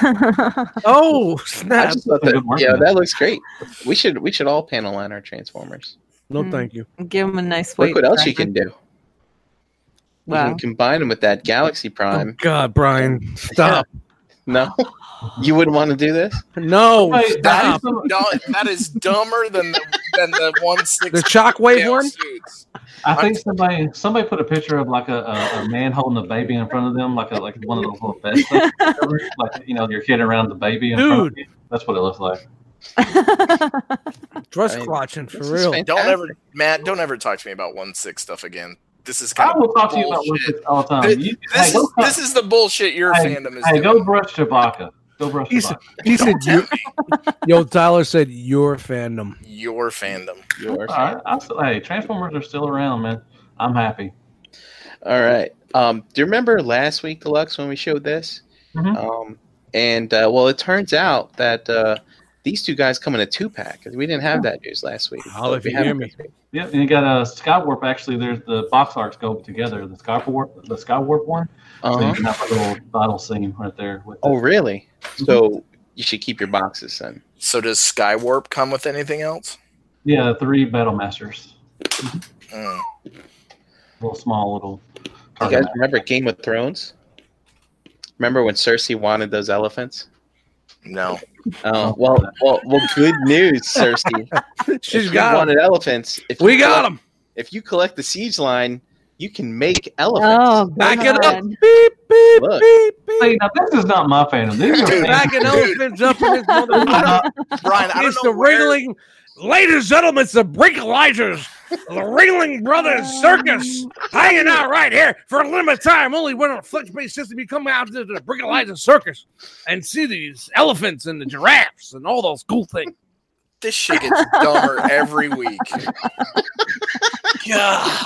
Oh I snap! just thought Good that. work, Yeah, man. that looks great. We should we should all panel line our Transformers. No, Mm. thank you. give them a nice Look weight. what else you driver. can do. You Wow. can combine them with that Galaxy Oh Prime. God, Brian, stop! No, you wouldn't want to do this. No, Wait, stop! that is- No, that is dumber than the than the one six. The shockwave one. Suits. I think somebody somebody put a picture of like a, a, a man holding a baby in front of them, like a like one of those little vests, like you know, you're kidding around the baby. In front of Dude. you. That's what it looks like. Dress I mean, crotching for this is real. fantastic. Don't ever, Matt. Don't ever talk to me about one six stuff again. This is I kind will of talk to you about bullshit. this all the time. This, You, this hey, go, is this is the bullshit your hey, fandom is hey, doing. go brush Chewbacca. Go brush He said, Chewbacca. he said Don't tell you, yo, Tyler said your fandom. Your fandom. Yours. All right, I still, hey, Transformers are still around, man. I'm happy. All right. Um, do you remember last week, Deluxe, when we showed this? Mhm. Um, and uh, well, it turns out that uh, these two guys come in a two pack. We didn't have that news last week. Holla if We you have hear it me. this week. Yep, and you got a Skywarp. Actually, there's the box arts go together. The Skywarp, the Skywarp one. So Uh-huh. you can have a little battle scene right there. With Oh, really? So you should keep your boxes then. So does Skywarp come with anything else? yeah, three Battle Masters. Mm. Little small little. You target guys remember Game of Thrones? Remember when Cersei wanted those elephants? No. Oh, well, well, well. Good news, Cersei. She's if you got 'em. wanted elephants. If We you got collect- them. If you collect the siege line, you can make elephants. Oh, Back it up. God. Beep beep Look. beep Hey, beep. now this is not my fandom. These are Dude, Backing elephants up in this This is motherfucker. not- Brian, I don't It's know the where, wriggling, ladies and gentlemen, it's the Brinkalizers, the Ringling Brothers Circus, hanging out right here for a limited time. Only when on a flex-based system you come out to the Brinkalizer Circus and see these elephants and the giraffes and all those cool things. this shit gets dumber every week. God.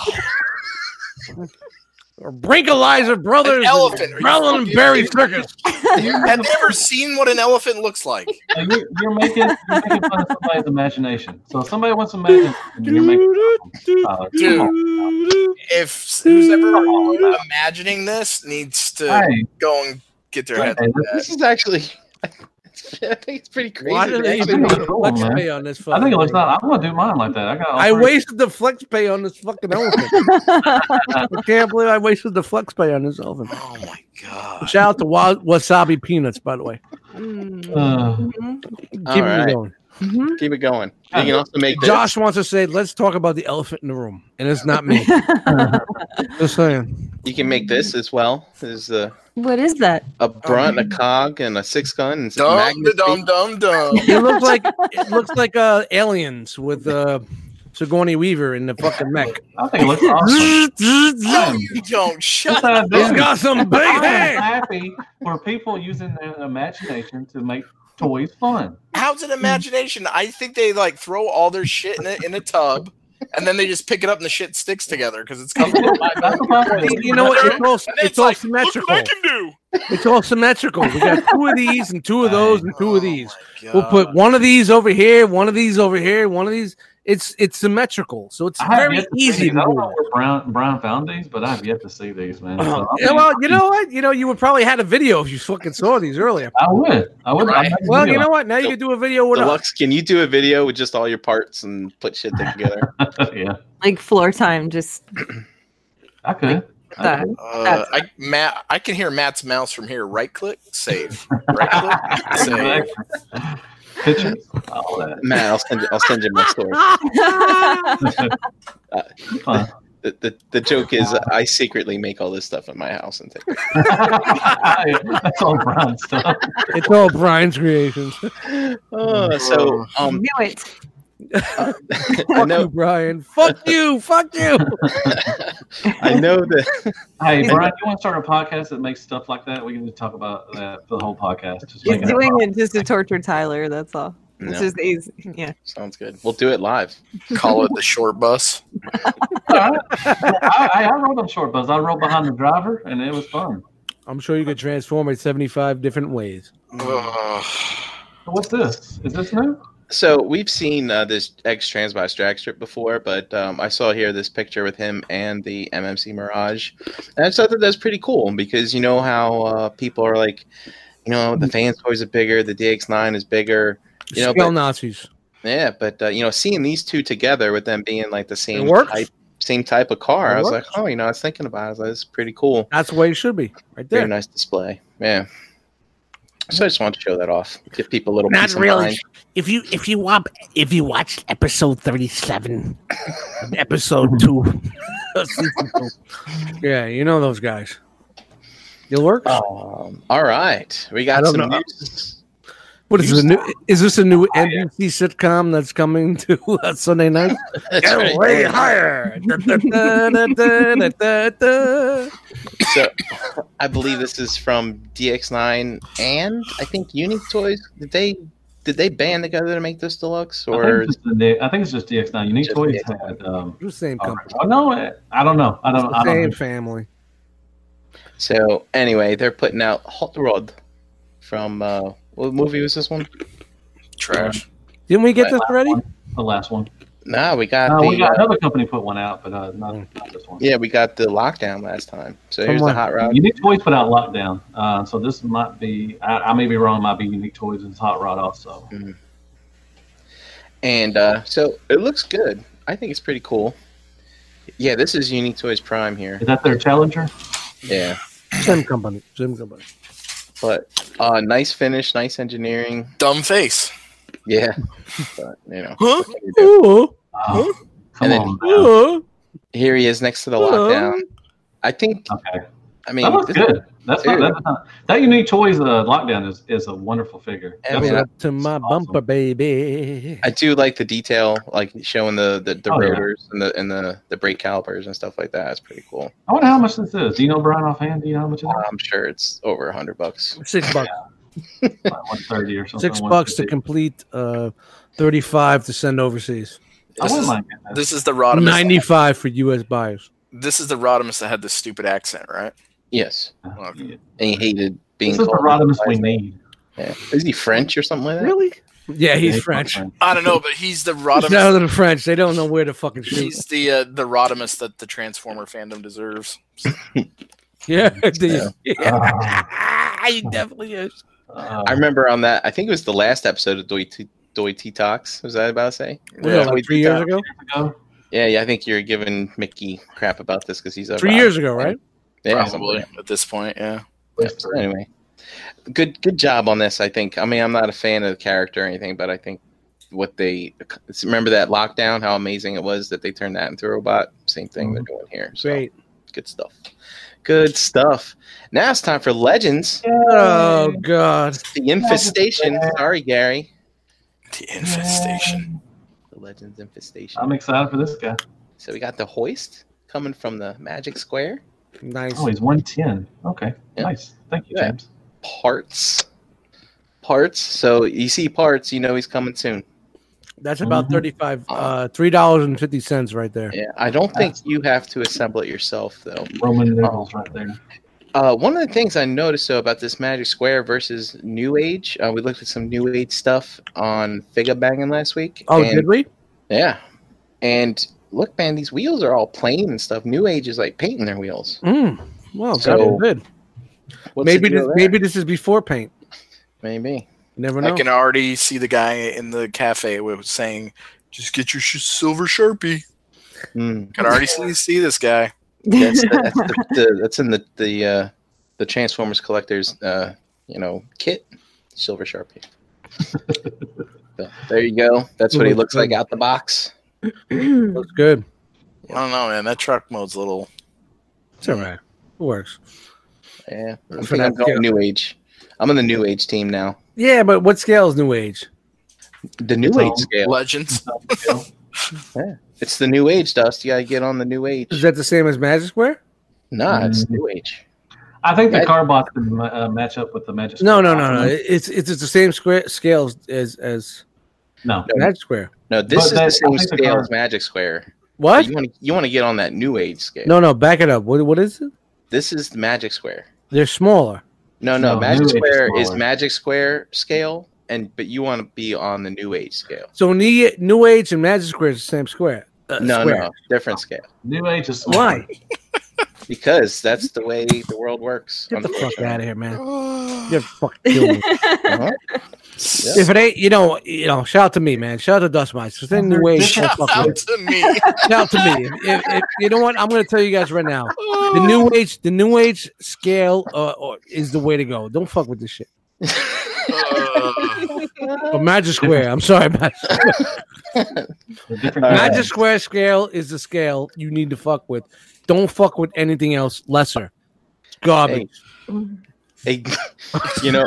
Brinkalizer Brothers, An elephant. Are you Brelin and fucking Berry kidding me? Circus. Have you ever seen what an elephant looks like? Hey, you're, you're making you're making fun of somebody's imagination. So if somebody wants to imagine, you're making fun of them. Tyler, come on. If who's ever imagining this needs to Hey, go and get their head. hey, like This that. is actually, I think it's pretty crazy. Why did to they actually even think put it's a cool, flex man. pay on this I fucking think it looks thing? not. I'm gonna do mine like that. I got. all I three. wasted the flex pay on this fucking elephant. I can't believe I wasted the flex pay on this elephant. Oh my god! Shout out to Wa- Wasabi Peanuts, by the way. Mm. Uh, Mhm. Keep All it right. going. Mhm. Keep it going. You can also make this. Josh wants to say, let's talk about the elephant in the room. And it's not me. Just saying. You can make this as well. There's a, What is that? a brunt, a cog, and a six gun. And some Dum Magnus dum feet. dum dum. It looks like it looks like uh, aliens with uh, Sigourney Weaver in the fucking mech. I think it looks awesome. No, you don't. Shut Yes, I up. do. He's got some big I'm hands. happy for people using their imagination to make toys fun. How's it imagination? I think they like throw all their shit in a, in a tub, and then they just pick it up and the shit sticks together because it's covered in That's what I You you know what? It's all, And then it's all like, symmetrical. Look what I can do. It's all symmetrical. We got two of these and two of those and two Oh of these. my We'll put God. one of these over here, one of these over here, one of these. It's it's symmetrical, so it's I have very yet to see easy these. to I don't do. know where Brown Brown found these, but I have yet to see these, man. So, I Yeah, mean, well, you know what? You know, you would probably had a video if you fucking saw these earlier. I would. I would. Right. I'd make a Well, video. you know what? Now you can do a video with us. Deluxe, can you do a video with just all your parts and put shit together? Yeah, Like floor time, just I could. I that. could. Uh, I Matt, I can hear Matt's mouse from here. Right click, save. Right click, save. Exactly. Pictures, all that. Matt, I'll send you. I'll send you my story. Fun. The, the the joke is I secretly make all this stuff in my house and take it. That's all Brown stuff. It's all Brian's creations. Oh, so um, Do it. I Fuck know you, Brian. Fuck you. Fuck you. I know that Hey, Brian, you want to start a podcast that makes stuff like that? We can just talk about that for the whole podcast. Just make He's it doing it just to torture Tyler. That's all. It's No. just easy. Yeah. sounds good. We'll do it live. Call it the short bus. I, I, I rode on short bus. I rode behind the driver, and it was fun. I'm sure you could transform it seventy-five different ways. Ugh. So what's this? Is this new? So we've seen uh, this X Trans by Drag Strip before, but um, I saw here this picture with him and the M M C Mirage, and I just thought that that's pretty cool because you know how uh, people are like, you know, the fan toys are bigger, the D X nine is bigger, you know, Scale but, Nazis. yeah, but uh, you know, seeing these two together with them being like the same works. type, same type of car, It I was works. like, oh, you know, I was thinking about it, I was like, this is pretty cool, That's the way it should be. Right very there. nice display, yeah. So I just wanted to show that off, give people a little Not peace of really. mind. If you if you want if you watched episode thirty-seven, episode two, of season two, Yeah, you know those guys. It'll work. Um, all right, we I got don't some know. news. What is this? A new, is this a new N B C sitcom that's coming to uh, Sunday night? That's Go right. way higher. Da, da, da, da, da, da, da. So, I believe this is from D X nine and I think Unique Toys. Did they did they band together to make this deluxe, I or think, it's just the, I think it's just D X nine. Unique Just Toys D X nine. had. Um, The same oh, company. no, I don't know. I don't. It's I the don't same know. family. so? Anyway, they're putting out Hot Rod from uh, what movie was this one? Trash. Didn't we get this Last already? one. The last one. Nah, we got No, the we got uh, another company put one out, but uh, not, not this one. yeah, we got the Lockdown last time. So here's Someone- the Hot Rod. Unique Toys put out Lockdown, uh, so this might be. I, I may be wrong. It might be Unique Toys and Hot Rod also. And uh, so it looks good. I think it's pretty cool. Yeah, this is Unique Toys Prime here. Is that their Challenger? Yeah, Same company. Same company. but uh, nice finish, nice engineering. Dumb face. Yeah, but you know. Huh? what can you do? Ooh, Oh, come And then- on. ooh. Here he is next to the Hello. Lockdown. I think. Okay, I mean, that looks this- good. That's not, Dude. that's not that Unique Toys uh, Lockdown is, is a wonderful figure. Yeah, That's man, a- Up to my awesome. bumper, baby. I do like the detail, like showing the the, the Oh, yeah. rotors and the and the the brake calipers and stuff like that. It's pretty cool. I wonder how much this is. Do you know, Brian, offhand? Do you know how much it is? I'm sure it's over a hundred bucks. Six bucks. Like one thirty or something. Six bucks to one fifty. complete. Uh, thirty-five to send overseas. I This wouldn't is, mind getting that. this is the Rodimus. Ninety-five for U S buyers. This is the Rodimus that had this stupid accent, right? Yes, Okay. and he hated being This is the called. Rodimus we need. Yeah. Is he French or something like that? Really? Yeah, he's Yeah, French. I don't know, but he's the He's Rodimus. down to the French. They don't know where to fucking shoot. He's the uh, the Rodimus that the Transformer fandom deserves. Yeah, the- Yeah. yeah. he definitely is. Uh, I remember on that. I think it was the last episode of Doi T Doi Tea Talks. Was that about to say? Was that Doi like three Tea years Talk? ago? ago. Yeah, yeah. I think you're giving Mickey crap about this because he's a Three Rod- years ago, right? Yeah, something Probably like that. at this point, yeah. Yeah, so anyway, good good job on this. I think. I mean, I'm not a fan of the character or anything, but I think what they remember that Lockdown, how amazing it was that they turned that into a robot. Same thing they're doing here. So Great. good stuff. Good stuff. Now it's time for Legends. Oh God. The Infestation. Sorry, Gary. The infestation. The Legends Infestation. I'm excited for this guy. So we got the Hoist coming from the Magic Square. Nice. Oh, he's one ten. Okay, Yeah. nice. Thank you, Yeah. James. Parts. Parts. So you see parts, you know he's coming soon. That's about Mhm. thirty-five, uh, three dollars and fifty cents right there. Yeah, I don't think you have to assemble it yourself though. Roman noodles right there. Uh, one of the things I noticed though about this Magic Square versus New Age, uh, we looked at some New Age stuff on Figure Banging last week. Oh, and, did we? Yeah, and look, man, these wheels are all plain and stuff. New Age is like painting their wheels. Mm. Well, So, so good. What's Maybe the this, deal there? maybe this is before paint. maybe. You never know. I can already see the guy in the cafe with saying, "Just get your sh- silver Sharpie." Hmm. Can already see see this guy. That's, the, that's, the, the, that's in the the uh, the Transformers collector's uh, you know kit, Silver Sharpie. So, there you go. That's what he looks like out the box. Looks good. I don't know, man. That truck mode's a little. It's all right. It works. Yeah, I For think that I'm going scale. New Age. I'm in the New Age team now. Yeah, but what scale is New Age? The New It's Age all scale. Legends. Yeah. It's the New Age, Dust. You gotta get on the New Age. Is that the same as Magic Square? Nah, it's Mhm. New Age. I think the Magic- car bots can uh, match up with the Magic. No, Square no, no, no. bots. It's it's it's the same square scale as as No. No. Magic Square. No, this But is that- the I same think the scale car- as Magic Square. What? You want to you want to get on that New Age scale. No, no. Back it up. What what is it? This is the Magic Square. They're smaller. No, no, No, Magic New Age is Square is smaller. Magic Square scale, and but you want to be on the New Age scale. So New New Age and Magic Square is the same square. Uh, No, square. no, different scale. New Age is Why? Because that's the way the world works. Get the fuck out of here, man. Oh, You're fucking killing me. Uh-huh. If it ain't, you know, you know, shout out to me, man. Shout out to Dust Mites. Because then New Age, don't Shout fuck out with. to me. Shout out to me. If, if, if- you know what? I'm going to tell you guys right now. The New Age, the New Age scale uh, uh, is the way to go. Don't fuck with this shit. Uh, Or Magic Square. I'm sorry, Magic Square. The different All right. Magic Square scale is the scale you need to fuck with. Don't fuck with anything else lesser. It's garbage. Hey, you know,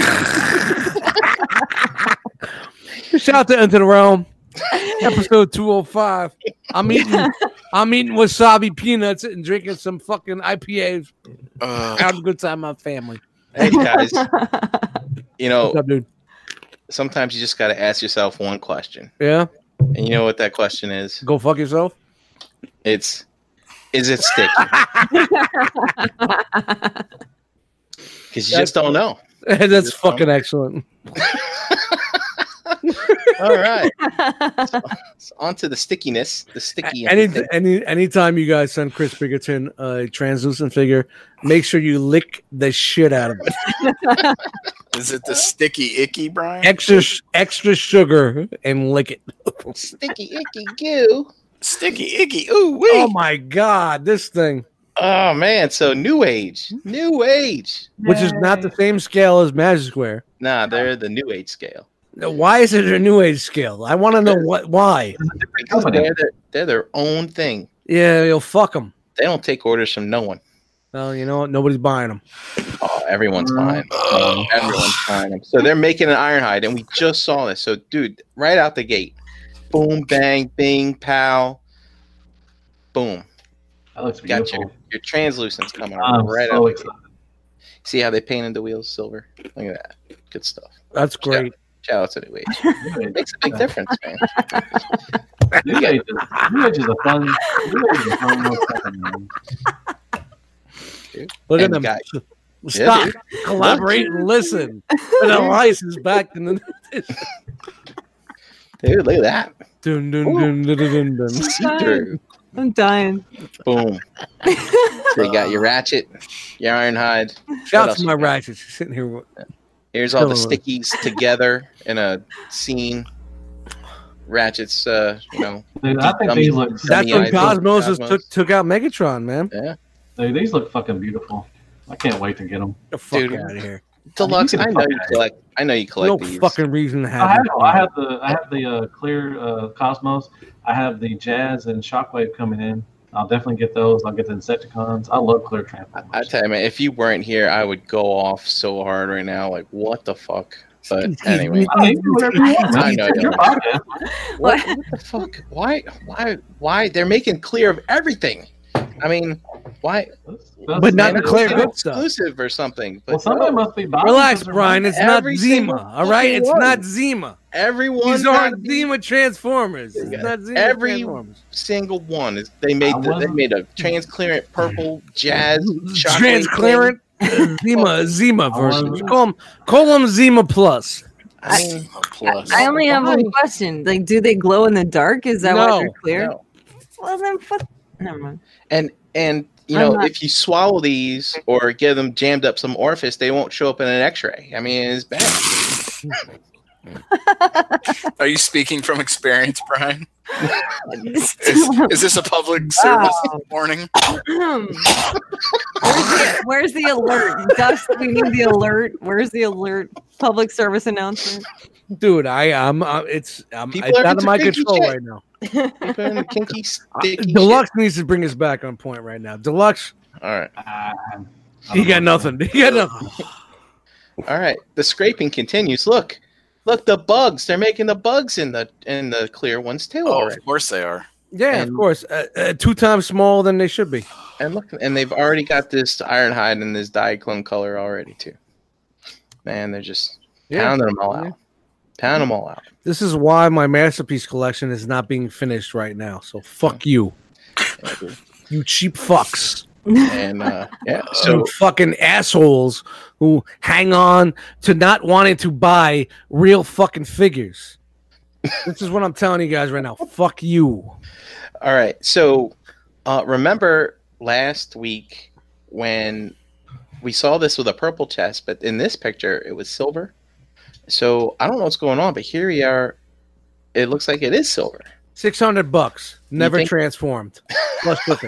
Shout out to Into the Realm, episode two oh five. I'm eating, I'm eating wasabi peanuts and drinking some fucking I P As. uh, Having a good time with my family. hey guys, you know, What's up, dude? sometimes you just got to ask yourself one question, Yeah, and you know what that question is? go fuck yourself. It's, is it sticky? Because you just don't know. That's Just fucking excellent. All right. So, so on to the stickiness. The sticky. Any, thing. any, anytime you guys send Chris Biggerton a translucent figure, make sure you lick the shit out of it. is it the sticky icky, Brian? Extra, extra sugar and lick it. Sticky icky goo. Sticky icky. Ooh wee. Oh my god, this thing, Oh man, so new age. New age. which is not the same scale as Magic Square. Nah, they're the new age scale. Why is it a new age scale? I want to know what. Why? Because they're their, they're their own thing. Yeah, you'll fuck them. They don't take orders from no one. Well, you know what? Nobody's buying them. Oh, everyone's buying. them. Everyone's buying them. So they're making an Ironhide, and we just saw this. So, dude, right out the gate, boom, bang, bing, pow, boom. That looks Got beautiful. your your translucents coming I'm right so out. the excited. gate. See how they painted the wheels silver? Look at that. Good stuff. That's great. Shout out to New Age. New Age- Makes a big difference, man. New Age is, New Age is a fun. New Age is a fun little second, man. Look at And them. guy- Stop. dude. Collaborate and listen. And Elias is back in the. Dude, look at that. Dun, dun, dun, dun, dun, dun, dun. See through. I'm dying. Boom. So you got your ratchet, your Ironhide. Shout out else to my you got? ratchets. She's sitting here. with- Here's all the Killing stickies together in a scene. Ratchet's, uh, you know, Dude, I think Dummy. these look. That's when Semi-idol. Cosmos Cosmos. took took out Megatron, man. yeah. Dude, these look fucking beautiful. I can't wait to get them. Get the fuck Dude. out of here. Deluxe. You I can know fuck you that. collect. I know you collect No these. fucking reason to I have. have, it. I have the I have the uh, clear uh, Cosmos. I have the Jazz and Shockwave coming in. I'll definitely get those. I'll get the Insecticons. I love clear Transformers. I tell you, man, if you weren't here, I would go off so hard right now. Like, what the fuck? But anyway, I mean, whatever you want. I know It's you your are. podcast. what, what the fuck? Why? Why? Why? They're making clear of everything. I mean, why? That's- that's- But not the that's- clear It's good stuff. exclusive or something. But Well, somebody no, must be buying. Relax, because they're Brian. buying- It's not Every single Zima. All right, fucking it's one. not Zima. everyone These got aren't these- Zima Transformers. It's not Zima Every Transformers. single one is. They made I the, they wasn't- made a transclearant purple jazz chocolate Transclearant Zima Zima I version. wasn't- Call them call them Zima Plus. thing. I mean, Plus. I only have Why? one question. Like, do they glow in the dark? Is that why No, they're clear? no. Well, then fuck. Never mind. And and you I'm know, not- if you swallow these or get them jammed up some orifice, they won't show up in an X-ray. I mean, it's bad. Are you speaking from experience, Brian? Is, Where's is this a public service Wow. warning? the, where's the alert? Dust, we need the alert. Where's the alert? Public service announcement. Dude, I am. Uh, it's um, People it's are out of into my kinky control shit. right now. Keep it in the kinky, sticky Deluxe needs to bring us back on point right now. Deluxe, shit. All right, I- I he don't got know. nothing. He got nothing. all right. The scraping continues. Look, look, the bugs. They're making the bugs in the in the clear ones too Oh, already. of course they are. Yeah, of And- course. Uh, uh, two times smaller than they should be. And look, and they've already got this Ironhide and this Diaclone color already too. Man, they're just Yeah. pounding them all Yeah. out. Pound them all out. This is why my masterpiece collection is not being finished right now. So fuck you, you cheap fucks. And uh, yeah, So so fucking assholes who hang on to not wanting to buy real fucking figures. This is what I'm telling you guys right now. Fuck you. all right. So uh, remember last week when we saw this with a purple chest, but in this picture it was silver. So I don't know what's going on, but here we are. It looks like it is silver. Six hundred bucks, never think- transformed. Plus shipping.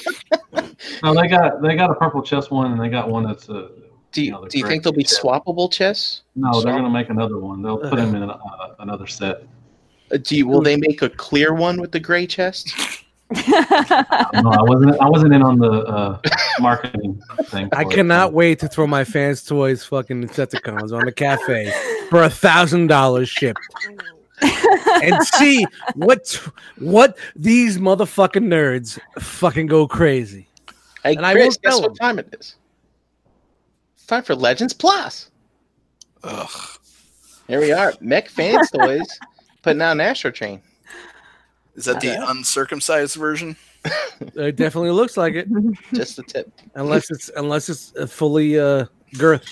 No, they got they got a purple chest one, and they got one that's a. Do you, No, they're do you great. think there'll be swappable chests? No, they're Swap- gonna make another one. They'll put them in a, uh, another set. Uh, Do you, will they make a clear one with the gray chest? No, I wasn't. I wasn't in on the uh, marketing thing. I for it. cannot wait to throw my fans' toys fucking Decepticons on the cafe for a thousand dollars shipped. And see what what these motherfucking nerds fucking go crazy. Hey, And I Chris, will guess tell what time it is? It's time for Legends Plus. Ugh. Here we are, Mech Fans Toys, putting out an Astro Train. Is that the uncircumcised version? It definitely looks like it, Just the tip. unless it's unless it's uh, fully uh, girth.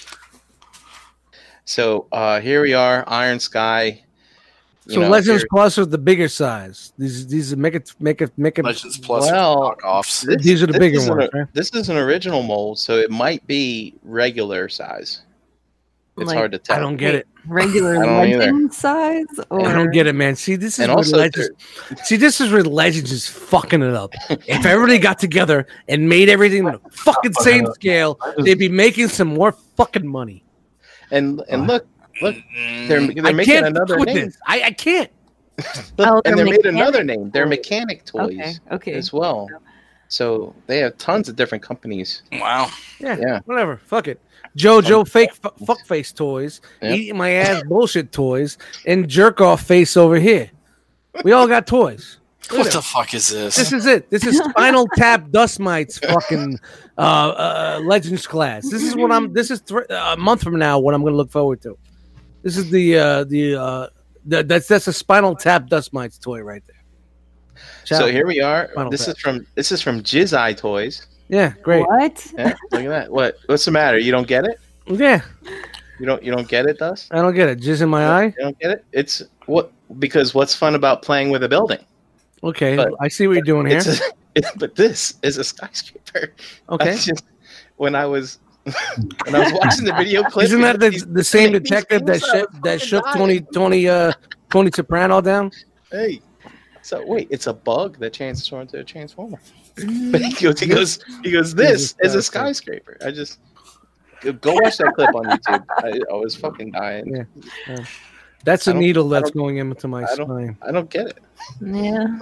So uh, here we are, Iron Sky. You So know, Legends here- Plus are the bigger size. These these make it make it make it. Legends Plus Well, knockoffs. this- These are the this bigger is an- ones, right? This is an original mold, so it might be regular size. It's Like, hard to tell. I don't get it. Regular I don't either. legend size? Or... I don't get it, man. See, this is And where also, Legends. See, this is where Legends is fucking it up. If everybody got together and made everything the fucking same scale, they'd be making some more fucking money. and and look, look, they're Mm, they're I making can't another fuck with name. this. I, I can't. Look, Oh, and they're they made mechanic another name. They're toys. mechanic toys Okay, okay. as well. So they have tons of different companies. wow. Yeah, Yeah. whatever. Fuck it. JoJo fake f- fuckface toys, Yep. eating my ass bullshit toys, and jerk off face over here. We all got toys. What the fuck is this? This is it. This is Spinal Tap Dust Mites fucking uh, uh, Legends class. This is what I'm. This is th- a month from now. What I'm going to look forward to. This is the uh, the, uh, the that's that's a Spinal Tap Dust Mites toy right there. So Ciao. here we are. Final This Tap. is from this is from Jizz Eye Toys. Yeah, great. What? Yeah, look at that. What what's the matter? You don't get it? Yeah, You don't you don't get it, Dust? I don't get it. Jizz in my eye. You don't get it? It's what because what's fun about playing with a building? Okay, But- I see what you're doing here. It's a, it, but this is a skyscraper. I Okay, just, when I was when I was watching the video clip, isn't that the, these- the same these detective that things, I shook was that fucking shook dying. Tony Tony uh Tony Soprano down? Hey, so wait, it's a bug that transforms into a transformer. But he goes, he goes, he goes. This is a skyscraper. I just go watch that clip on YouTube. I, I was fucking dying. Yeah. That's I a don't- needle I that's don't- going into my I don't- spine. I don't get it. Yeah.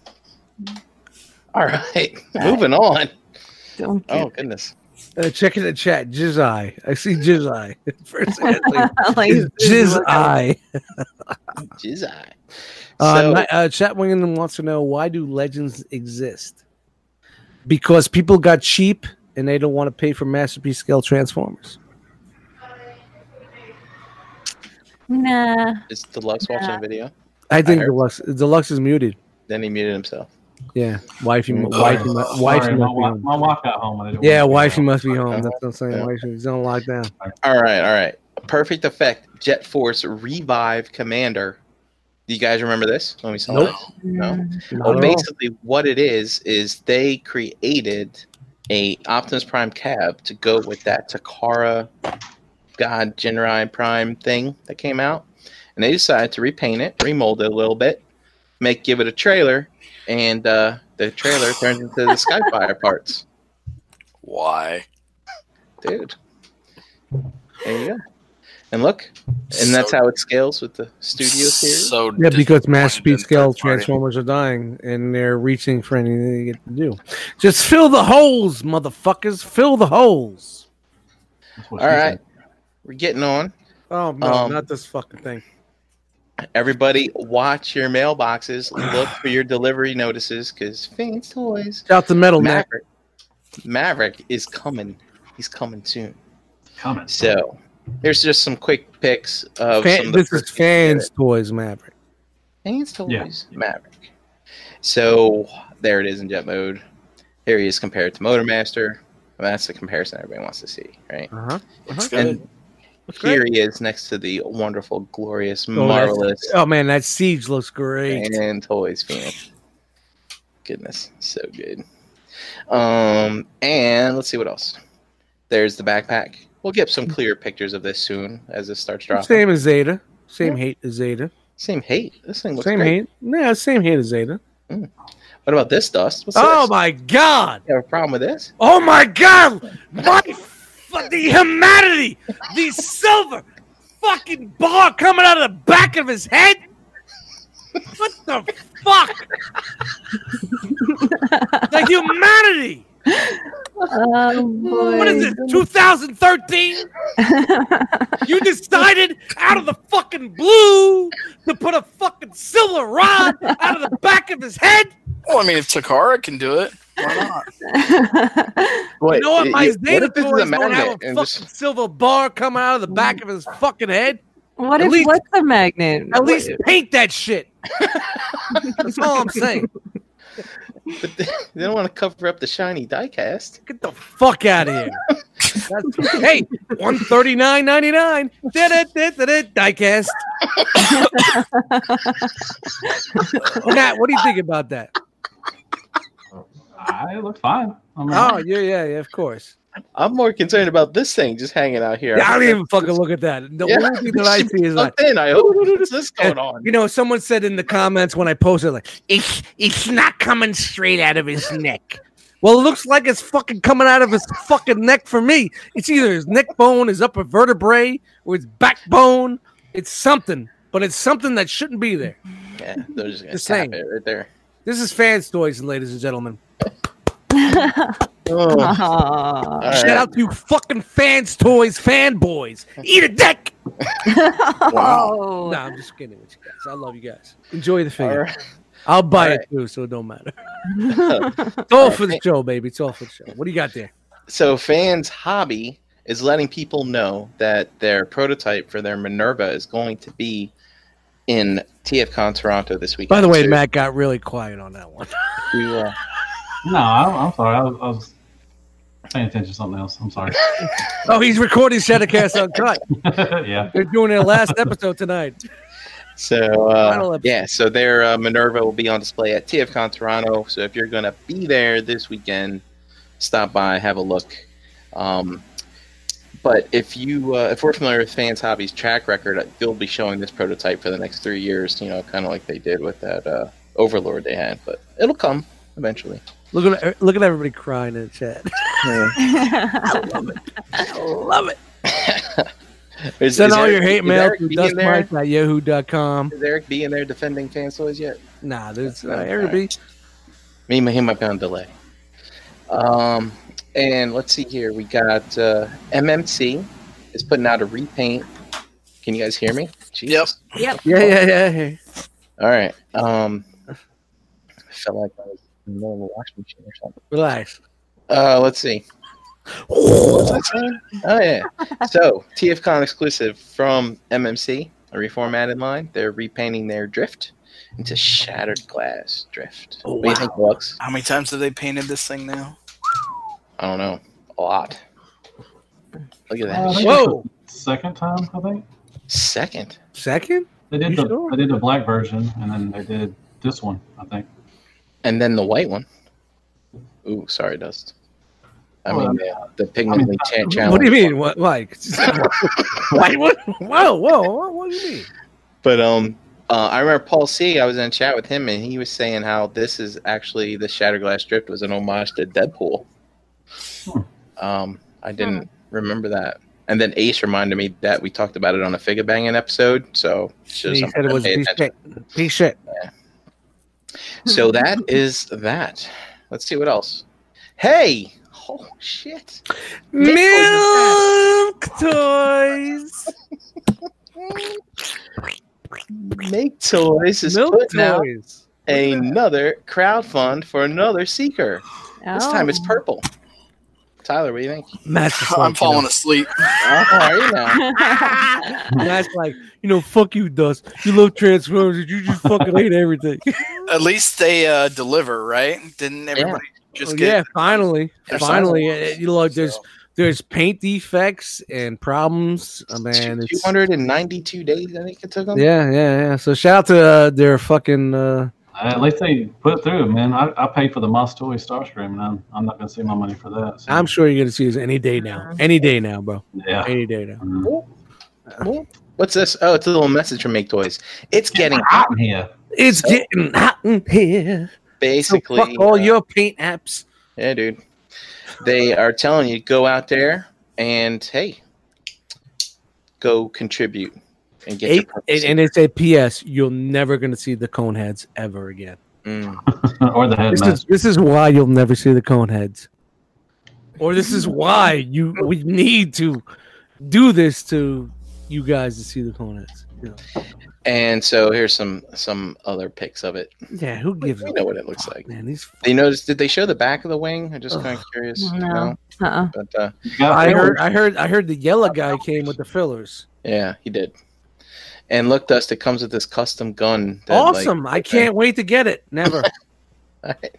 All right, moving on. Don't get Oh goodness. Uh, check in the chat, Jizz Eye. I see Jizz Eye. First, like, like, Jizz Eye. Jizz eye. Uh, So, ni- uh, Chat Wingin wants to know, why do legends exist? Because people got cheap and they don't want to pay for masterpiece scale Transformers. Nah. Is Deluxe watching a video? I think I heard. Deluxe Deluxe is muted. Then he muted himself. Yeah, wifey, Mm. wifey, Sorry. mu- wifey Sorry, my, must be wa- home. my wife got home. And I didn't Yeah, want to wifey be must be home. home. That's what I'm saying. Yeah. Wifey's on lockdown. All right, all right. Perfect Effect Jet Force Revive Commander. Do you guys remember this when we saw Nope. it? No. Not Well, at all. basically, what it is is they created a Optimus Prime cab to go with that Takara God Jinrai Prime thing that came out, and they decided to repaint it, remold it a little bit, make give it a trailer, and uh, the trailer turns into the Skyfire parts. Why? Dude, there you go. And look, and that's So- how it scales with the studio series. So Yeah, because disappointed masterpiece in scale third party. Transformers are dying, and they're reaching for anything they get to do. Just fill the holes, motherfuckers. Fill the holes. That's what All she right, said. we're getting on. Oh no, Um, not this fucking thing. Everybody, watch your mailboxes. Look for your delivery notices because Fans Toys Shout to Metal Neck. Maverick, Maverick is coming. He's coming soon. Coming. So here's just some quick pics of Fan- some of the this is first people that Fans Toys Maverick. Fans Toys Yeah. Maverick. So there it is in jet mode. Here he is compared to Motormaster. Well, that's the comparison everybody wants to see, right? Uh huh. It's good. And here he is next to the wonderful, glorious, Oh, that's- marvelous Oh man, that siege looks great. and Toys Phoenix. Goodness, so good. Um, and let's see what else. There's the backpack. We'll get some clear pictures of this soon as this starts dropping. Same, Same as Zeta. Same hate as Zeta. hate. This thing looks Same great. hate. Yeah, same hate as Zeta. What about this, Dust? What's Oh this? my god! You have a problem with this? Oh my god! My f- the humanity! The silver fucking bar coming out of the back of his head? What the fuck? The humanity! Oh, boy. What is it, two thousand thirteen? You decided out of the fucking blue to put a fucking silver rod out of the back of his head? Well, I mean, if Takara can do it, why not? Wait, You know what? My you- Zeta if this is toys a don't have magnet a and fucking just- silver bar coming out of the back of his fucking head. What At if least- what's the magnet? At least paint that shit. That's all I'm saying. But they, they don't want to cover up the shiny diecast. Get the fuck out of here. That's, hey, one thirty nine ninety nine. Diecast. Matt, what do you think about that? I look fine. I mean, Oh yeah, yeah, yeah. Of course. I'm more concerned about this thing just hanging out here. Yeah, I don't even fucking look at that. The Yeah, only thing that I see is like, in. I hope what is this going on? you know, someone said in the comments when I posted, like, It's it's not coming straight out of his neck. well, it looks like it's fucking coming out of his fucking neck for me. It's either his neck bone, his upper vertebrae, or his backbone. It's something, but it's something that shouldn't be there. Yeah, they're just gonna Just tap saying. it right there. This is Fans Toys, ladies and gentlemen. Oh, Aw. all Shout right. out to you fucking Fans Toys fanboys. Eat a dick. Oh. Nah, I'm just kidding with you guys. I love you guys. Enjoy the All figure. right. I'll buy All it too, so it don't matter. It's all for the show, baby. It's all for the show. What do you got there? So, Fans Hobby is letting people know that their prototype for their Minerva is going to be in TFCon Toronto this weekend. By the way, So Matt got really quiet on that one. you, uh, no, I'm, I'm sorry. I was, I was paying attention to something else. I'm sorry. Oh, he's recording Shadowcast Uncut. Yeah. They're doing their last episode tonight. So Final uh, episode. yeah, so their uh, Minerva will be on display at TFCon Toronto. So if you're gonna be there this weekend, stop by, have a look. Um, but if you uh, if we're familiar with Fans Hobby's track record, they'll be showing this prototype for the next three years. You know, kind of like they did with that uh, Overlord they had. But it'll come eventually. Look at look at everybody crying in the chat. Yeah. I love it. I love it. Is- Send is all Eric- your hate is mail Eric to B in there? dustmite at yahoo dot com. Is Eric B in there defending Fans Toys yet? Nah, there's uh, Okay. Eric B. Me, he might be on delay. Um, and let's see here. We got uh, M M C is putting out a repaint. Can you guys hear me? Jesus. Yep. Yeah, yeah, yeah. yeah. All right. Um, I felt like I was in the middle of a washing machine or something. Relax. Uh, let's see. What was I saying? Oh yeah. So TFCon exclusive from M M C, a reformatted line. They're repainting their drift into shattered glass drift. Oh, what do you wow. think, Lux? How many times have they painted this thing now? I don't know. A lot. Look at that. Uh, I think Whoa. it's the second time, I think. Second. Second? They did You the sure? they did the black version, and then they did this one, I think. And then the white one. Ooh, sorry, Dust. I Well, mean, the, the pigmently cha- challenge. What do you mean? What, like, white one? Whoa, whoa, whoa, what do you mean? But um, uh, I remember Paul C. I was in a chat with him, and he was saying how this is actually the Shattered Glass Drift was an homage to Deadpool. Hmm. Um, I didn't remember that. And then Ace reminded me that we talked about it on a figure banging episode. So shows He I'm said it was a paying piece of attention. shit. Piece of shit. So that is that. Let's see what else. Hey! Oh shit! Milk toys. Make Toys is Milk putting out toys. another crowdfund for another seeker. This time Oh. it's purple. Tyler, what do you think? Matt's just I'm like, falling you asleep. Oh, how are you now? know, Matt's like, you know, fuck you, Dust. You love Transformers. You just fucking hate everything. At least they uh, deliver, right? Didn't everybody just Oh, get? yeah, finally, There's finally, some- uh, you know, like there's So, there's paint defects and problems. Oh, man, two it's hundred ninety-two days, I think it took them. yeah, yeah, yeah. So shout out to uh, their fucking. Uh, At least they put it through, man. I, I paid for the Moss Toy Starscream, and I'm, I'm not going to see my money for that. So. I'm sure you're gonna see us any day now, any day now, bro, Yeah. any day now. Mm. What's this? Oh, it's a little message from Make Toys. It's getting hot in here. It's getting hot in here. So basically. fuck all uh, your paint apps. Yeah, dude. They are telling you go out there and hey, go contribute and get your Eight, purpose. and, and it's a P S. You're never gonna see the cone heads ever again. Mm. Or the This is headmaster. this is why you'll never see the cone heads, or this is why you we need to do this to you guys to see the cone heads. You know? And so here's some some other pics of it. Yeah, who gives We a know what it looks like. man? These You notice? Did they show the back of the wing? I'm just Ugh. kind of curious. No. Uh-uh. But uh, You gotta I feel heard it. I heard I heard the yellow guy came with the fillers. yeah, he did. And look, Dust, it comes with this custom gun. that, like- Awesome! I can't wait to get it. Never. All right.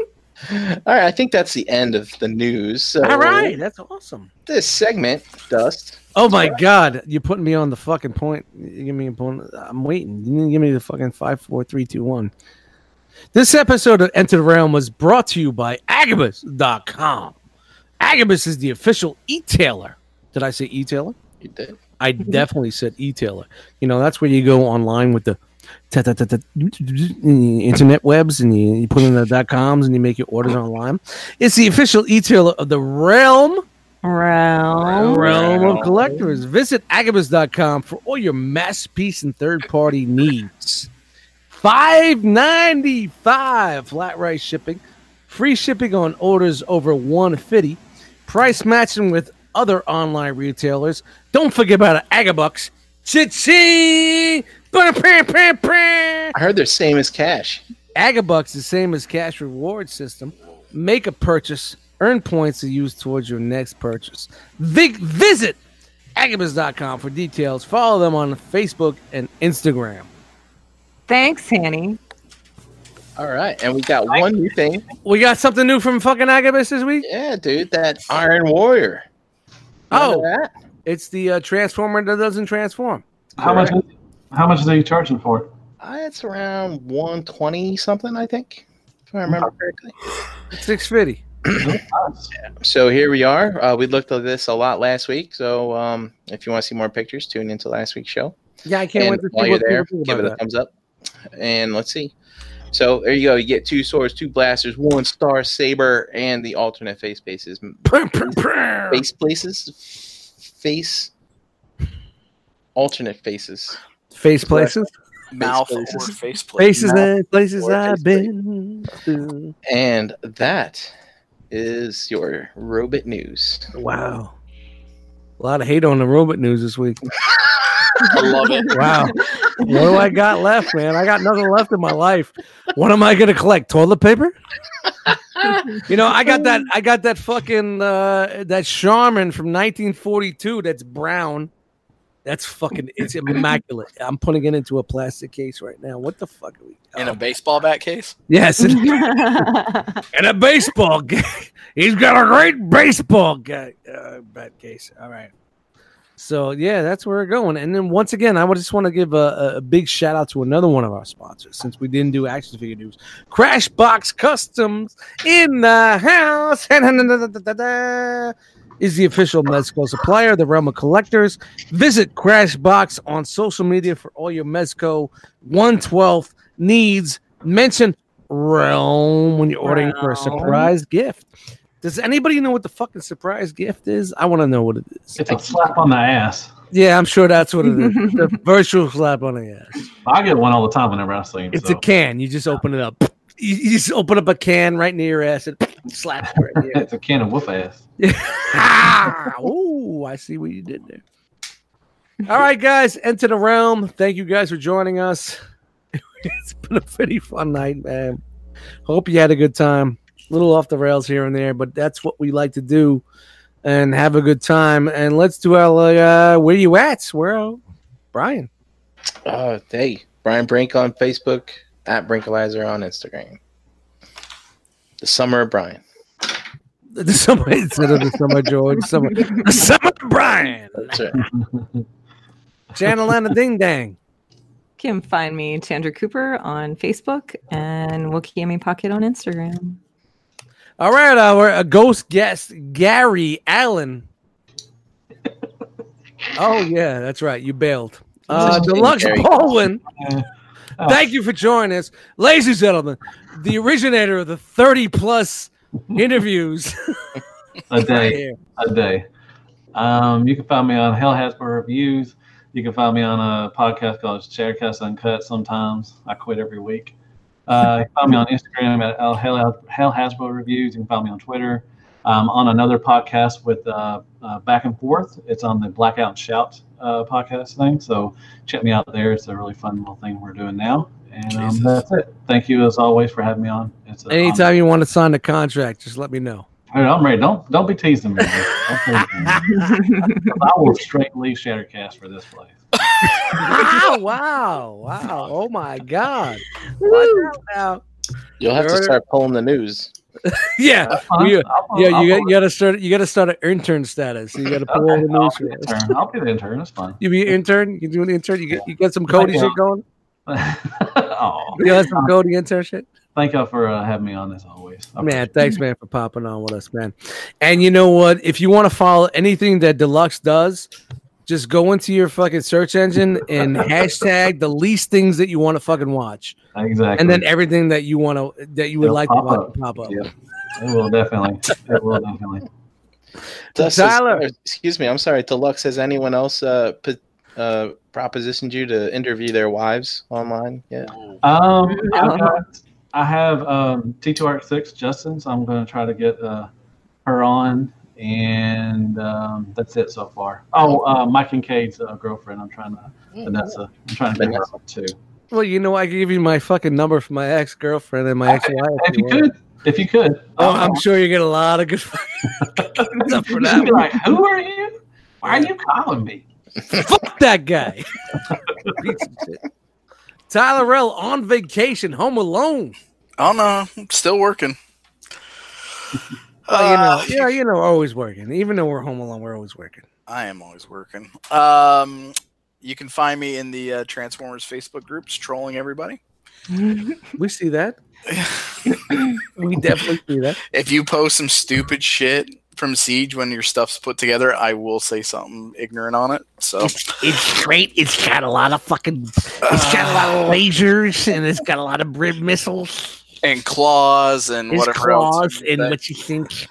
All right, I think that's the end of the news. So All right, that's awesome. this segment, Dust. Oh my god, you're putting me on the fucking point. You give me a point. I'm waiting. You didn't give me the fucking five, four, three, two, one. This episode of Enter the Realm was brought to you by Agabus dot com. Agabus is the official e-tailer. Did I say e-tailer? You did. I definitely said e-tailer. You know, that's where you go online with the ta- ta- ta- ta- internet webs and you, you put in the dot coms and you make your orders online. It's the official e-tailer of the Realm Realm. Realm of Realm. Collectors. Visit Agabus dot com for all your masterpiece and third-party needs. five ninety-five flat rate shipping, free shipping on orders over one fifty, price matching with other online retailers. Don't forget about Agabucks. Cha-ching! Ba-pam-pam-pam! I heard they're same as cash. Agabucks, the same as cash reward system. Make a purchase, earn points to use towards your next purchase. Vi- visit Agabus dot com for details. Follow them on Facebook and Instagram. Thanks, Hanny. All right, and we got one new thing. We got something new from fucking Agabus this week. Yeah, dude, that Iron Warrior. Oh, Remember that? it's the uh, transformer that doesn't transform. How much? How much are you charging for it? Uh, it's around one twenty something, I think, if I remember correctly. six fifty. Nice. So here we are. Uh, we looked at this a lot last week. So um, if you want to see more pictures, tune into last week's show. Yeah, I can't And wait to while see you're what there, people think give it about a that. thumbs up. And let's see. So there you go. You get two swords, two blasters, one star saber, and the alternate face places. Face places? Face. Alternate faces. Face places. Mouth places. or face plate. Places and places or I've face plate. been to. And that is your Robot News. Wow. A lot of hate on the robot news this week. I love it. Wow. What do I got left, man? I got nothing left in my life. What am I gonna collect? Toilet paper? You know, I got that. I got that fucking uh, that Charmin from nineteen forty-two. That's brown. That's fucking. It's immaculate. I'm putting it into a plastic case right now. What the fuck are we? In a baseball bat case? Yes, in, in a baseball case. He's got a great baseball ga- uh, bat case. All right. So yeah, that's where we're going. And then once again, I would just want to give a, a big shout out to another one of our sponsors, since we didn't do action figure news. Crashbox Customs in the house is the official Mezco supplier, the realm of collectors. Visit Crashbox on social media for all your Mezco one twelfth needs. Mention Realm when you're ordering for a surprise gift. Does anybody know what the fucking surprise gift is? I want to know what it is. It's a slap on the ass. Yeah, I'm sure that's what it is. The virtual slap on the ass. I get one all the time whenever I see him. It's so. a can. You just open it up. You, you just open up a can right near your ass and slap it right there. It's a can of whoop ass. Ooh, I see what you did there. All right, guys, enter the realm. Thank you guys for joining us. It's been a pretty fun night, man. Hope you had a good time. A little off the rails here and there, but that's what we like to do and have a good time. And let's do our, uh, where you at? Where, Brian? Uh, hey, Brian Brink on Facebook, at Brinkalizer on Instagram. The Summer of Brian. The summer, instead of the summer, George. Summer, the summer of Brian. That's right. Channel and a ding dang. You can find me, Chandra Cooper, on Facebook and Wokiyami Pocket on Instagram. All right, our uh, ghost guest, Gary Allen. Oh, yeah, that's right. You bailed. Uh, Deluxe Gary. Baldwin, Uh, thank you for joining us. Ladies and gentlemen, the originator of the thirty-plus interviews. a right day. here. A day. Um, you can find me on Hell Hasbro Reviews. You can find me on a podcast called Sharecast Uncut sometimes. I quit every week. Uh, you can find me on Instagram at Hell, Hell Hasbro Reviews. You can find me on Twitter. Um, on another podcast with uh, uh, Back and Forth. It's on the Blackout and Shout uh, podcast thing. So check me out there. It's a really fun little thing we're doing now. And um, that's it. Thank you, as always, for having me on. It's a Anytime honor. you want to sign the contract, just let me know. Hey, I'm ready. Don't don't be teasing me. Don't tease me. I will straight leave Shattercast for this place. Ah, wow, wow. Oh, my God. Watch out now. You'll have to Heard it? start pulling the news. Yeah, Fine. we- I'll- yeah. I'll- You got I'll- you got to start. You got to start an intern status. You got to pull all Okay, the I'll news be for the us. intern. I'll be the intern. That's fine. You be an intern. You can do an intern. You get you got some Cody Yeah. shit going. Oh, You got some Cody intern shit. thank y'all for uh, having me on as always. I Man, appreciate thanks, man, for popping on with us, man. And you know what? If you want to follow anything that Deluxe does, just go into your fucking search engine and hashtag the least things that you want to fucking watch, it. Exactly. and then everything that you want to that you would It'll like to pop watch up. will pop up. Yeah. It will definitely. It will definitely. Thus, Tyler. is- excuse me, I'm sorry. Deluxe, has anyone else uh, put, uh, propositioned you to interview their wives online? Yeah. Um, I've got, I have um, T two R six Justin, so I'm going to try to get uh, her on, and um, that's it so far. Oh, uh, Mike and Cade's uh, girlfriend. I'm trying to Vanessa. I'm trying to get her Vanessa. up too. Well, you know, I can give you my fucking number for my ex girlfriend and my ex wife. If you could, if you could. Oh, I'm sure you get a lot of good stuff for You'd that. be like, who are you? Why are you calling me? Fuck that guy. Piece of shit. Tyler Rell on vacation, home alone. Oh no, I'm still working. Oh, you know, Uh, yeah, you know, we're always working. Even though we're home alone, we're always working. I am always working. Um, you can find me in the uh, Transformers Facebook groups, trolling everybody. We see that. We definitely see that. If you post some stupid shit from Siege when your stuff's put together, I will say something ignorant on it. So It's great. It's got a lot of fucking. It's got a lot of lasers and it's got a lot of brid missiles. and claws and There's whatever else. claws you and say. what you think.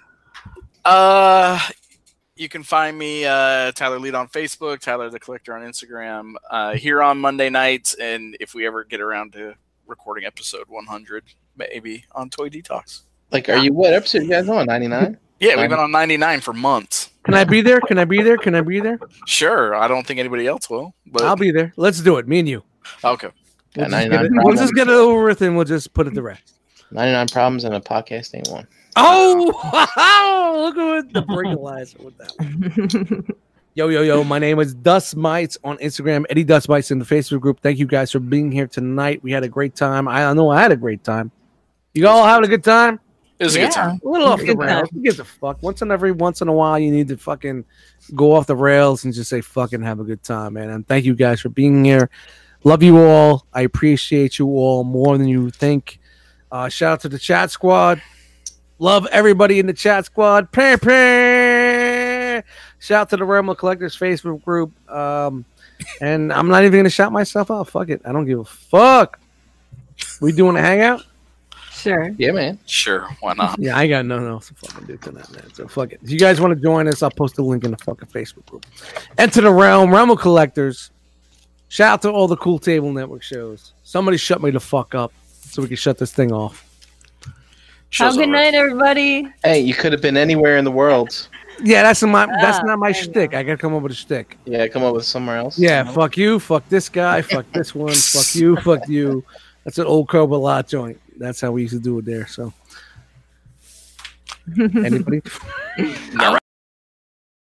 Uh, you can find me, uh, Tyler Lead on Facebook, Tyler the Collector on Instagram, uh, here on Monday nights, and if we ever get around to recording episode one hundred, maybe on Toy Detox. Like, are you what episode you guys on? ninety-nine? Yeah, we've been on ninety-nine for months. Can I be there? Can I be there? Can I be there? Sure, I don't think anybody else will, but I'll be there. Let's do it. Me and you. Okay. We'll, Yeah, just, ninety-nine get it, we'll problems. just get it over with, and we'll just put it to rest. ninety-nine problems and a podcast ain't one. Oh, look at the breakalizer with that one. Yo, yo, yo, my name is Dust Mites on Instagram, Eddie Dust Mites in the Facebook group. Thank you guys for being here tonight. We had a great time. I know I had a great time. You all having a good time? It was a Yeah. good time. A little off the Good rails. time. Who gives a fuck? Once in every once in a while, you need to fucking go off the rails and just say fucking have a good time, man. And thank you guys for being here. Love you all. I appreciate you all more than you think. Uh, shout out to the chat squad. Love everybody in the chat squad. Pam, pam. Shout out to the Realm of Collectors Facebook group. Um, and I'm not even going to shout myself out. Fuck it. I don't give a fuck. We doing a hangout? Sure. Yeah, man. Sure, why not? Yeah, I got nothing else to fucking do tonight, man. So fuck it. If you guys want to join us, I'll post a link in the fucking Facebook group. Enter the Realm, Realm of Collectors. Shout out to all the Cool Table Network shows. Somebody shut me the fuck up so we can shut this thing off. Show's Have a good over. night, everybody. Hey, you could have been anywhere in the world. Yeah, that's my that's Ah, not my I shtick. know. I gotta come up with a shtick. Yeah, come up with somewhere else. Yeah, fuck you, fuck this guy, fuck this one, fuck you, fuck you. That's an old Cobra Lot joint. That's how we used to do it there. So, anybody? All right.